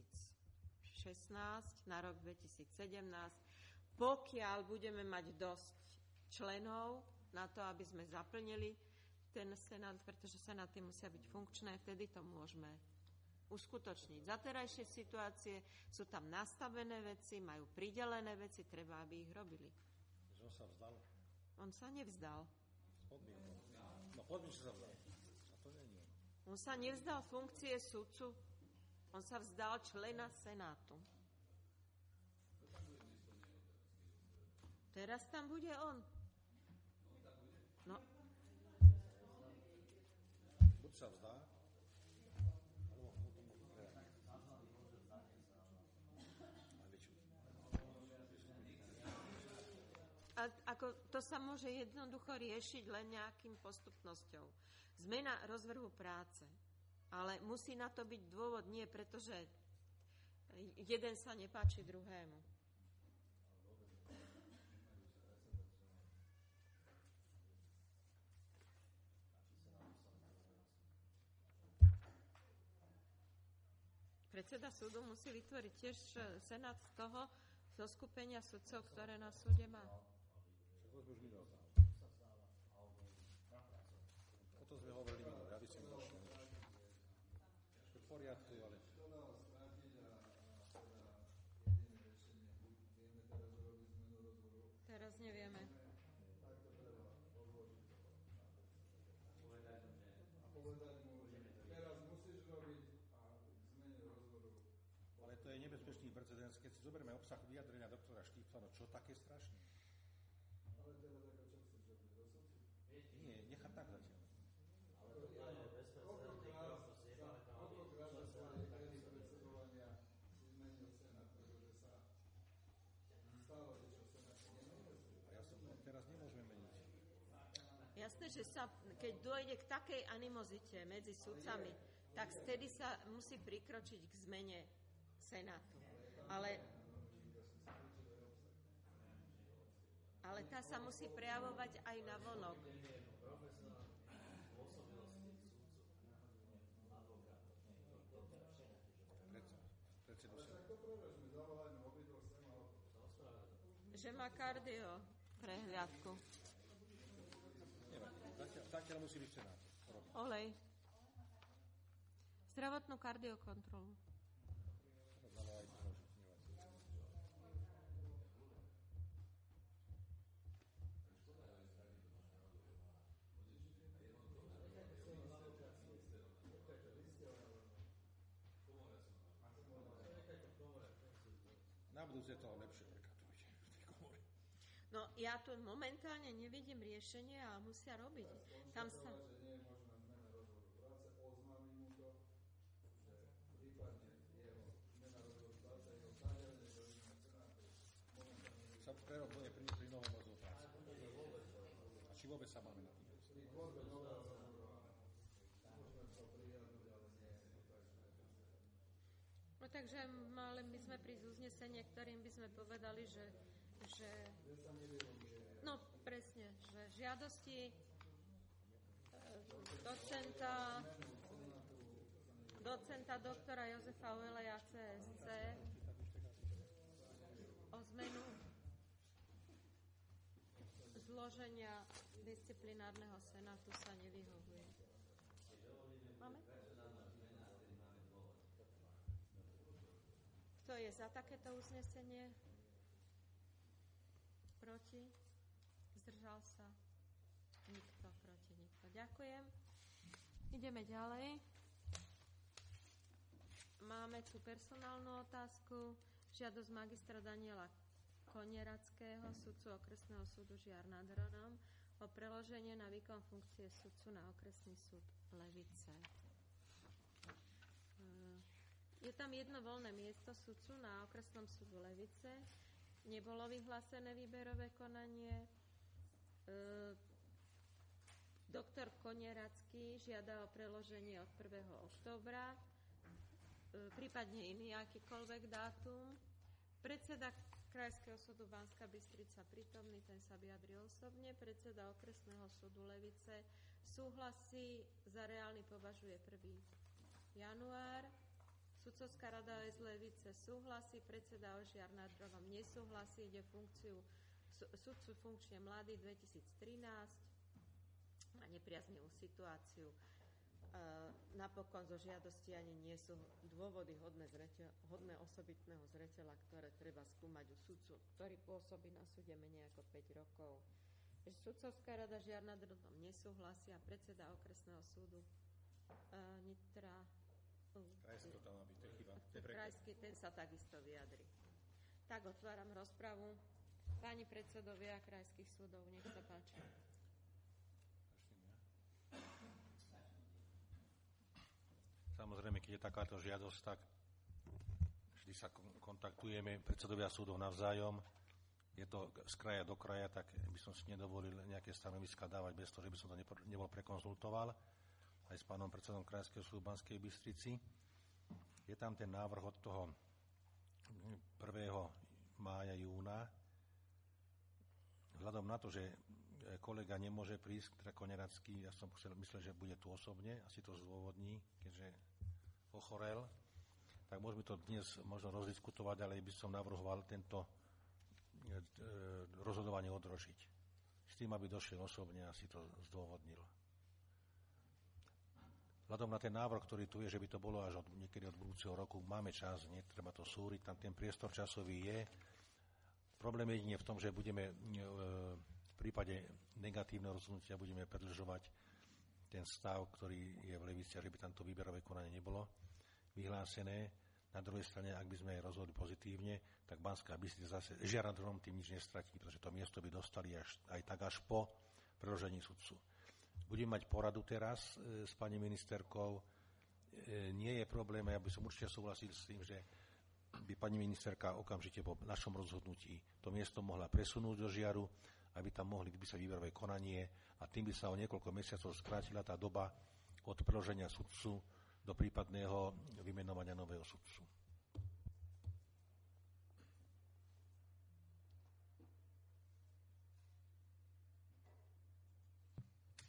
na rok 2017, pokiaľ budeme mať dosť členov na to, aby sme zaplnili ten senát, pretože senáty musia byť funkčné, vtedy to môžeme uskutočniť. Za terajšie situácie sú tam nastavené veci, majú pridelené veci, treba, aby ich robili. On sa vzdal? On sa nevzdal. No podmienky sa vzdal. A to nie je. On sa nevzdal funkcie sudcu, on sa vzdal člena senátu. Teraz tam bude on. No. Buď sa vzdá, to sa môže jednoducho riešiť len nejakým postupnosťou. Zmena rozvrhu práce. Ale musí na to byť dôvod, nie pretože jeden sa nepáči druhému. Predseda súdu musí vytvoriť tiež senát z toho zoskupenia sudcov, ktoré na súde má. O tom sme hovorili minulé, aby som došiel. V poriadku, ale... Teraz nevieme. Ale to je nebezpečný precedens, keď si zoberieme obsah vyjadrenia doktora Štípla, no čo také strašné? Nie, nechám tak zatiaľ. Teraz nemôžeme meniť. Jasné, že keď dôjde k takej animozite medzi sudcami, tak vtedy sa musí prikročiť k zmene senátu. Ale ale tá sa musí prejavovať aj na vonok. Že má kardio prehliadku. Zatiaľ musí byť senát. Olej. Zdravotnú kardiokontrolu. Na budúce to lepšie prekatujte v tej komore. No, ja tu momentálne nevidím riešenie a musia robiť. Tam sa... Sa prerobuje pri novom rozhodu práce. A či vôbec sa máme na tým? No takže mali by sme prísť uznesenie, ktorým by sme povedali, že no presne, že žiadosti docenta doktora Jozefa Ueleja CSC o zmenu zloženia disciplinárneho senátu sa nevyhovuje. Máme? Kto je za takéto uznesenie? Proti? Zdržal sa? Nikto. Proti? Nikto. Ďakujem. Ideme ďalej. Máme tu personálnu otázku. Žiadosť magistra Daniela Konierackého, sudcu okresného súdu Žiar nad Hronom, o preloženie na výkon funkcie sudcu na okresný súd Levice. Je tam jedno voľné miesto sudcu na okresnom súdu Levice. Nebolo vyhlásené výberové konanie. Doktor Konieracký žiada o preloženie od 1. októbra, prípadne iný akýkoľvek dátum. Predseda Krajského súdu Banská Bystrica prítomný, ten sa vyjadril osobne. Predseda okresného súdu Levice súhlasí, za reálny považuje 1. január. Sudcovská rada z Levice súhlasí, predseda Žiar nad Hronom nesúhlasí, ide sudcu funkčne mladý 2013, má nepriaznivú situáciu. Napokon zo žiadosti ani nie sú dôvody hodné osobitného zreteľa, ktoré treba skúmať u sudcu, ktorý pôsobí na súde menej ako 5 rokov. Sudcovská rada Žiar nad Hronom nesúhlasí a predseda okresného súdu Nitra Krajský to tam má byť, to je chyba. Krajský, ten sa takisto vyjadri. Tak otváram rozpravu. Páni predsedovia krajských súdov, nech sa páči. Samozrejme, keď je takáto žiadosť, tak vždy sa kontaktujeme predsedovia súdov navzájom. Je to z kraja do kraja, tak by som si nedovolil nejaké stanoviska dávať bez toho, že by som to nebol prekonzultoval aj s pánom predsedom Krajského súdu Banskej Bystrici. Je tam ten návrh od toho 1. mája, júna. Vzhľadom na to, že kolega nemôže prísť, teda Konieracký, ja som myslel, že bude tu osobne, asi to zdôvodní, keďže ochorel, tak môžeme to dnes možno rozdiskutovať, ale by som navrhoval tento rozhodovanie odrožiť. S tým, aby došiel osobne a si to zdôvodnil. Vzhľadom na ten návrh, ktorý tu je, že by to bolo až niekedy od budúceho roku, máme čas, netreba to súriť, tam ten priestor časový je. Problém je jedine v tom, že budeme v prípade negatívneho rozhodnutia budeme predĺžovať ten stav, ktorý je v Levici, že by tamto výberové konanie nebolo vyhlásené. Na druhej strane, ak by sme rozhodli pozitívne, tak Banská Bystrica zase Žiar nad Hronom tým nič nestratí, pretože to miesto by dostali aj tak až po preložení sudcu. Budem mať poradu teraz s pani ministerkou. Nie je problém, ja by som určite súhlasil s tým, že by pani ministerka okamžite po našom rozhodnutí to miesto mohla presunúť do Žiaru, aby tam mohli vypísať výberové konanie a tým by sa o niekoľko mesiacov skrátila tá doba od preloženia sudcu do prípadného vymenovania nového sudcu.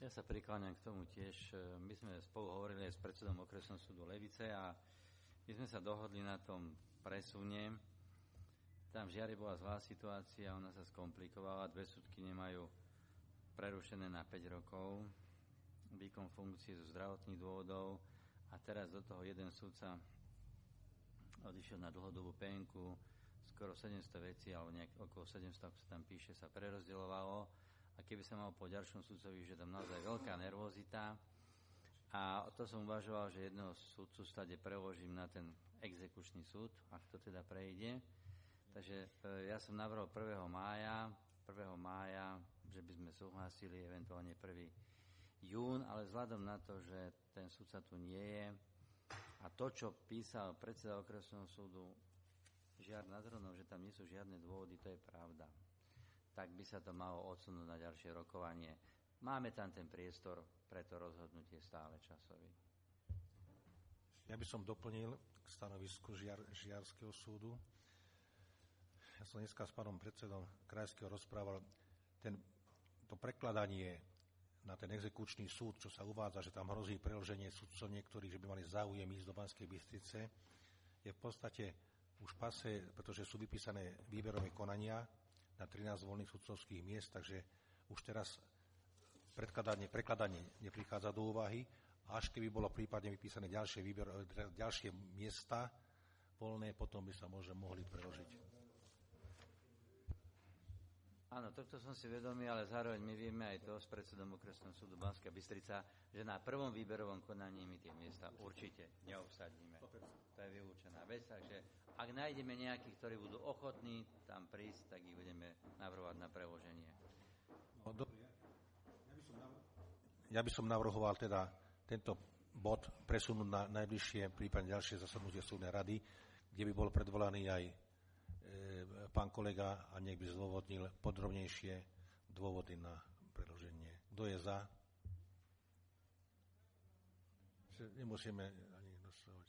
Ja sa prikláňam k tomu tiež. My sme spolu hovorili aj s predsedom okresného súdu Levice a my sme sa dohodli na tom presune. Tam v Žiari bola zlá situácia, ona sa skomplikovala, 2 súdkyne majú prerušené na 5 rokov výkon funkcie zo zdravotných dôvodov a teraz do toho jeden súdca odišiel na dlhodobú penku, skoro 700 vecí, alebo okolo 700, ako sa tam píše, sa prerozdeľovalo. A keby sa mal po ďalšom sudcovi, že tam naozaj veľká nervozita. A to som uvažoval, že jedného sudcu stade preložím na ten exekučný súd, ak to teda prejde. Takže ja som navrhol 1. mája, že by sme súhlasili, eventuálne 1. jún, ale vzhľadom na to, že ten sudca tu nie je a to, čo písal predseda okresného súdu Žiar nad Hronom, že tam nie sú žiadne dôvody, to je pravda. Tak by sa to malo odsunúť na ďalšie rokovanie. Máme tam ten priestor pre to rozhodnutie stále časový. Ja by som doplnil k stanovisku Žiarského súdu. Ja som dneska s pánom predsedom krajského rozprával to prekladanie na ten exekučný súd, čo sa uvádza, že tam hrozí preloženie sudcov niektorých, že by mali záujem ísť do Banskej Bystrice, je v podstate už pase, pretože sú vypísané výberové konania na 13 voľných sudcovských miest, takže už teraz prekladanie neprichádza do úvahy. Až keby bolo prípadne vypísané ďalšie miesta voľné, potom by sa mohli preložiť. Áno, tohto som si vedomý, ale zároveň my vieme aj to s predsedom okresného súdu Banská Bystrica, že na prvom výberovom konaní my tie miesta určite neobsadíme. To je vylúčená vec, takže ak nájdeme nejakých, ktorí budú ochotní tam prísť, tak ich budeme navrhovať na preloženie. Ja by som navrhoval teda tento bod presunúť na najbližšie, prípadne ďalšie zasadnutie súdnej rady, kde by bol predvolaný aj pán kolega a nech by zdôvodnil podrobnejšie dôvody na preloženie. Kto je za? Nemusíme ani hlasovať.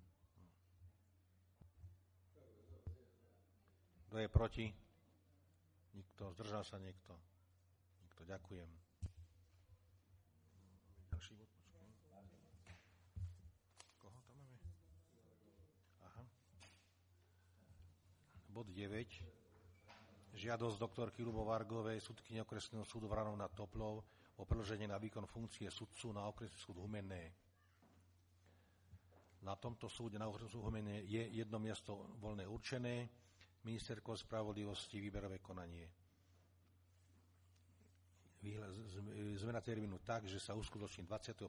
Kto je proti? Nikto. Zdržal sa niekto? Nikto. Ďakujem. Ďalší bod. Koho tam máme? Aha. Bod 9. Žiadosť doktorky Ľubovargovej, sudkyne okresného súdu Vranov nad Toplou o predĺženie na výkon funkcie sudcu na okresný súd Humenné. Na tomto súde na okresnom súde Humenné je jedno miesto voľné určené. Ministerstvo spravodlivosti výberové konanie. Zmena termínu tak, že sa uskutoční 21.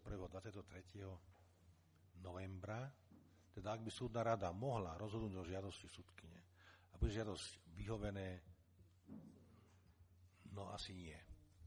23. novembra. Teda ak by súdna rada mohla rozhodnúť o žiadosti sudkyne a bude žiadosť vyhovené, no asi nie.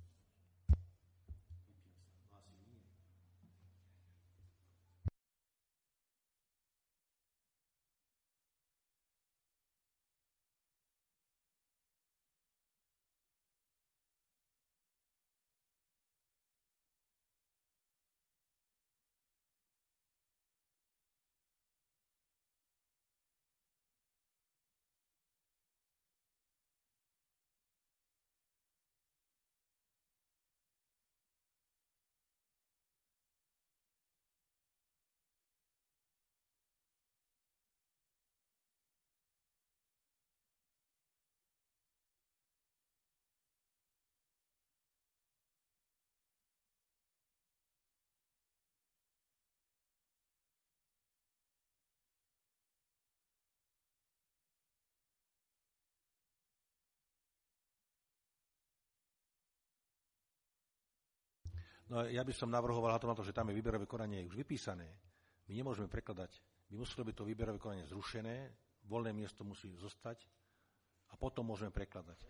No ja by som navrhoval na to, že tam je výberové konanie už vypísané. My nemôžeme prekladať. My musíme byť to výberové konanie zrušené, voľné miesto musí zostať a potom môžeme prekladať.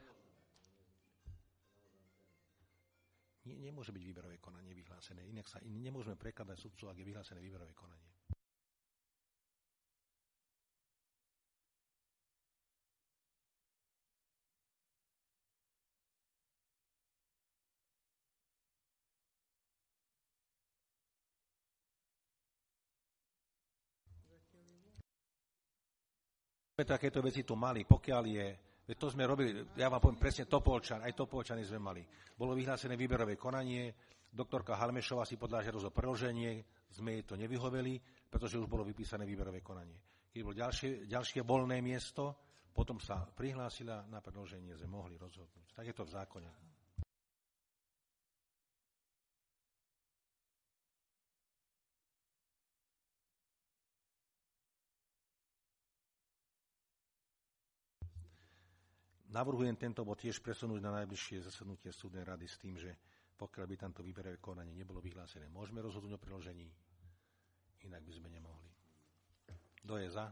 Nemôže byť výberové konanie vyhlásené. Inak sa nemôžeme prekladať sudcu, ak je vyhlásené výberové konanie. Takéto veci tu mali, pokiaľ je, to sme robili, ja vám poviem presne Topolčan, aj Topolčany sme mali. Bolo vyhlásené výberové konanie Doktorka Halmešová si podala žiadosť o preloženie, sme jej to nevyhoveli, pretože už bolo vypísané výberové konanie. Keď bolo ďalšie voľné miesto, potom sa prihlásila na predĺženie, sme mohli rozhodnúť. Tak je to v zákone. Navrhujem tento bod tiež presunúť na najbližšie zasadnutie súdnej rady s tým, že pokiaľ by tamto výberové konanie nebolo vyhlásené, môžeme rozhodnúť o preložení, inak by sme nemohli. Kto je za?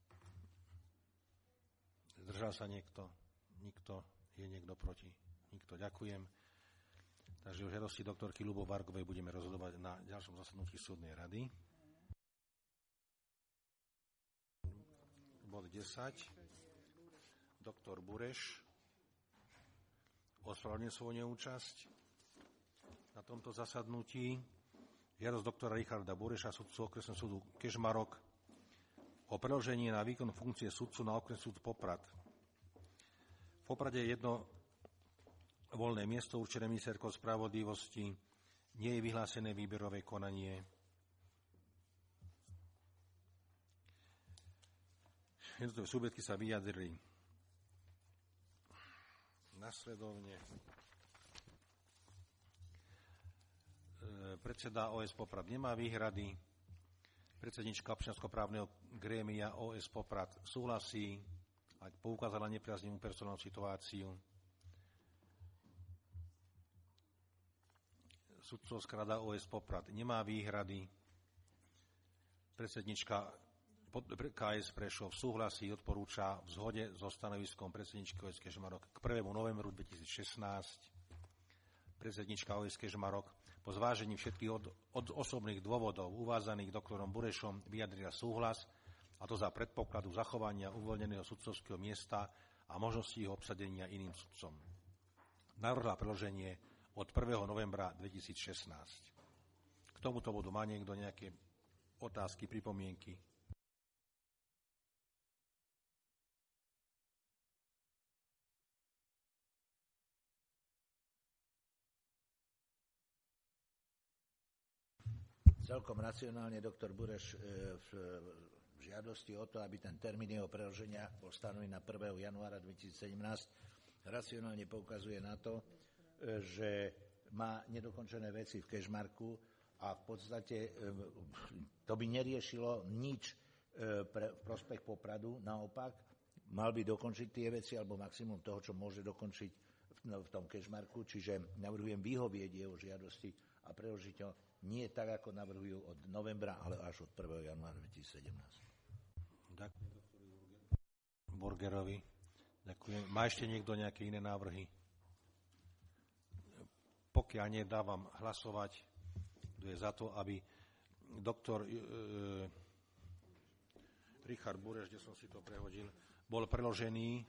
Zdržal sa niekto? Nikto? Je niekto proti? Nikto. Ďakujem. Takže o žiadosti doktorky Ľubo Vargovej budeme rozhodovať na ďalšom zasadnutí súdnej rady. Bod 10. Doktor Bureš ospravedlňuje svoju neúčasť na tomto zasadnutí. Žiadosť doktora Richarda Bureša, sudcu okresného súdu Kežmarok, o preložení na výkon funkcie sudcu na okresný súd Poprad. V Poprade je jedno voľné miesto určené ministerkou spravodlivosti. Nie je vyhlásené výberové konanie. Jednotlivé subjekty sa vyjadrili nasledovne. Predseda OS Poprad nemá výhrady. Predsednička občianskoprávneho grémia OS Poprad súhlasí a poukázala nepriaznivú personálnu situáciu. Sudcovská rada OS Poprad nemá výhrady. Predsednička KS Prešov súhlasí, odporúča v zhode so stanoviskom predsedničky OS Kežmarok k 1. novembru 2016. Predsednička OS Kežmarok po zvážení všetkých od osobných dôvodov uvádzaných doktorom Burešom vyjadrila súhlas, a to za predpokladu zachovania uvoľneného sudcovského miesta a možnosti jeho obsadenia iným sudcom. Navrhla preloženie od 1. novembra 2016. K tomuto bodu má niekto nejaké otázky, pripomienky? Celkom racionálne doktor Bureš v žiadosti o to, aby ten termín jeho preloženia bol stanovený na 1. januára 2017, racionálne poukazuje na to, že má nedokončené veci v Kežmarku a v podstate to by neriešilo nič v prospech Popradu. Naopak, mal by dokončiť tie veci alebo maximum toho, čo môže dokončiť v tom Kežmarku, čiže navrhujem vyhovieť jeho žiadosti a preložiť ho nie tak, ako navrhujú od novembra, ale až od 1. januára 2017. Ďakujem doktorovi Burgerovi. Ďakujem. Má ešte niekto nejaké iné návrhy? Pokiaľ nie, dávam hlasovať, kto je za to, aby doktor Richard Bureš, kde som si to prehodil, bol preložený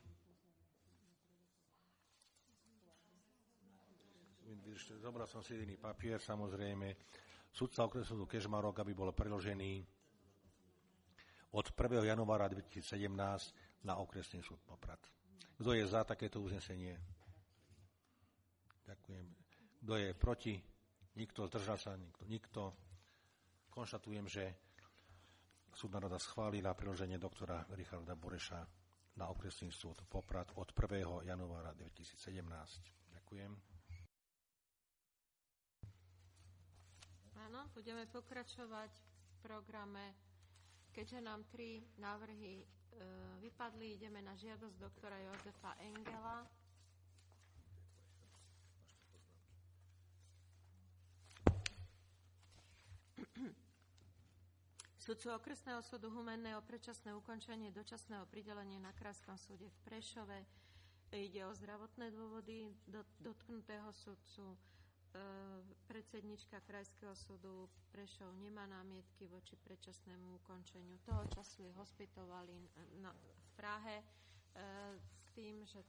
zobral som si jediný papier, samozrejme, sudca okresného súdu Kežmarok, aby bol preložený od 1. januára 2017 na okresný súd Poprad. Kto je za takéto uznesenie? Ďakujem. Kto je proti? Nikto. Zdržal sa? Nikto. Konštatujem, že súdna rada schválila preloženie doktora Richarda Bureša na okresný súd Poprad od 1. januára 2017. Ďakujem. Áno, budeme pokračovať v programe. Keďže nám 3 návrhy vypadli, ideme na žiadosť doktora Jozefa Engela. Sudcu okresného súdu Humenného predčasné ukončenie dočasného pridelenia na Krajskom súde v Prešove. Ide o zdravotné dôvody dotknutého sudcu. Predsednička Krajského súdu Prešov nemá námietky voči predčasnému ukončeniu. Toho času je hospitovali v Prahe s tým, že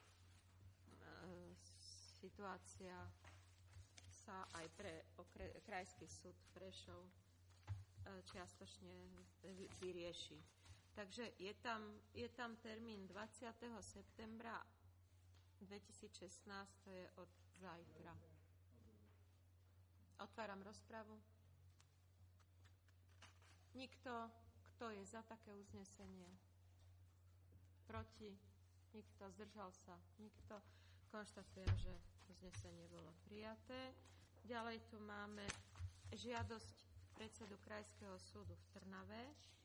situácia sa aj pre Krajský súd Prešov čiastočne vyrieši. Takže je tam termín 20. septembra 2016, to je od zajtra. Otváram rozpravu. Nikto, kto je za také uznesenie? Proti? Nikto, zdržal sa? Nikto. Konštatujem, že uznesenie bolo prijaté. Ďalej tu máme žiadosť predsedu Krajského súdu v Trnave,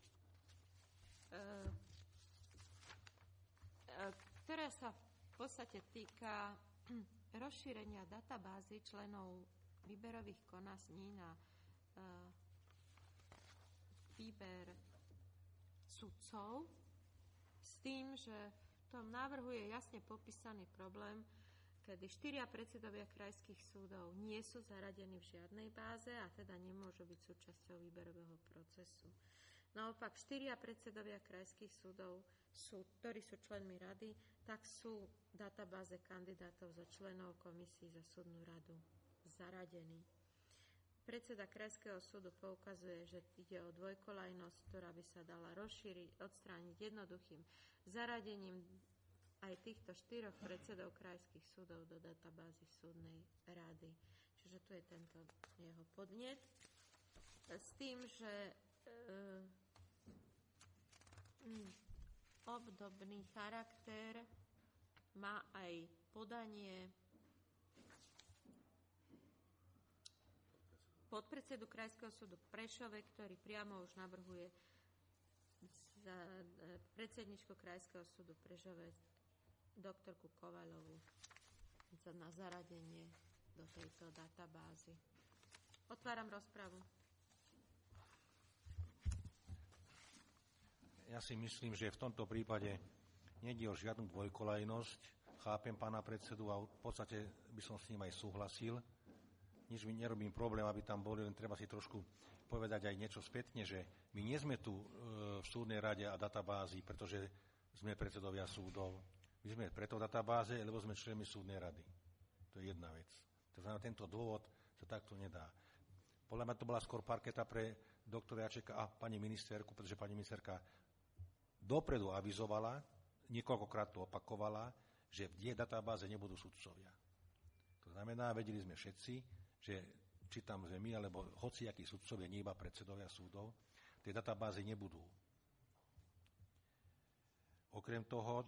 ktorá sa v podstate týka rozšírenia databázy členov výberových konaní na výber sudcov s tým, že v tom návrhu je jasne popísaný problém, kedy 4 predsedovia krajských súdov nie sú zaradení v žiadnej báze a teda nemôžu byť súčasťou výberového procesu. Naopak 4 predsedovia krajských súdov, ktorí sú členmi rady, tak sú v databáze kandidátov za členov komisí za súdnu radu zaradení. Predseda Krajského súdu poukazuje, že ide o dvojkolajnosť, ktorá by sa dala rozšíriť, odstrániť jednoduchým zaradením aj týchto 4 predsedov krajských súdov do databázy súdnej rady. Čiže tu je tento jeho podnet. S tým, že obdobný charakter má aj podanie podpredsedu Krajského súdu v Prešove, ktorý priamo už navrhuje za predsedničku Krajského súdu v Prešove doktorku Kovaľovú na zaradenie do tejto databázy. Otváram rozpravu. Ja si myslím, že v tomto prípade nejde o žiadnu dvojkolajnosť. Chápem pána predsedu a v podstate by som s ním aj súhlasil. Nič mi nerobím problém, aby tam boli, len treba si trošku povedať aj niečo spätne, že my nie sme tu v súdnej rade a databázi, pretože sme predsedovia súdov. My sme preto v databáze, lebo sme členmi súdnej rady. To je jedna vec. To znamená, tento dôvod sa takto nedá. Podľa mňa to bola skôr parketa pre doktora Jačeka a pani ministerku, pretože pani ministerka dopredu avizovala, niekoľkokrát to opakovala, že v jej databáze nebudú sudcovia. To znamená, vedeli sme všetci, že či tam sme my, alebo hociakí sudcovia, nie iba predsedovia súdov, v tej databáze nebudú. Okrem toho,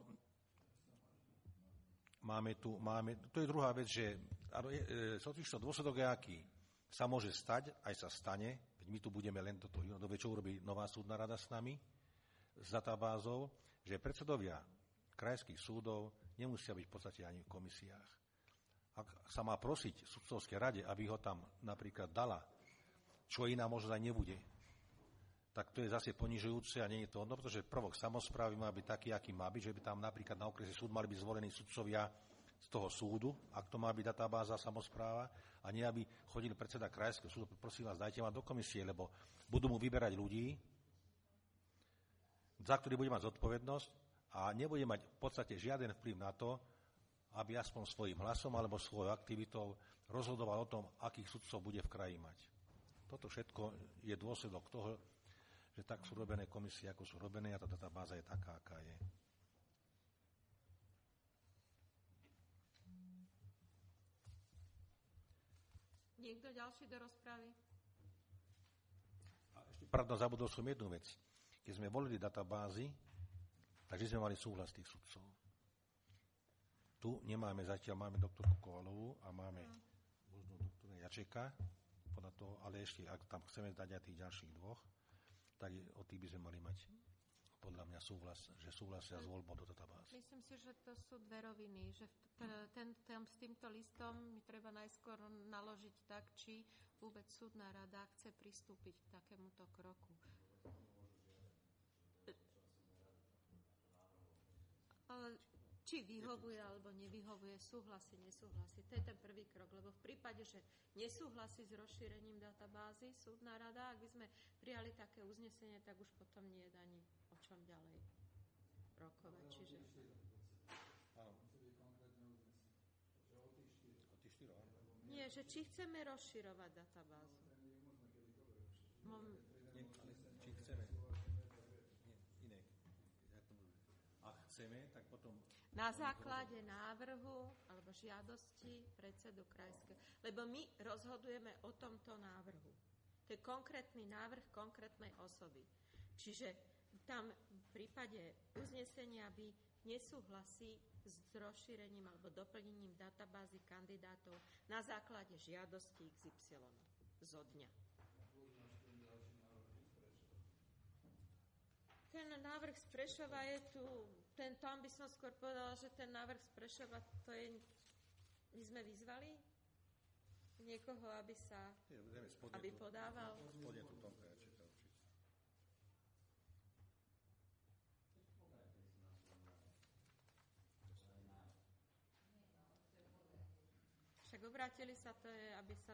to je druhá vec, že totižto dôsledok je aký. Sa môže stať, aj sa stane, veď my tu budeme len toto, čo urobí nová súdna rada s nami, s databázou, že predsedovia krajských súdov nemusia byť v podstate ani v komisiách. Ak sa má prosiť sudcovskej rade, aby ho tam napríklad dala, čo iná možno aj nebude, tak to je zase ponižujúce a nie je to ono, pretože prvok samosprávy má byť taký, aký má byť, že by tam napríklad na okresný súd mali byť zvolení sudcovia z toho súdu, ak to má byť databáza samospráva, a nie aby chodil predseda krajského súdu, prosím vás, dajte ma do komisie, lebo budú mu vyberať ľudí, za ktorý bude mať zodpovednosť a nebude mať v podstate žiaden vplyv na to, aby aspoň svojím hlasom alebo svojou aktivitou rozhodoval o tom, akých sudcov bude v kraji mať. Toto všetko je dôsledok toho, že tak sú robené komisie, ako sú robené, a tá databáza je taká, aká je. Niekto ďalší do rozpravy? Zabudol som jednu vec. Keď sme volili databázy, takže sme mali súhlas tých sudcov. Tu nemáme zatiaľ, máme doktorku Kovalovú a máme možno doktora Jačeka, podľa toho, ale ešte, ak tam chceme dať aj tých ďalších dvoch, tak od tých by sme mali mať podľa mňa súhlas, že súhlasia s voľbou do databázy. Myslím si, že to sú dve roviny, že s týmto listom mi treba najskôr naložiť tak, či vôbec súdna rada chce pristúpiť k takémuto kroku. Ale či vyhovuje alebo nevyhovuje, súhlasí, nesúhlasí. To je ten prvý krok, lebo v prípade, že nesúhlasí s rozšírením databázy súdna rada, ak by sme prijali také uznesenie, tak už potom nie je ani o čom ďalej rokovať. Čiže... Nie, že či chceme rozširovať databázu. Či chceme. chceme, tak potom... Na základe návrhu alebo žiadosti predsedu krajského. Lebo my rozhodujeme o tomto návrhu. To je konkrétny návrh konkrétnej osoby. Čiže tam v prípade uznesenia by nesúhlasí s rozšírením alebo doplnením databázy kandidátov na základe žiadosti XY zo dňa. Ten návrh z Prešova je tu, tam by som skôr povedala, že ten návrh z Prešova, to je, my sme vyzvali niekoho, aby podával. Spodne tu Tomka, ja čítam. Však obrátili sa, to je, aby sa...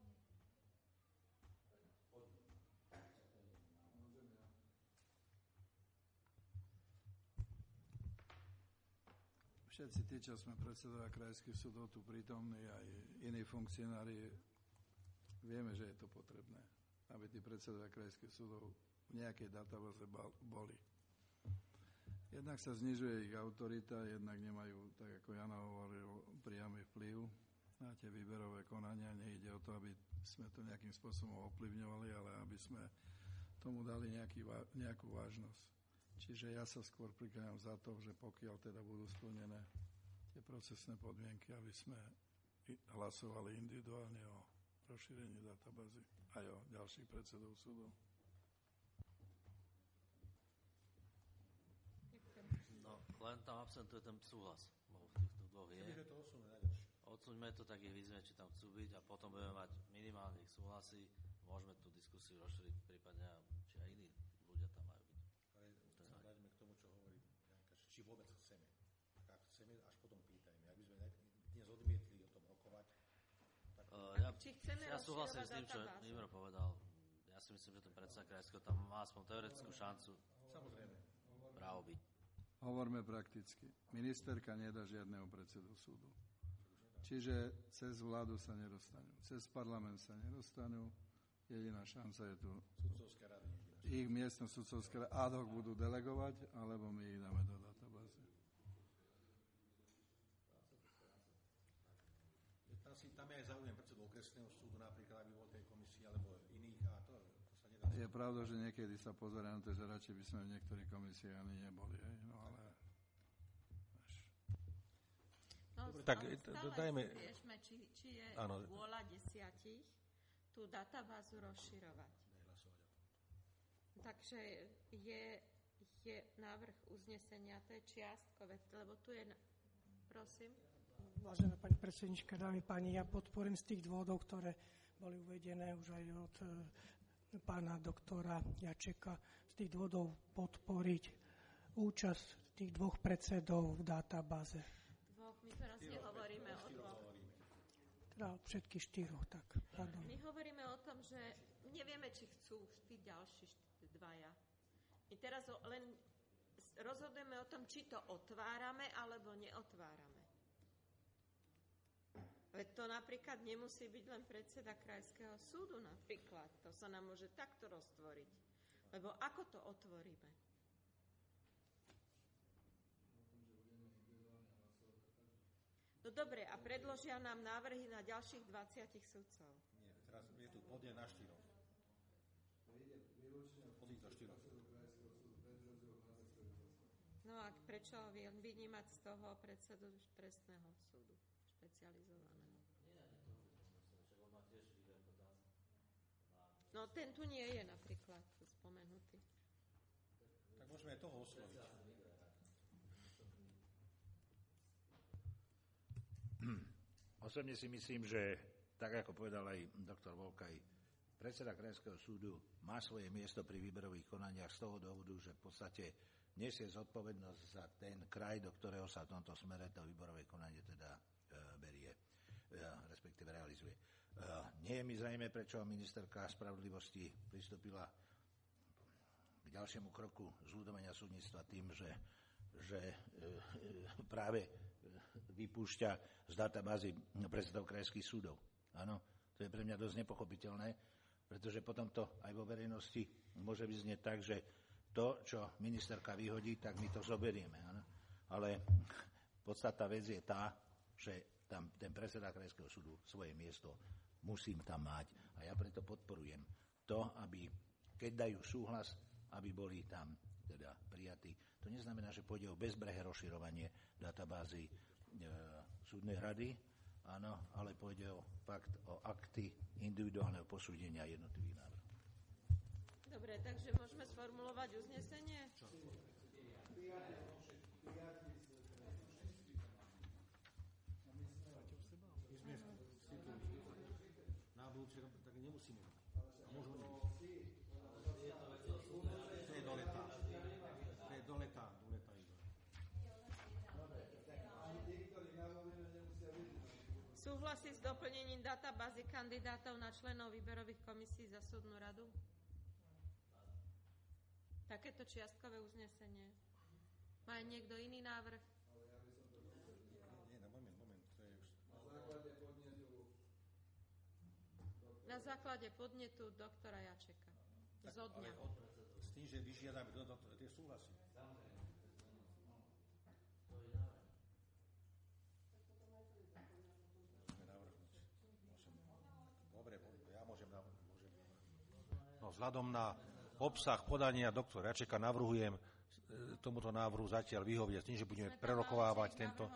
Všetci tí, čo sme predsedovia krajských súdov tu prítomní, aj iní funkcionári, vieme, že je to potrebné, aby tí predsedovia krajských súdov v nejakej databáze boli. Jednak sa znižuje ich autorita, jednak nemajú, tak ako Jana hovoril, priamy vplyv na tie výberové konania. Nejde o to, aby sme to nejakým spôsobom ovplyvňovali, ale aby sme tomu dali nejakú vážnosť. Čiže ja sa skôr prikláňam za to, že pokiaľ teda budú splnené tie procesné podmienky, aby sme hlasovali individuálne o rozšírení databázy aj o ďalších predsedov súdov. No, len tam absentuje ten súhlas. V týchto dvoch je. Odsuňme to, tak ich vyzme, či tam chcú byť a potom budeme mať minimálne ich súhlasy. Môžeme tú diskusiu rozšíriť prípadne, či aj iní ľudia tam majú byť. Vráťme k tomu, čo hovorí Janka, či vôbec chceme. Ak chceme, až potom pýtajme. Ak by sme dnes odmietli o tom rokovať, tak... Ja súhlasím s tým, čo Imro povedal. Ja si myslím, že ten predseda krajského tam má aspoň teoretickú šancu. Samozrejme. Právo byť. Hovorme prakticky. Ministerka nedá žiadneho predsedu súdu. Čiže cez vládu sa nedostanú. Cez parlament sa nedostanú. Jediná šanca je tu. Sudcovské rady. Ich miestne sudcovské rady ad hoc budú delegovať, alebo my ich dáme do databázy. Tam je aj záujem predsedu okresného súdu, napríklad, aby bol tej komisii, alebo iných, a to sa nedá... Je pravda, že niekedy sa pozerám, že radšej by sme v niektorých komisiách ani neboli. No ale... tak dajme... Riešme, či je vôľa 10 tú databázu rozširovať. Takže je návrh uznesenia, to je čiastkové, lebo tu je... Prosím. Vážená pani predsednička, dámy páni, ja podporím z tých dôvodov, ktoré boli uvedené už aj od pána doktora Jačeka, z tých dôvodov podporiť účasť tých dvoch predsedov v databáze. My teraz nehovoríme o dvoch. Teda všetkých štyroch, tak. Pardon. My hovoríme o tom, že nevieme, či chcú tí ďalší dvaja. My teraz len rozhodujeme o tom, či to otvárame, alebo neotvárame. Veď to napríklad nemusí byť len predseda krajského súdu napríklad. To sa nám môže takto roztvoriť. Lebo ako to otvoríme? No dobre, a predložia nám návrhy na ďalších 20 sudcov. Nie, teraz je tu podne na 4. Pozícia 4. No a prečo vynímať z toho predsedu trestného súdu, špecializovaného? No ten tu nie je napríklad spomenutý. Tak môžeme aj toho osloviť. Osobne si myslím, že tak ako povedal aj doktor Volkaj, predseda krajského súdu má svoje miesto pri výberových konaniach z toho dôvodu, že v podstate nesie zodpovednosť za ten kraj, do ktorého sa v tomto smere to výberové konanie teda berie, respektíve realizuje. Nie je mi zrejme, prečo ministerka spravodlivosti pristúpila k ďalšiemu kroku zľudovania súdnictva tým, že práve vypúšťa z databázy predsedov krajských súdov. Áno, to je pre mňa dosť nepochopiteľné, pretože potom to aj vo verejnosti môže vyznieť tak, že to, čo ministerka vyhodí, tak my to zoberieme. Áno? ale podstatná vec je tá, že tam ten predseda Krajského súdu svoje miesto musím tam mať. A ja preto podporujem to, aby, keď dajú súhlas, aby boli tam teda prijatí. To neznamená, že pôjde o bezbrehé rozširovanie databázy súdnej rady, áno, ale pôjde o fakt o akty individuálneho posúdenia jednotlivých návrhov. Dobre, takže môžeme sformulovať uznesenie? Na budúce tak nemusíme. Môžu nie. To je do leta. To je do leta. Súhlasí s doplnením databázy kandidátov na členov výberových komisí za súdnu radu? Takéto čiastkové uznesenie. Má niekto iný návrh? Na základe podnetu doktora Jačeka. Zo dňa. S tým, že vyžiadame tie súhlasy. Dobre, ja môžem No, vzhľadom na obsah podania doktora Jačeka navrhujem tomuto návrhu zatiaľ vyhovieť s tým, že budeme prerokovávať tento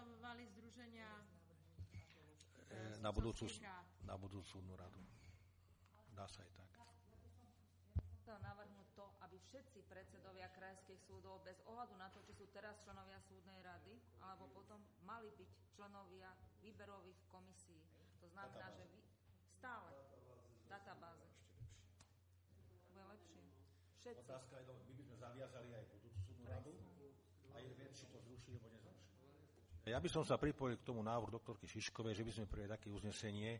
na budúcu súdnu radu. Dá sa aj tak. Chcem navrhnúť to, aby všetci predsedovia krajských súdov bez ohľadu na to, či sú teraz členovia súdnej rady, alebo potom mali byť členovia výberových komisí. To znamená, že stále databáze. Bude lepšie. Všetci. Otázka je, my by sme zaviazali aj budúcu súdnu radu a je vec, či to zruší, alebo nezruší. Ja by som sa pripojil k tomu návrhu doktorky Šiškovej, že by sme prijali také uznesenie,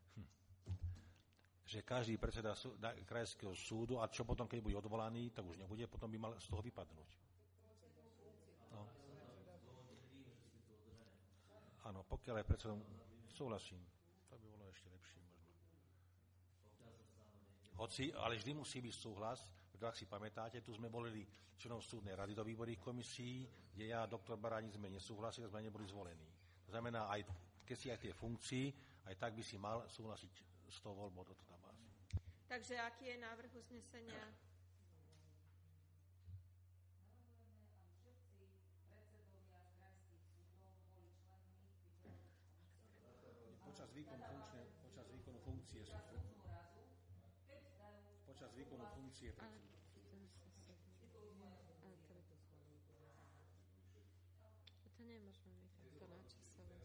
že každý predseda krajského súdu, a čo potom, keď bude odvolaný, tak už nebude, potom by mal z toho vypadnúť. No. Áno, pokiaľ aj predsedom súhlasím, to by bolo ešte lepšie možno. Ale vždy musí byť súhlas, pretože ak si pamätáte, tu sme volili členov súdnej rady do výborných komisí, kde ja a doktor Baránik sme nesúhlasili, sme neboli zvolení. To znamená, aj keď si aj tie funkcii, aj tak by si mal súhlasiť s tou voľbou do databázy. Takže aký je návrh uznesenia? Počas výkonu funkcie sú počas výkonu funkcie predsedu. To nemôžeme mi takto načasovať.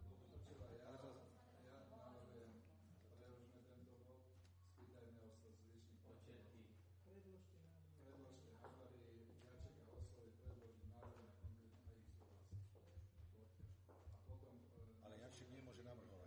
Ale Jaček nemôže navrhovať.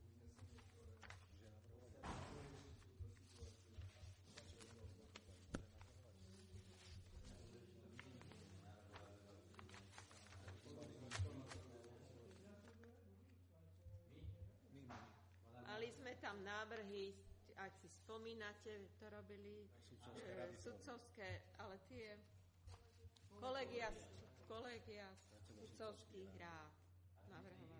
Mali sme tam návrhy, ak si spomínate, to robili sudcovské, ale tie kolegia sudcovských rád navrhovali.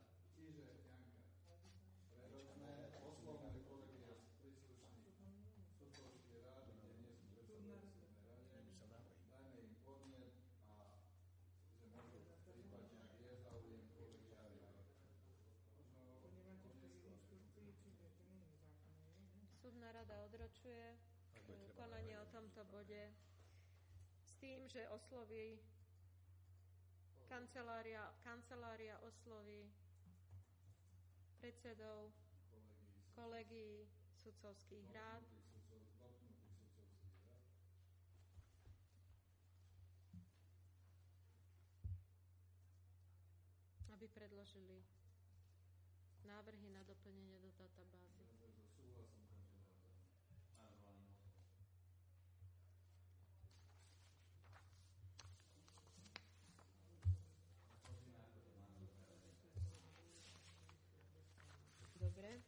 Súdna rada odročuje konanie o tomto bode s tým, že osloví kancelária osloví predsedov kolegií sudcovských rád aby predložili návrhy na doplnenie do databázy. Dobre.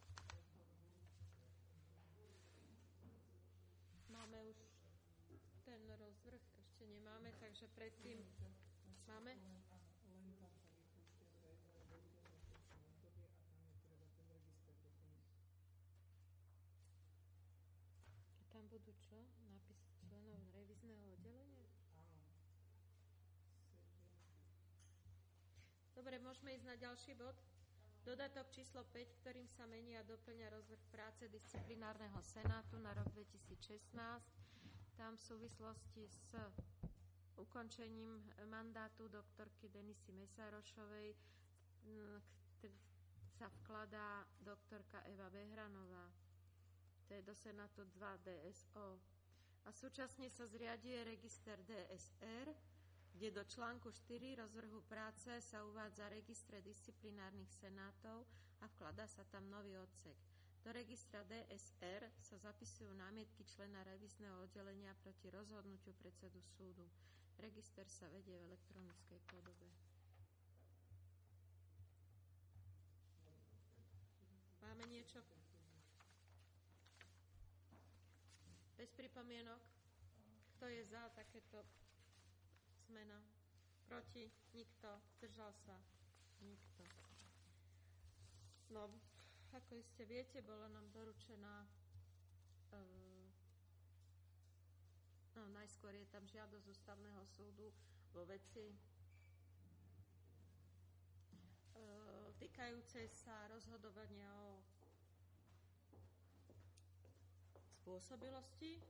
Máme už ten rozvrh, ešte nemáme, takže predtým máme. budú čo? Nápis členov revízneho oddelenia? Dobre, môžeme ísť na ďalší bod. Dodatok číslo 5, ktorým sa mení a doplňa rozvrh práce disciplinárneho senátu na rok 2016. Tam v súvislosti s ukončením mandátu doktorky Denisy Mesárošovej sa vkladá doktorka Eva Behranová. To je do senátu 2 DSO. A súčasne sa zriaďuje register DSR, kde do článku 4 rozvrhu práce sa uvádza registre disciplinárnych senátov a vkladá sa tam nový odsek. Do registra DSR sa zapisujú námietky člena revízneho oddelenia proti rozhodnutiu predsedu súdu. Register sa vedie v elektronickej podobe. Máme niečo? Bez pripomienok? Kto je za takéto zmena? Proti? Nikto? Zdržal sa? Nikto. No, ako iste viete, bola nám doručená najskôr je tam žiadosť ústavného súdu vo veci týkajúcej sa rozhodovania o spôsobilosti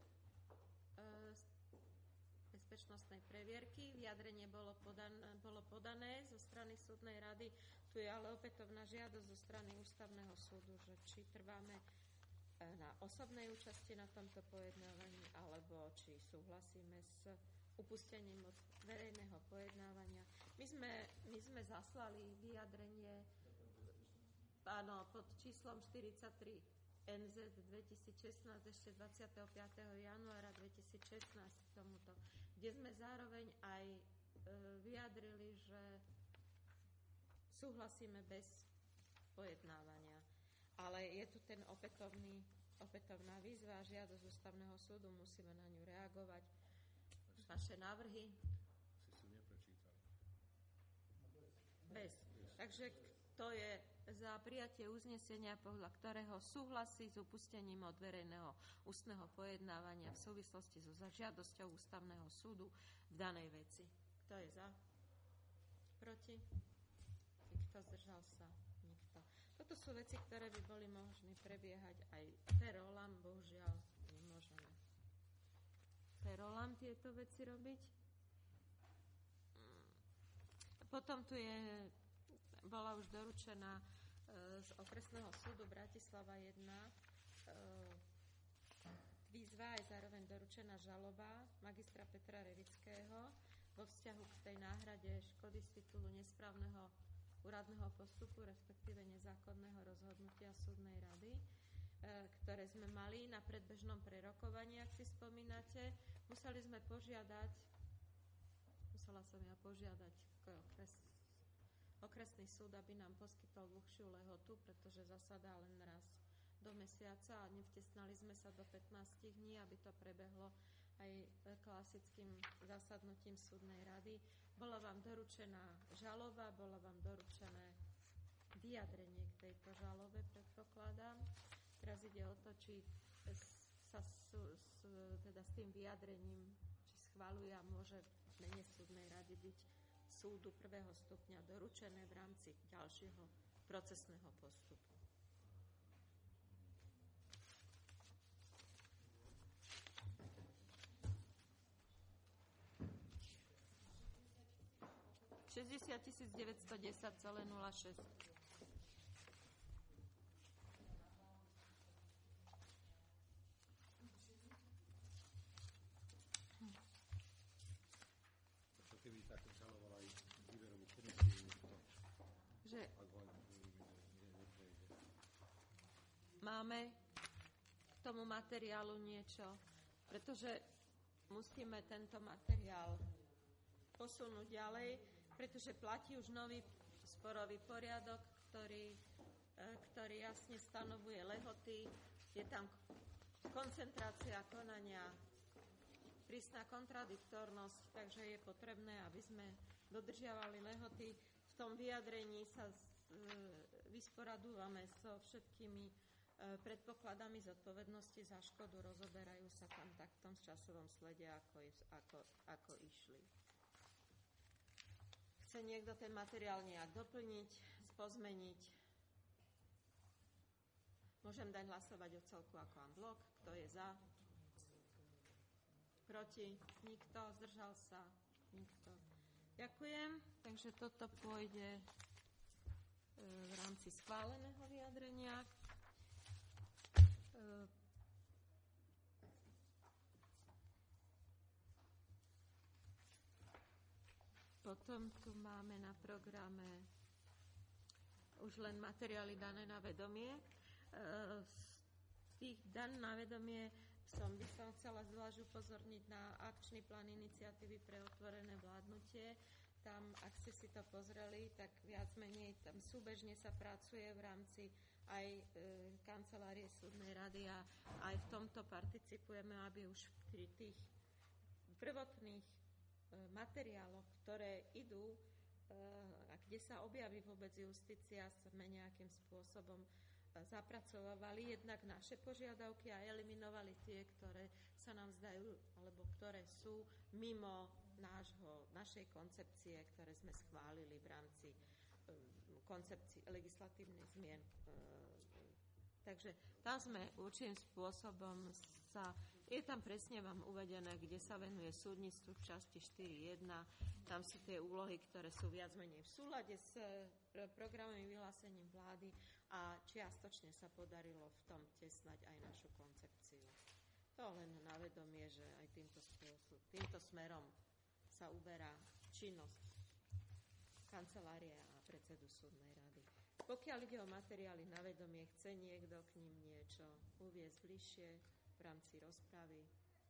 bezpečnostnej previerky. Vyjadrenie bolo podané zo strany súdnej rady. Tu je ale opätovná žiadosť zo strany ústavného súdu, že či trváme na osobnej účasti na tomto pojednávaní, alebo či súhlasíme s upustením od verejného pojednávania. My sme zaslali vyjadrenie pod číslom 43 NZ 2016 ešte 25. januára 2016 k tomuto, kde sme zároveň aj vyjadrili, že súhlasíme bez pojednávania. Ale je tu ten opätovná výzva, žiadosť ústavného súdu, musíme na ňu reagovať. Vaše návrhy? Si neprečítali. Bez. Takže kto je za prijatie uznesenia, podľa ktorého súhlasí s upustením od verejného ústneho pojednávania v súvislosti so žiadosťou ústavného súdu v danej veci? Kto je za? Proti? Kto zdržal sa? Nikto. Toto sú veci, ktoré by boli možné prebiehať aj per rollam, bohužiaľ nemôžeme per rollam tieto veci robiť. Potom tu bola už doručená z okresného súdu Bratislava 1 výzva, aj zároveň doručená žaloba magistra Petra Revického vo vzťahu k tej náhrade škody z titulu nesprávneho úradného postupu, respektíve nezákonného rozhodnutia súdnej rady, ktoré sme mali na predbežnom prerokovaní, ak si spomínate. Musela som ja požiadať okresný súd, aby nám poskytol dlhšiu lehotu, pretože zasadá len raz do mesiaca a nevtesnali sme sa do 15 dní, aby to prebehlo aj klasickým zasadnutím súdnej rady. Bola vám doručená žaloba, bolo vám doručené vyjadrenie k tejto žalobe, predpokladám. Teraz ide o to, či sa teda s tým vyjadrením, či schvaľuje a môže v mene súdnej rady byť súdu prvého stupňa doručené v rámci ďalšieho procesného postupu. $60 910,06. Keby takto žalovala aj výberovú komisiu, že máme k tomu materiálu niečo, pretože musíme tento materiál posunúť ďalej, pretože platí už nový sporový poriadok, ktorý jasne stanovuje lehoty. Je tam koncentrácia konania, prísna kontradiktornosť, takže je potrebné, aby sme dodržiavali lehoty. V tom vyjadrení sa vysporadúvame so všetkými Predpokladami zodpovednosti za škodu rozoberajú sa tam tak v tom časovom slede, ako išli. Chce niekto ten materiál nejak doplniť, pozmeniť? Môžem dať hlasovať o celku ako en bloc. Kto je za? Proti? Nikto? Zdržal sa? Nikto. Ďakujem. Takže toto pôjde v rámci schváleného vyjadrenia. Potom tu máme na programe už len materiály dané na vedomie. Z tých daných na vedomie by som chcela zvlášť upozorniť na akčný plán iniciatívy pre otvorené vládnutie. Tam, ak ste si to pozreli, tak viac menej tam súbežne sa pracuje v rámci aj kancelárie súdnej rady a aj v tomto participujeme, aby už pri tých prvotných materiáloch, ktoré idú a kde sa objaví vôbec justícia, sme nejakým spôsobom zapracovávali jednak naše požiadavky a eliminovali tie, ktoré sa nám zdajú, alebo ktoré sú mimo našej koncepcie, ktoré sme schválili v rámci koncepcie legislatívnych zmien. Takže tam sme určitým spôsobom je tam presne vám uvedené, kde sa venuje súdnictvu v časti 4.1. Tam sú tie úlohy, ktoré sú viac menej v súlade s programovým vyhlásením vlády a čiastočne sa podarilo v tom tesnať aj našu koncepciu. To len na vedomie, že aj týmto smerom sa uberá činnosť kancelárie a predsedu súdnej rady. Pokiaľ ide o materiály na vedomie, chce niekto k nim niečo uviesť bližšie v rámci rozpravy?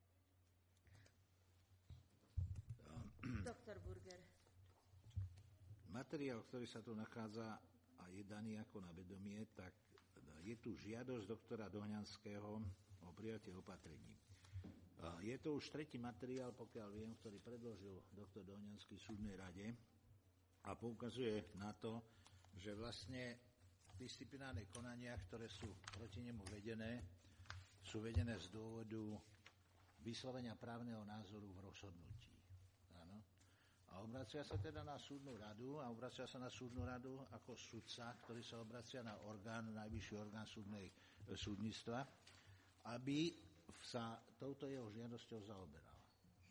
Doktor Burger. Materiál, ktorý sa tu nachádza a je daný ako na vedomie, tak je tu žiadosť doktora Dohňanského o prijatie opatrení. Je to už tretí materiál, pokiaľ viem, ktorý predložil doktor Dohňanský súdnej rade a poukazuje na to, že vlastne disciplinárne konania, ktoré sú proti nemu vedené, sú vedené z dôvodu vyslovenia právneho názoru v rozhodnutí. Áno. A obracia sa teda na súdnu radu a obracia sa na súdnu radu ako sudca, ktorý sa obracia na najvyšší orgán súdnictva, aby sa touto jeho žiadosťou zaoberal.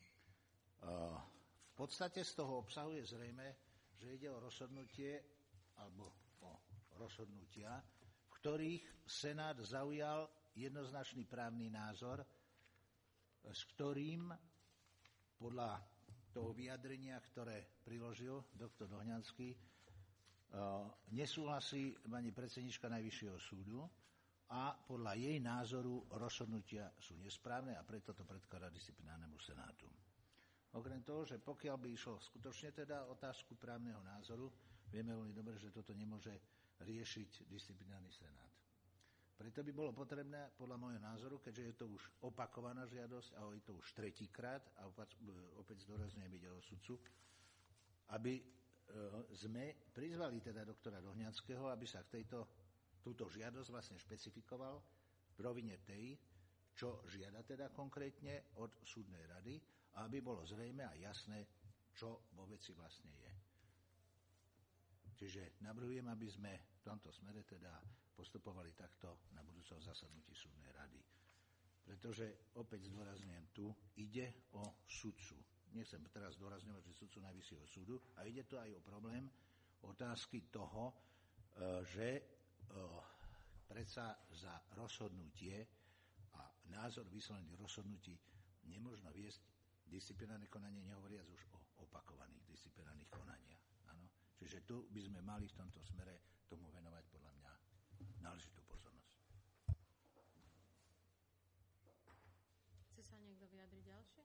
V podstate z toho obsahu je zrejme, že ide o rozhodnutie alebo o rozhodnutia, v ktorých Senát zaujal jednoznačný právny názor, s ktorým podľa toho vyjadrenia, ktoré priložil doktor Dohňanský, nesúhlasí pani predsednička Najvyššieho súdu a podľa jej názoru rozhodnutia sú nesprávne a preto to predkladá disciplinárnemu senátu. Okrem toho, že pokiaľ by išlo skutočne teda otázku právneho názoru, vieme veľmi dobre, že toto nemôže riešiť disciplinárny senát. Preto by bolo potrebné, podľa môjho názoru, keďže je to už opakovaná žiadosť a je to už tretíkrát, a opäť zdôrazňujem, ide o sudcu, aby sme prizvali teda doktora Dohňanského, aby sa túto žiadosť vlastne špecifikoval v rovine tej, čo žiada teda konkrétne od súdnej rady, a aby bolo zrejme a jasné, čo vo veci vlastne je. Čiže navrhujem, aby sme v tomto smere teda postupovali takto na budúcom zasadnutí súdnej rady. Pretože, opäť zdôrazňujem tu, ide o sudcu. Nechcem teraz zdôrazňovať, že sudcu Najvyššieho súdu, a ide tu aj o problém otázky toho, že predsa za rozhodnutie a názor vyslovený rozhodnutí nemožno viesť disciplinárne konanie, nehovoriac už o opakovaných disciplinárnych konaniach. Áno. Čiže tu by sme mali v tomto smere tomu venovať podľa mňa náležitú pozornosť. Chce sa niekto vyjadriť ďalšie?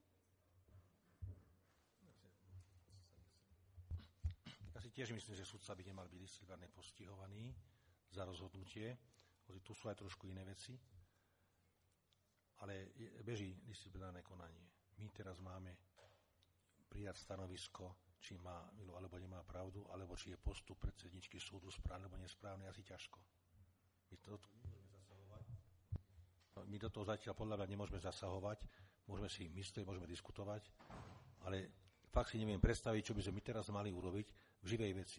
Ja si tiež myslím, že sudca by nemal byť disciplinárne postihovaný za rozhodnutie, hoci tu sú aj trošku iné veci, ale beží disciplinárne konanie. My teraz máme prijať stanovisko, či má alebo nemá pravdu, alebo či je postup predsedničky súdu správny alebo nesprávny, asi ťažko. My to môžeme zasahovať. my do toho zatiaľ podľa mňa nemôžeme zasahovať. Môžeme si myslieť, môžeme diskutovať, ale fakt si neviem predstaviť, čo by sme my teraz mali urobiť v živej veci.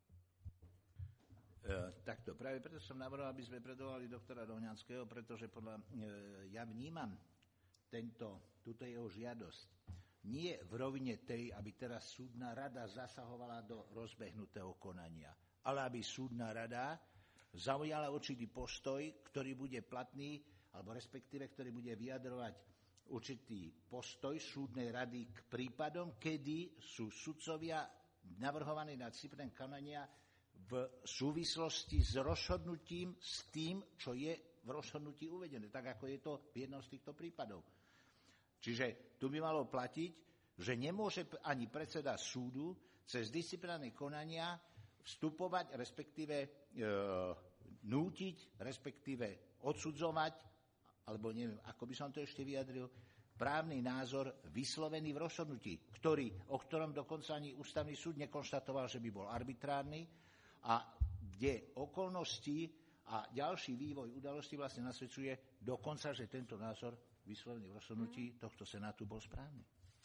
Takto, práve preto som navrhol, aby sme predvolali doktora Dohňanského, pretože ja vnímam túto jeho žiadosť nie v rovine tej, aby teraz súdna rada zasahovala do rozbehnutého konania, ale aby súdna rada zaujala určitý postoj, ktorý bude platný, alebo respektíve, ktorý bude vyjadrovať určitý postoj súdnej rady k prípadom, kedy sú sudcovia navrhovaní na disciplinárne konania v súvislosti s rozhodnutím, s tým, čo je v rozhodnutí uvedené, tak ako je to v jednom z týchto prípadov. Čiže tu by malo platiť, že nemôže ani predseda súdu cez disciplinárne konania vstupovať, respektíve nútiť, respektíve odsudzovať, alebo neviem, ako by som to ešte vyjadril, právny názor vyslovený v rozhodnutí, o ktorom dokonca ani ústavný súd nekonštatoval, že by bol arbitrárny a kde okolnosti a ďalší vývoj udalosti vlastne nasvedčuje dokonca, že tento názor vyslovený v rozhodnutí tohto senátu bol správny.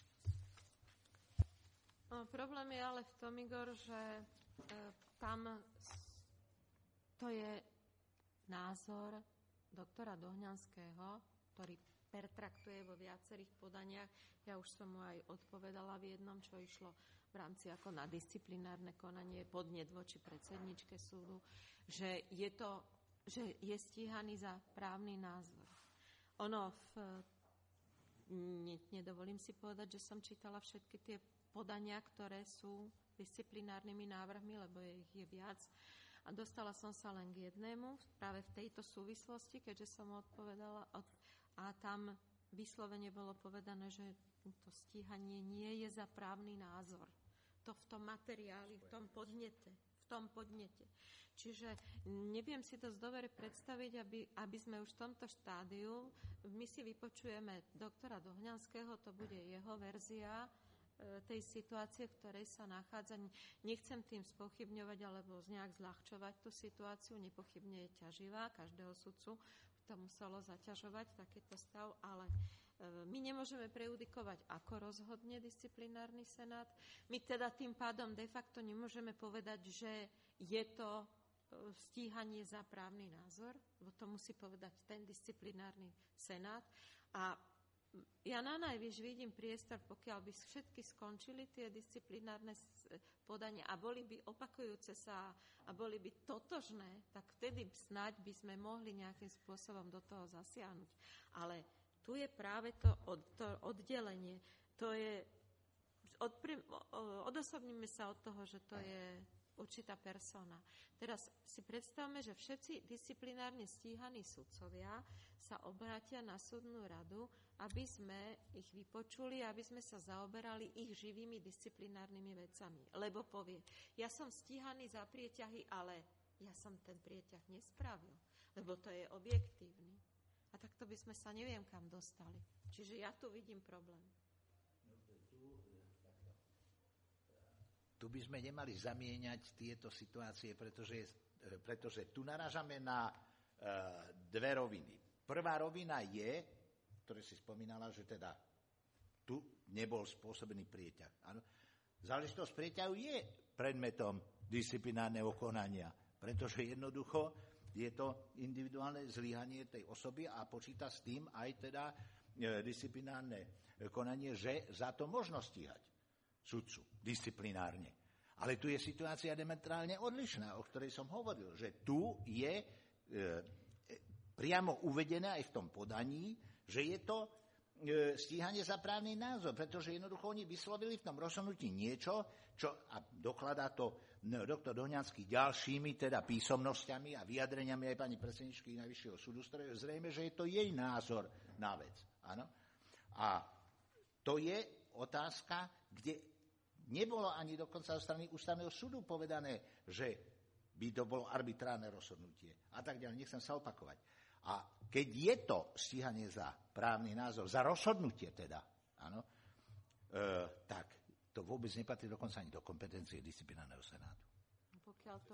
Problém je ale v tom, Igor, že tam to je názor doktora Dohňanského, ktorý pertraktuje vo viacerých podaniach. Ja už som mu aj odpovedala v jednom, čo išlo v rámci ako na disciplinárne konanie, podnet voči predsedničke súdu, že je stíhaný za právny názor. Nedovolím si povedať, že som čítala všetky tie podania, ktoré sú disciplinárnymi návrhmi, lebo je viac. A dostala som sa len k jednému, práve v tejto súvislosti, keďže som odpovedala. A tam vyslovene bolo povedané, že to stíhanie nie je za právny názor. To v tom materiáli, v tom podnete. Čiže neviem si to dobre predstaviť, aby sme už v tomto štádiu, my si vypočujeme doktora Dohňanského, to bude jeho verzia tej situácie, v ktorej sa nachádza. Nechcem tým spochybňovať alebo nejak zľahčovať tú situáciu, nepochybne je ťaživá, každého sudcu to muselo zaťažovať takýto stav, ale my nemôžeme prejudikovať, ako rozhodne disciplinárny senát. My teda tým pádom de facto nemôžeme povedať, že je to stíhanie za právny názor, lebo to musí povedať ten disciplinárny senát. A ja najviac vidím priestor, pokiaľ by všetky skončili tie disciplinárne podania a boli by opakujúce sa a boli by totožné, tak vtedy snáď by sme mohli nejakým spôsobom do toho zasiahnuť. Ale tu je práve to oddelenie. To je, odosobníme sa od toho, že to je určitá persona. Teraz si predstavme, že všetci disciplinárne stíhaní sudcovia sa obrátia na súdnu radu, aby sme ich vypočuli, aby sme sa zaoberali ich živými disciplinárnymi vecami. Lebo povie, ja som stíhaný za prieťahy, ale ja som ten prieťah nespravil, lebo to je objektívny. A takto by sme sa neviem kam dostali. Čiže ja tu vidím problém. Tu by sme nemali zamieňať tieto situácie, pretože tu narážame na dve roviny. Prvá rovina je, ktoré si spomínala, že teda tu nebol spôsobený prieťah. Áno. Záležitosť prieťahu je predmetom disciplinárneho konania, pretože jednoducho je to individuálne zlyhanie tej osoby a počíta s tým aj teda disciplinárne konanie, že za to možno stíhať sudcu disciplinárne. Ale tu je situácia diametrálne odlišná, o ktorej som hovoril, že tu je priamo uvedené aj v tom podaní, že je to stíhanie za právny názor, pretože jednoducho oni vyslovili v tom rozhodnutí niečo, a dokladá to doktor Dohňanský ďalšími teda písomnosťami a vyjadreniami aj pani predsedničky Najvyššieho súdu, z ktorého zrejme, že je to jej názor na vec. Áno? A to je otázka, kde nebolo ani dokonca zo strany ústavného súdu povedané, že by to bolo arbitrárne rozhodnutie. A tak ďalej, nechcem sa opakovať. A keď je to stíhanie za právny názor, za rozhodnutie teda, áno, tak to vôbec nepatrí dokonca ani do kompetencie disciplinárneho senátu. pokiaľ to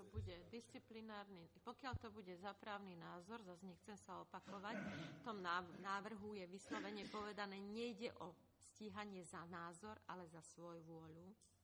bude za právny názor, zase nechcem sa opakovať, v tom návrhu je vyslovene povedané, nejde o stíhanie za názor, ale za svoju vôľu.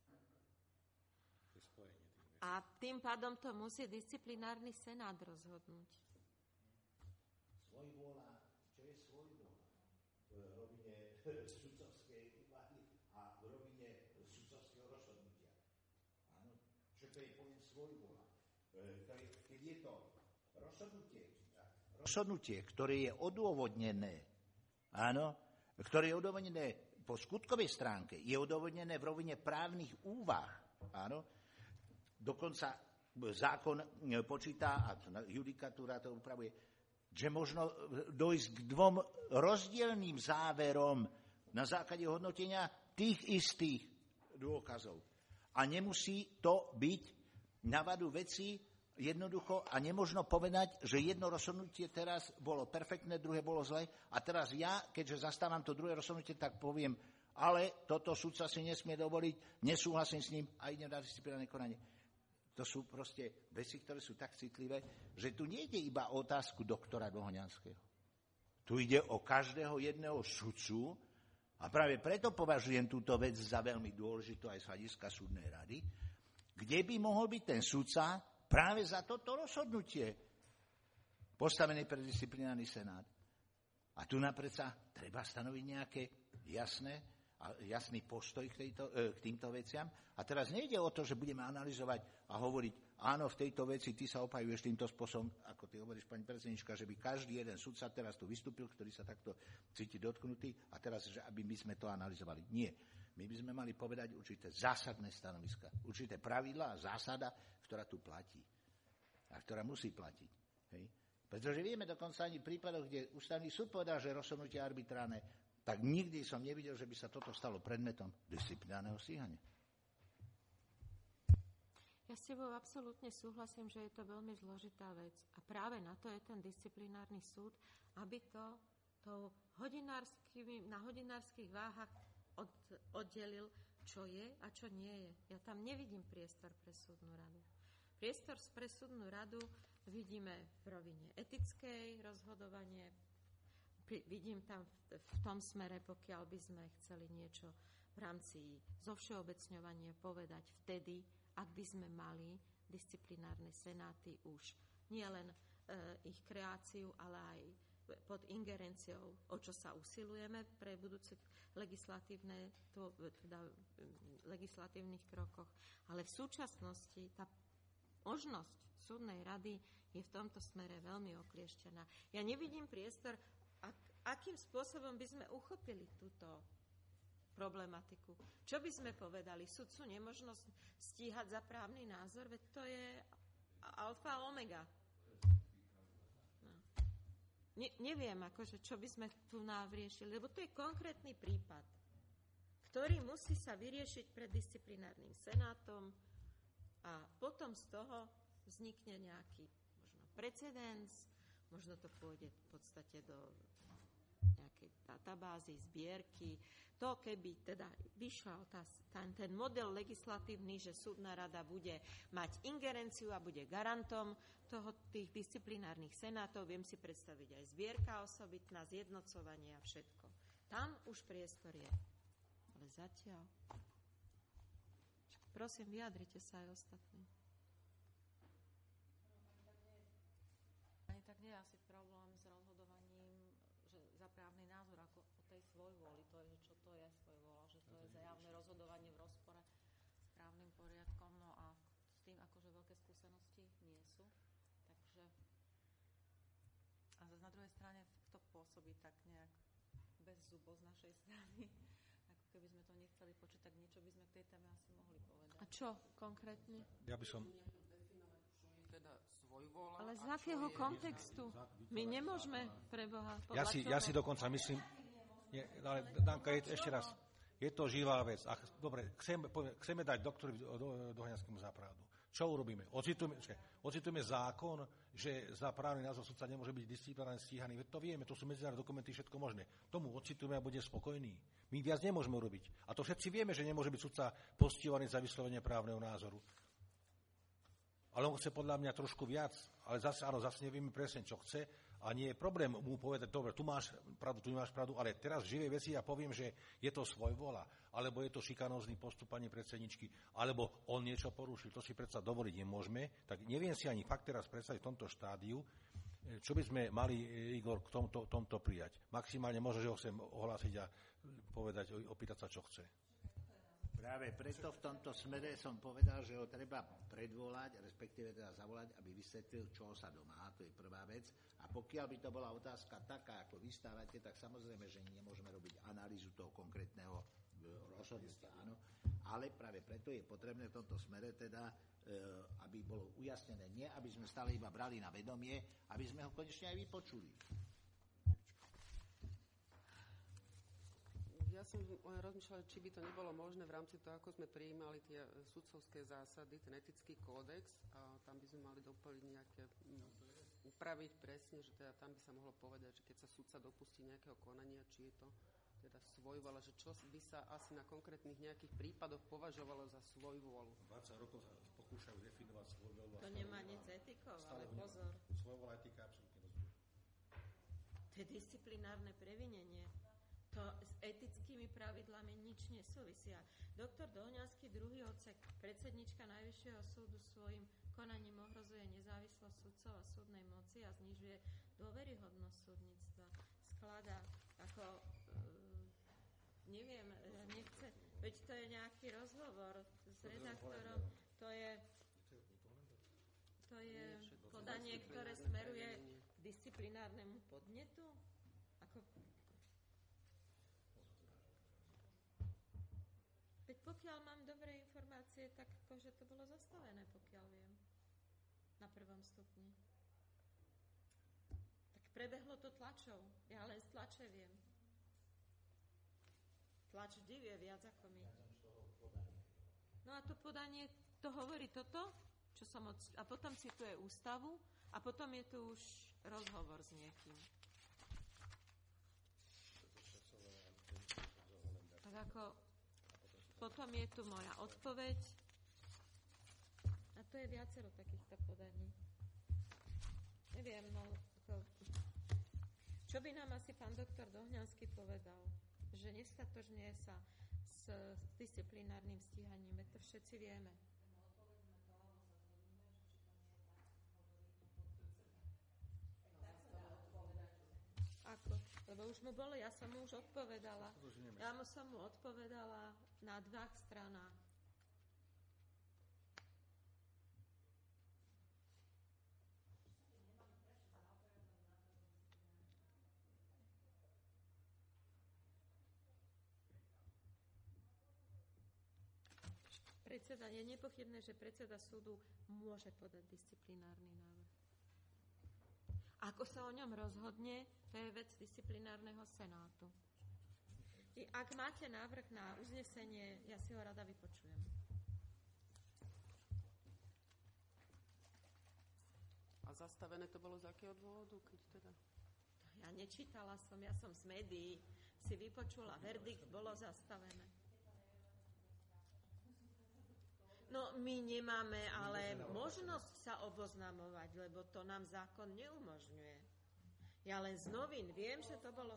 A tým pádom to musí disciplinárny senát rozhodnúť. Svojvôľa, čo je svojvôľa? V rovine sudcovskej úvahy a v rovine sudcovského rozhodnutia. Áno? Čo to je pojem svojvôľa? Keď je to rozhodnutie, ktoré je odôvodnené, áno, ktoré je odôvodnené po skutkovej stránke, je odôvodnené v rovine právnych úvah, áno, dokonca zákon počíta, a judikatúra to upravuje, že možno dojsť k dvom rozdielným záverom na základe hodnotenia tých istých dôkazov. A nemusí to byť na vadu veci jednoducho a nemožno povedať, že jedno rozhodnutie teraz bolo perfektné, druhé bolo zlé a teraz ja, keďže zastávam to druhé rozhodnutie, tak poviem, ale toto sudca si nesmie dovoliť, nesúhlasím s ním a idem na disciplinárne konanie. To sú proste veci, ktoré sú tak citlivé, že tu nejde iba o otázku doktora Dohoňanského. Tu ide o každého jedného sudcu a práve preto považujem túto vec za veľmi dôležitú aj z hľadiska súdnej rady, kde by mohol byť ten sudca práve za toto rozhodnutie postavený pre disciplinárny senát. A tu napredsa treba stanoviť nejaké jasný postoj k týmto veciam. A teraz nejde o to, že budeme analyzovať a hovoriť, áno, v tejto veci ty sa opajuješ týmto spôsobom, ako ty hovoríš, pani predsednička, že by každý jeden sudca teraz tu vystúpil, ktorý sa takto cíti dotknutý a teraz, že aby my sme to analyzovali. Nie. My by sme mali povedať určité zásadné stanoviska, určité pravidlá a zásada, ktorá tu platí a ktorá musí platiť. Hej? Pretože vieme dokonca ani v prípadoch, kde ústavný súd povedal, že rozhodnutie arbitrárne, tak nikdy som nevidel, že by sa toto stalo predmetom disciplinárneho stíhania. Ja s tebou absolútne súhlasím, že je to veľmi zložitá vec. A práve na to je ten disciplinárny súd, aby to na hodinárskych váhach oddelil, čo je a čo nie je. Ja tam nevidím priestor pre súdnu radu. Priestor pre súdnu radu vidíme v rovine etickej rozhodovanie, vidím tam v tom smere, pokiaľ by sme chceli niečo v rámci zovšeobecňovania povedať vtedy, ak by sme mali disciplinárne senáty už nielen ich kreáciu, ale aj pod ingerenciou, o čo sa usilujeme pre budúce legislatívnych krokoch. Ale v súčasnosti tá možnosť súdnej rady je v tomto smere veľmi oklieštená. Ja nevidím priestor, akým spôsobom by sme uchopili túto problematiku. Čo by sme povedali? Sudcu nemožno stíhať za právny názor, veď to je alfa a omega. No. Neviem, čo by sme tu navriešili, lebo to je konkrétny prípad, ktorý musí sa vyriešiť pred disciplinárnym senátom a potom z toho vznikne nejaký možno precedens, možno to pôjde v podstate do nejakej databázy, zbierky. To, keby teda vyšiel ten model legislatívny, že súdna rada bude mať ingerenciu a bude garantom tých disciplinárnych senátov, viem si predstaviť aj zbierka osobitná, zjednocovanie a všetko. Tam už priestor je. Ale zatiaľ... Prosím, vyjadrite sa aj ostatní. Ani tak nie je asi problém s rozhodovaním, že za právny názor ako o tej svojvôli, to je, že čo to je svojvôľa, že to je zjavné rozhodovanie v rozpore s právnym poriadkom, no a s tým akože veľké skúsenosti nie sú. Takže a zase na druhej strane to pôsobí tak nejak bez zubov z našej strany. Ako keby sme to nechceli počuť, tak niečo by sme k tej téme asi mohli povedať. A čo konkrétne? Ja by som... Ale z akého kontextu? My nemôžeme pre Boha. Ja si dokonca myslím... Ale Danka, ešte raz. Je to živá vec. Dobre, chceme dať doktorovi Dohoňanskému za pravdu. Čo urobíme? Ocitujeme zákon, že za právny názor sudca nemôže byť disciplinárne stíhaný. Veď to vieme, to sú medzinárodné dokumenty, všetko možné. Tomu ocitujeme a bude spokojný. My viac nemôžeme urobiť. A to všetci vieme, že nemôže byť sudca postihovaný za vyslovenie právneho názoru. ale on chce podľa mňa trošku viac, ale zase nevieme presne, čo chce a nie je problém mu povedať, dobre, tu máš pravdu, ale teraz v živej veci ja poviem, že je to svojvola, alebo je to šikanózny postup pani predsedničky, alebo on niečo porušil, to si predsa dovoliť nemôžeme, tak neviem si ani fakt teraz predstaviť v tomto štádiu, čo by sme mali, Igor, k tomto prijať. Maximálne možno, že ho chcem ohlásiť a povedať, opýtať sa, čo chce. Práve preto v tomto smere som povedal, že ho treba predvolať, respektíve teda zavolať, aby vysvetlil, čoho sa domáha, to je prvá vec. A pokiaľ by to bola otázka taká, ako vystávate, tak samozrejme, že nemôžeme robiť analýzu toho konkrétneho rozhodnutia, áno. Ale práve preto je potrebné v tomto smere teda, aby bolo ujasnené, nie aby sme stále iba brali na vedomie, aby sme ho konečne aj vypočuli. Ja som rozmýšľala, či by to nebolo možné v rámci toho, ako sme prijímali tie sudcovské zásady, ten etický kódex, a tam by sme mali doplniť nejaké, upraviť presne, že teda tam by sa mohlo povedať, že keď sa sudca dopustí nejakého konania, či je to teda svojvoľa, že čo by sa asi na konkrétnych nejakých prípadoch považovalo za svojvôľu. 20 rokov sa pokúšajú definovať svojvoľu. To nemá nič s etikou, ale pozor. Svojvoľa etika absolútne rozdiel. To je disciplinárne previnenie. To s etickými pravidlami nič nesúvisia. Doktor Dohňanský, 2. odsek, predsednička Najvyššieho súdu svojim konaním ohrozuje nezávislosť sudcov a súdnej moci a znižuje dôveryhodnosť súdnictva. Skladá ako neviem, nechce, veď to je nejaký rozhovor s redaktorom, to je podanie, ktoré smeruje k disciplinárnemu podnetu? Veď pokiaľ mám dobré informácie, tak akože to bolo zastavené, pokiaľ viem, na 1. stupni. Tak prebehlo to tlačou, ja len z tlače viem. Tlač vždy vie viac ako my. No a to podanie, to hovorí toto, čo som a potom cituje ústavu a potom je tu už rozhovor s niekým. Tak ako potom je tu moja odpoveď a to je viacero takýchto podaní. Neviem, no čo by nám asi pán doktor Dohňanský povedal? Že nestatožňuje sa s disciplinárnym stíhaním, to všetci vieme. Ako? Lebo už mu bolo, ja som mu už odpovedala. Ja som mu odpovedala na 2 stranách. Je nepochybné, že predseda súdu môže podať disciplinárny návrh. Ako sa o ňom rozhodne, to je vec disciplinárneho senátu. I ak máte návrh na uznesenie, ja si ho rada vypočujem. A zastavené to bolo z akého dôvodu? Keď teda? Ja nečítala som, ja som z médií si vypočula verdikt, bolo zastavené. No, my nemáme ale možnosť sa oboznamovať, lebo to nám zákon neumožňuje. Ja len z novín viem, že to bolo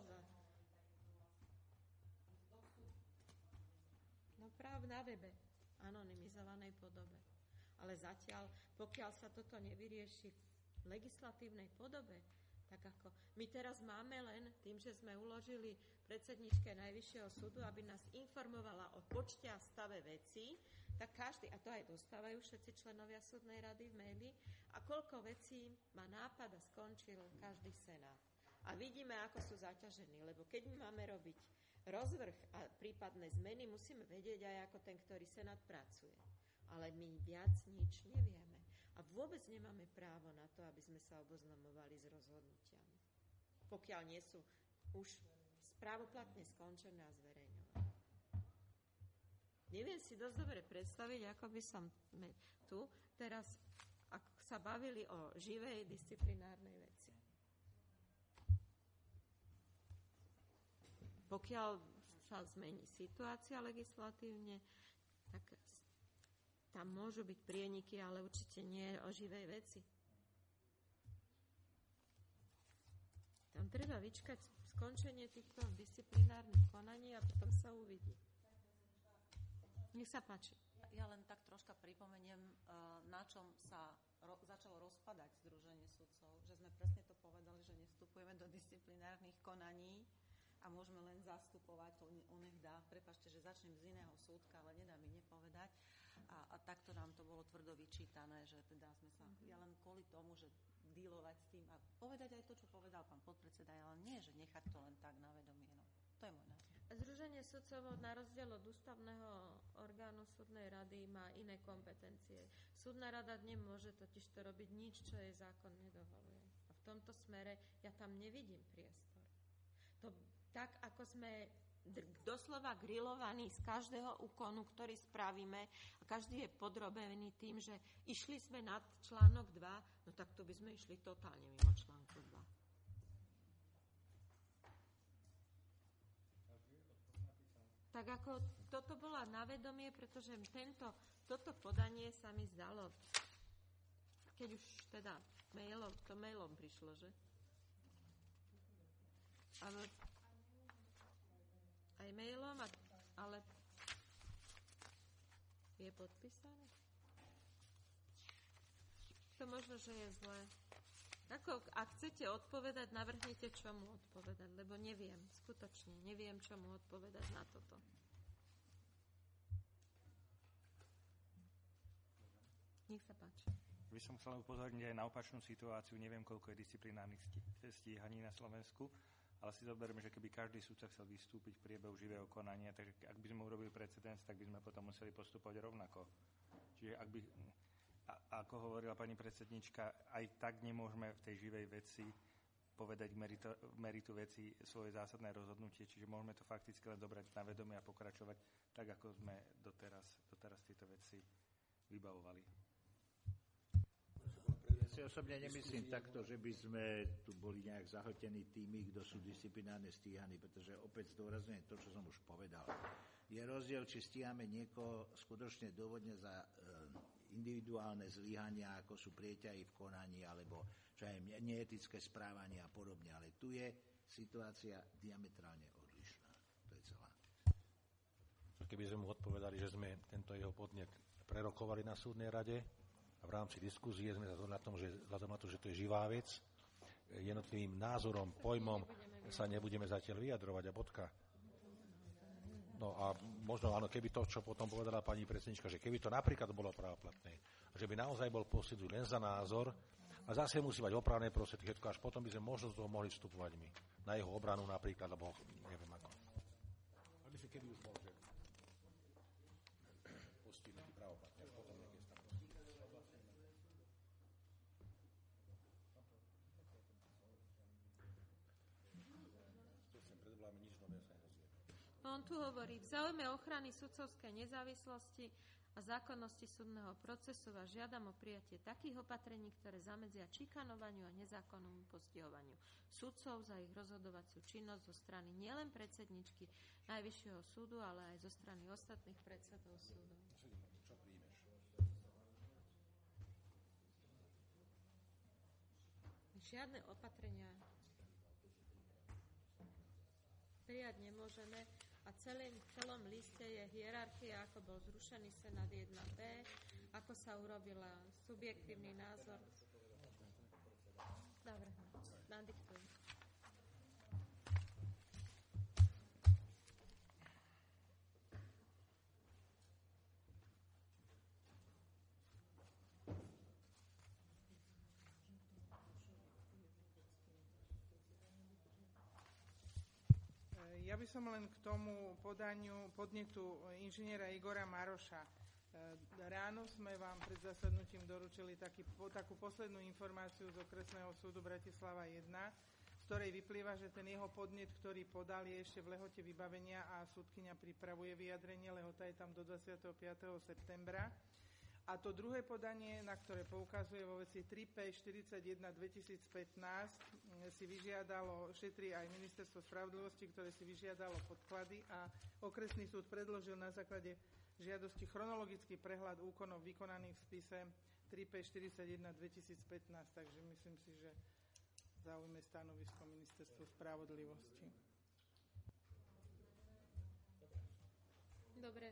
no práve na webe, anonymizovanej podobe. Ale zatiaľ, pokiaľ sa toto nevyrieši v legislatívnej podobe, tak ako my teraz máme len tým, že sme uložili predsedničke Najvyššieho súdu, aby nás informovala o počte a stave vecí, tak každý, a to aj dostávajú všetci členovia súdnej rady v maili, a koľko vecí má nápad a skončil každý senát. A vidíme, ako sú zaťažení, lebo keď my máme robiť rozvrh a prípadné zmeny, musíme vedieť aj, ako ten, ktorý senát pracuje. Ale my viac nič nevieme. A vôbec nemáme právo na to, aby sme sa oboznamovali s rozhodnutiami. Pokiaľ nie sú už právoplatne skončené a zverejňované. Neviem si dosť dobre predstaviť, ako by som tu teraz sa bavili o živej disciplinárnej veci. Pokiaľ sa zmení situácia legislatívne, tam môžu byť prieniky, ale určite nie o živej veci. Tam treba vyčkať skončenie týchto disciplinárnych konaní a potom sa uvidí. Nech sa páči. Ja len tak troška pripomeniem, na čom sa začalo rozpadať Združenie sudcov, že sme presne to povedali, že nevstupujeme do disciplinárnych konaní a môžeme len zastupovať, to on nech dá. Prepáčte, že začnem z iného súdka, ale nedá mi nepovedať. A takto nám to bolo tvrdo vyčítané, že teda sme sa, ja len kvôli tomu, že dílovať s tým a povedať aj to, čo povedal pán podpredseda, ale nie, že nechať to len tak na vedomie. No. To je môj názor. Združenie sudcov na rozdiel od ústavného orgánu súdnej rady má iné kompetencie. Súdna rada nemôže totiž to robiť nič, čo jej zákon nedovoluje. A v tomto smere ja tam nevidím priestor. To, tak ako sme doslova grillovaní z každého úkonu, ktorý spravíme a každý je podrobený tým, že išli sme nad článok 2, no tak to by sme išli totálne mimo článku 2. Tak ako toto bola na vedomie, pretože toto podanie sa mi zdalo, keď už teda mailom prišlo, že? Ale aj mailom, ale je podpísané? To možno, že je zlé. Ak chcete odpovedať, navrhnite, čomu odpovedať, lebo neviem, skutočne neviem, čomu odpovedať na toto. Nech sa páči. By som chcel upozorniť aj na opačnú situáciu. Neviem, koľko je disciplinárnych stíhaní na Slovensku, ale si zoberme, že keby každý sudca chcel vystúpiť v priebehu živého konania, tak ak by sme urobili precedens, tak by sme potom museli postupovať rovnako. Čiže ak by, ako hovorila pani predsednička, aj tak nemôžeme v tej živej veci povedať meritu veci svoje zásadné rozhodnutie, čiže môžeme to fakticky len dobrať na vedomie a pokračovať tak, ako sme doteraz tieto veci vybavovali. Ja si osobne nemyslím takto, že by sme tu boli nejak zahltení tými, kto sú disciplinárne stíhaní, pretože opäť zdôrazňujem to, čo som už povedal. Je rozdiel, či stíhame niekoho skutočne dôvodne za individuálne zlyhania, ako sú prieťahy v konaní, alebo čo aj neetické správanie a podobne. Ale tu je situácia diametrálne odlišná. To je celá. Keby sme mu odpovedali, že sme tento jeho podnet prerokovali na súdnej rade, a v rámci diskusie sme sa zhodli na tom, že vzhľadom na to, že to je živá vec, jednotlivým názorom, pojmom sa nebudeme zatiaľ vyjadrovať a bodka. No a možno áno, keby to, čo potom povedala pani predsednička, že keby to napríklad bolo právoplatné, že by naozaj bol postihnutý len za názor a zase musí mať opravné prostriedky, až potom by sme možno z toho mohli vstupovať my. Na jeho obranu napríklad, alebo neviem ako. Aby si keby už bol, že postihnutý právoplatne, potom niekde tam On tu hovorí, v záujme ochrany sudcovskej nezávislosti a zákonnosti súdneho procesu vás žiadam o prijatie takých opatrení, ktoré zamedzia čikanovaniu a nezákonnému postihovaniu sudcov za ich rozhodovaciu činnosť zo strany nielen predsedničky Najvyššieho súdu, ale aj zo strany ostatných predsedov súdov. Čo príjmeš? Žiadne opatrenia prijať nemôžeme. A v celom liste je hierarchia, ako bol zrušený Senát 1b, ako sa urobila subjektívny názor. Dobre, nadiktuj. Ja by som len k tomu podnetu inžiniera Igora Maroša. Ráno sme vám pred zasadnutím doručili takú poslednú informáciu z okresného súdu Bratislava 1, z ktorej vyplýva, že ten jeho podnet, ktorý podal, je ešte v lehote vybavenia a súdkyňa pripravuje vyjadrenie. Lehota je tam do 25. septembra. A to druhé podanie, na ktoré poukazuje vo veci 3P41/2015, si vyžiadalo, šetrí aj Ministerstvo spravodlivosti, ktoré si vyžiadalo podklady a okresný súd predložil na základe žiadosti chronologický prehľad úkonov vykonaných v spise 3P41 2015, takže myslím si, že zaujme stanovisko Ministerstvo spravodlivosti. Dobre.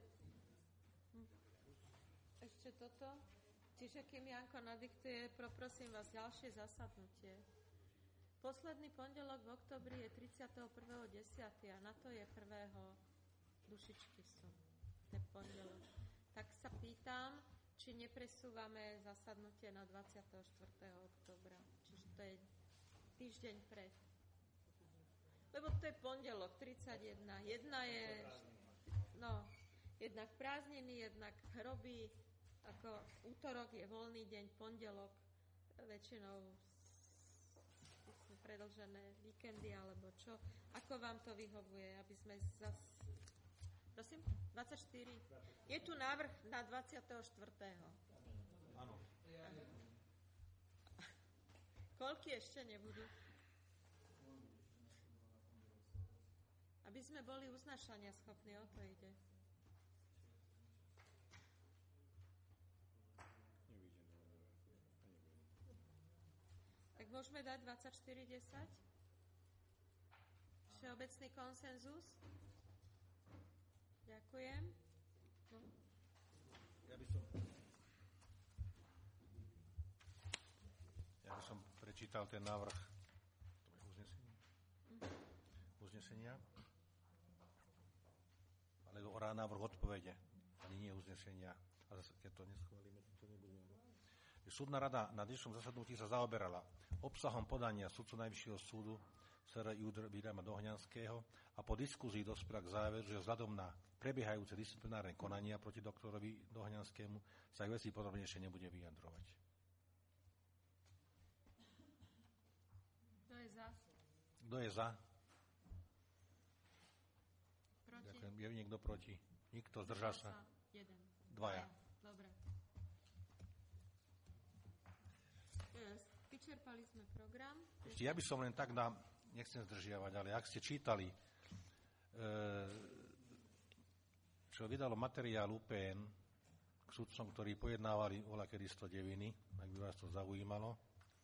Ešte toto. Čiže kým Janko nadiktuje, poprosím vás ďalšie zasadnutie. Posledný pondelok v oktobri je 31.10. a na to je 1. dušičky sú. Ten pondelok. Tak sa pýtam, či nepresúvame zasadnutie na 24. októbra. Čiže to je týždeň pred. Lebo to je pondelok 31. Jedna je, jednak prázdniny, jednak hroby, ako útorok je voľný deň, pondelok väčšinou predĺžené víkendy, alebo čo. Ako vám to vyhovuje, aby sme prosím, 24. Je tu návrh na 24. Áno. Koľky ešte nebudú? Aby sme boli uznášania schopní, o to ide. Tak môžeme dať 24:10? Všeobecný konsenzus? Ďakujem. No. Ja by som prečítal ten návrh uznesenia. Ale návrh odpovede, ani nie uznesenia. A zase, keď to neschválime, to nebudeme. Súdna rada na dnešnom zasadnutí sa zaoberala obsahom podania sudcu Najvyššieho súdu SR.J. Williama Dohňanského a po diskúzii dospela k záveru, že vzhľadom na prebiehajúce disciplinárne konania proti doktorovi Dohňanskému sa k veci podrobnejšie nebude vyjadrovať. Kto je za? Kto je za? Proti? Ďakujem. Je niekto proti? Nikto? Zdržal sa? Jeden. Dvaja. Dobre. Vyčerpali sme program. Ešte ja by som len tak nechcem zdržiavať, ale ak ste čítali, čo vydalo materiál UPN k sudcom, ktorí pojednávali voľakedy 109, ak by vás to zaujímalo,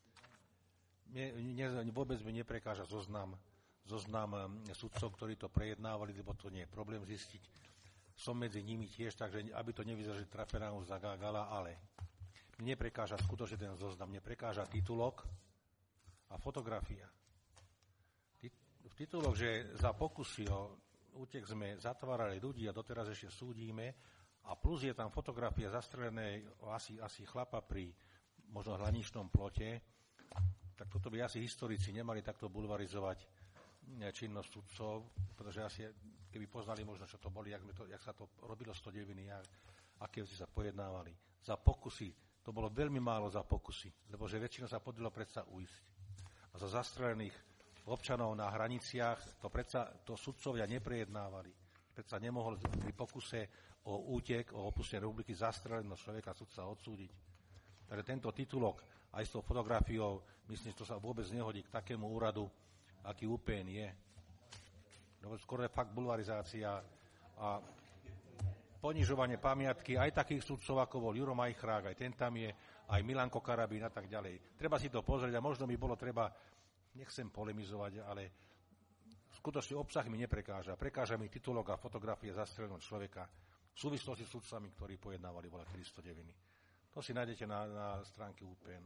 vôbec mi neprekáža zoznam sudcov, ktorí to prejednávali, lebo to nie je problém zistiť. Som medzi nimi tiež, takže aby to nevyzeralo, že trapená už zagágala, ale mne neprekáža skutočne ten zoznam, mne prekáža titulok a fotografia. Titulok, že za pokusy o útek sme zatvárali ľudí a doteraz ešte súdime a plus je tam fotografia zastrelenej asi chlapa pri možno hraničnom plote, tak toto by asi historici nemali takto bulvarizovať činnosť sudcov, pretože asi keby poznali možno, čo to boli, jak sa to robilo 109, aké veci sa pojednávali. Za pokusy to bolo veľmi málo za pokusy, lebo že väčšinou sa podilo predsa ujsť. A za zastrelených občanov na hraniciach to sudcovia neprejednávali. Predsa nemohol pri pokuse o útek, o opustenie republiky zastreleného človeka sudca odsúdiť. Takže tento titulok aj s tou fotografiou, myslím, že to sa vôbec nehodí k takému úradu, aký UPN je. Lebo skôr je fakt bulvarizácia a ponižovanie pamiatky aj takých sudcov, ako bol Juro Majchrák, aj ten tam je, aj Milanko Karabín a tak ďalej. Treba si to pozrieť a možno by bolo treba, nechcem polemizovať, ale skutočne obsah mi neprekáža. Prekáža mi titulok a fotografie zastreleného človeka v súvislosti s sudcami, ktorí pojednávali voľakedy 109. To si nájdete na stránke UPN.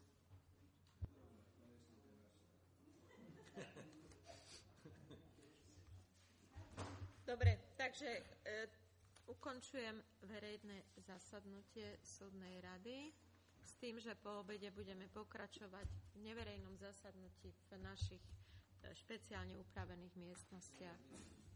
Dobre, takže ukončujem verejné zasadnutie súdnej rady s tým, že po obede budeme pokračovať v neverejnom zasadnutí v našich špeciálne upravených miestnostiach.